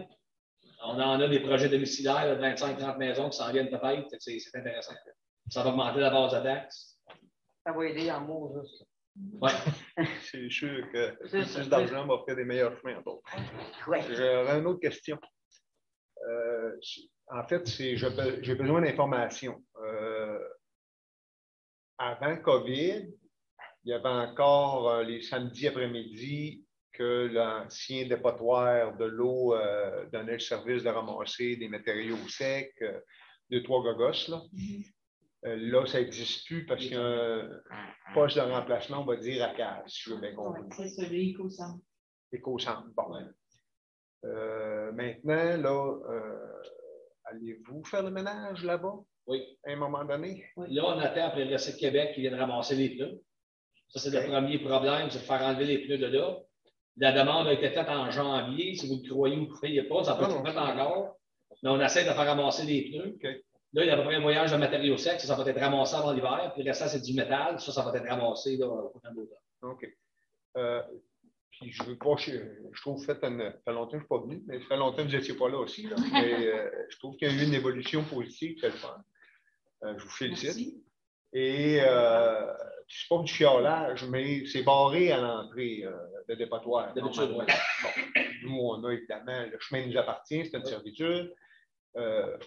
On en a des projets domiciliaires de vingt-cinq trente maisons qui s'en viennent peut-être. C'est, c'est intéressant. Ça va augmenter la base de taxes. Ça va aider en mots, juste. Oui. C'est sûr que C'est plus ça. d'argent va faire des meilleurs chemins. Ouais. J'aurais une autre question. Euh, en fait, c'est j'ai, be- j'ai besoin d'informations. Euh, avant COVID, il y avait encore euh, les samedis après-midi que l'ancien dépotoir de l'eau euh, donnait le service de ramasser des matériaux secs, euh, deux, trois gogos. Là. Euh, là, ça n'existe plus parce qu'il y a un poste de remplacement, on va dire, à case, si je veux bien comprendre. C'est ça, le éco-centre. Éco-centre. Bon. Euh, maintenant, là, euh, allez-vous faire le ménage là-bas? Oui. À un moment donné? Oui. Là, on attend après le Recette de Québec qui vient de ramasser les pneus. Ça, c'est Okay. le premier problème, c'est de faire enlever les pneus de là. La demande a été faite en janvier. Si vous le croyez ou ne le croyez pas, ça peut Non, être non. fait encore. Mais on essaie de faire ramasser les pneus. Okay. Là, il y a à peu près un voyage de matériaux secs. Ça, ça va être ramassé avant l'hiver. Puis le restant, c'est du métal. Ça, ça va être ramassé là, au courant de l'automne. OK. Euh, puis je veux pas, je, je trouve que ça fait, une, ça fait longtemps que je ne suis pas venu, mais ça fait longtemps que vous n'étiez pas là aussi. Là, mais euh, je trouve qu'il y a eu une évolution positive, c'est le fun. Euh, je vous félicite. Merci. Et euh, c'est pas du chiolage, mais c'est barré à l'entrée euh, de dépotoir. D'habitude, Bon, nous, on a évidemment, le chemin nous appartient, c'est une servitude. Euh,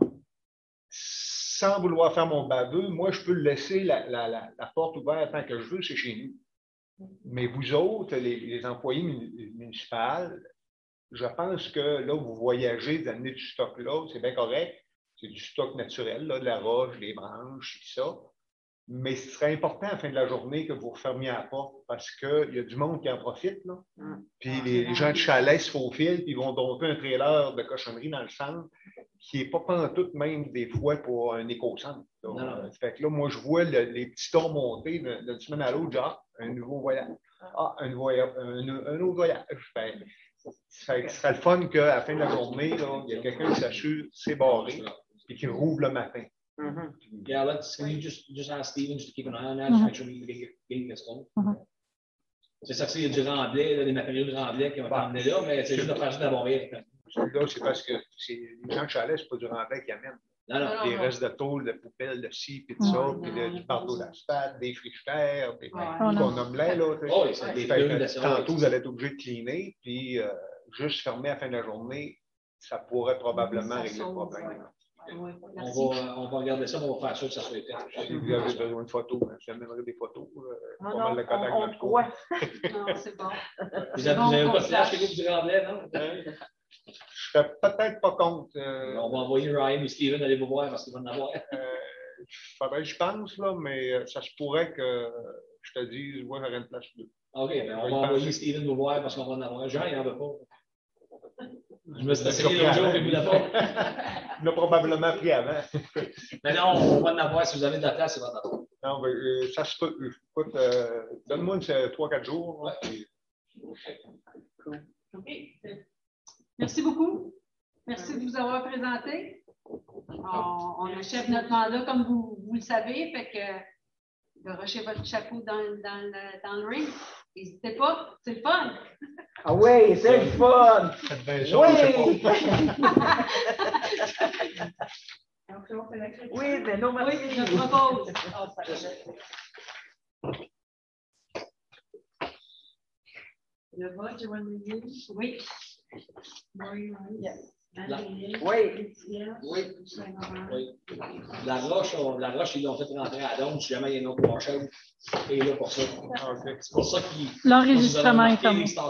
sans vouloir faire mon baveux, moi, je peux laisser la, la, la, la porte ouverte tant que je veux, c'est chez nous. Mais vous autres, les, les employés municipaux, je pense que là, vous voyagez, vous amenez du stock là, c'est bien correct. C'est du stock naturel, là, de la roche, des branches, tout ça. Mais ce serait important à la fin de la journée que vous refermiez la porte parce qu'il y a du monde qui en profite. Là. Puis les, les gens de chalet se faufilent, puis ils vont domper un trailer de cochonnerie dans le centre qui n'est pas pantoute même des fois pour un éco-centre. Euh, fait que là, moi, je vois le, les petits tons monter d'une semaine à l'autre, genre, un nouveau voyage. Ah, un, voyage, un, un autre voyage. Ben, ça serait le fun qu'à la fin de la journée, là, il y a quelqu'un qui s'assure, c'est barré, et qui rouvre le matin. Mm-hmm. Yeah, let's, can you just, just ask Steven to keep an eye on that, mm-hmm. Make sure we get getting this home. Mm-hmm. C'est ça qu'il y a du remblai, là, des matériaux de remblai qui vont bah, emmener là, mais c'est juste de faire juste d'abord rien. Là, c'est parce que les gens de chalet, c'est pas du remblai qui amènent. Non, non, des non, restes non. de tôle, de poubelles, de ci, puis de ça, mmh, puis de, du bardeau d'asphalte, des frigidaires, puis ouais, qu'on nomme là. là oh, ouais, des fait, tantôt, vous allez être obligé de cleaner, puis euh, juste fermer à la fin de la journée, ça pourrait probablement ça régler sauve, le problème. Ouais. Ouais, on, va, on va regarder ça, on va faire sûr que ça soit fait. Si vous avez besoin de photos, j'amènerai des photos. Euh, non, non, le on, on croit. Non, c'est bon. Vous n'avez bon, pas de flash que vous remblai, non? Je ne serais peut-être pas contre. Euh, on va envoyer Ryan ou Steven aller vous voir parce qu'ils vont en avoir. Il euh, faudrait que je pense, là, mais ça se pourrait que je te dise, ouais, j'aurais une place deux. OK, ben on va envoyer Steven vous voir parce qu'on va en avoir. Jean, il n'en veut pas. Je me suis essayé l'autre jour et vous l'avez pas. Il l'a probablement pris avant. Mais non, on va en avoir. Si vous avez de la place, c'est votre affaire. Non, mais euh, ça se peut. Écoute, euh, donne-moi trois quatre jours. Ouais. Et... Cool. OK. Merci beaucoup. Merci de vous avoir présenté. On, on achève notre mandat comme vous, vous le savez. Fait que garochez votre chapeau dans, dans, le, dans le ring. N'hésitez pas, c'est le fun. Ah oui, c'est le fun. Oui. Oui, mais non, merci. Oui, je propose. Le vote, tu vas nous dire? Oui. Oui. La... Oui. Oui. Oui. La roche, on, la roche, ils l'ont fait rentrer à Donne, si jamais il y a une autre prochaine. Et là pour ça. Okay. C'est pour ça qu'ils. L'enregistrement est comme.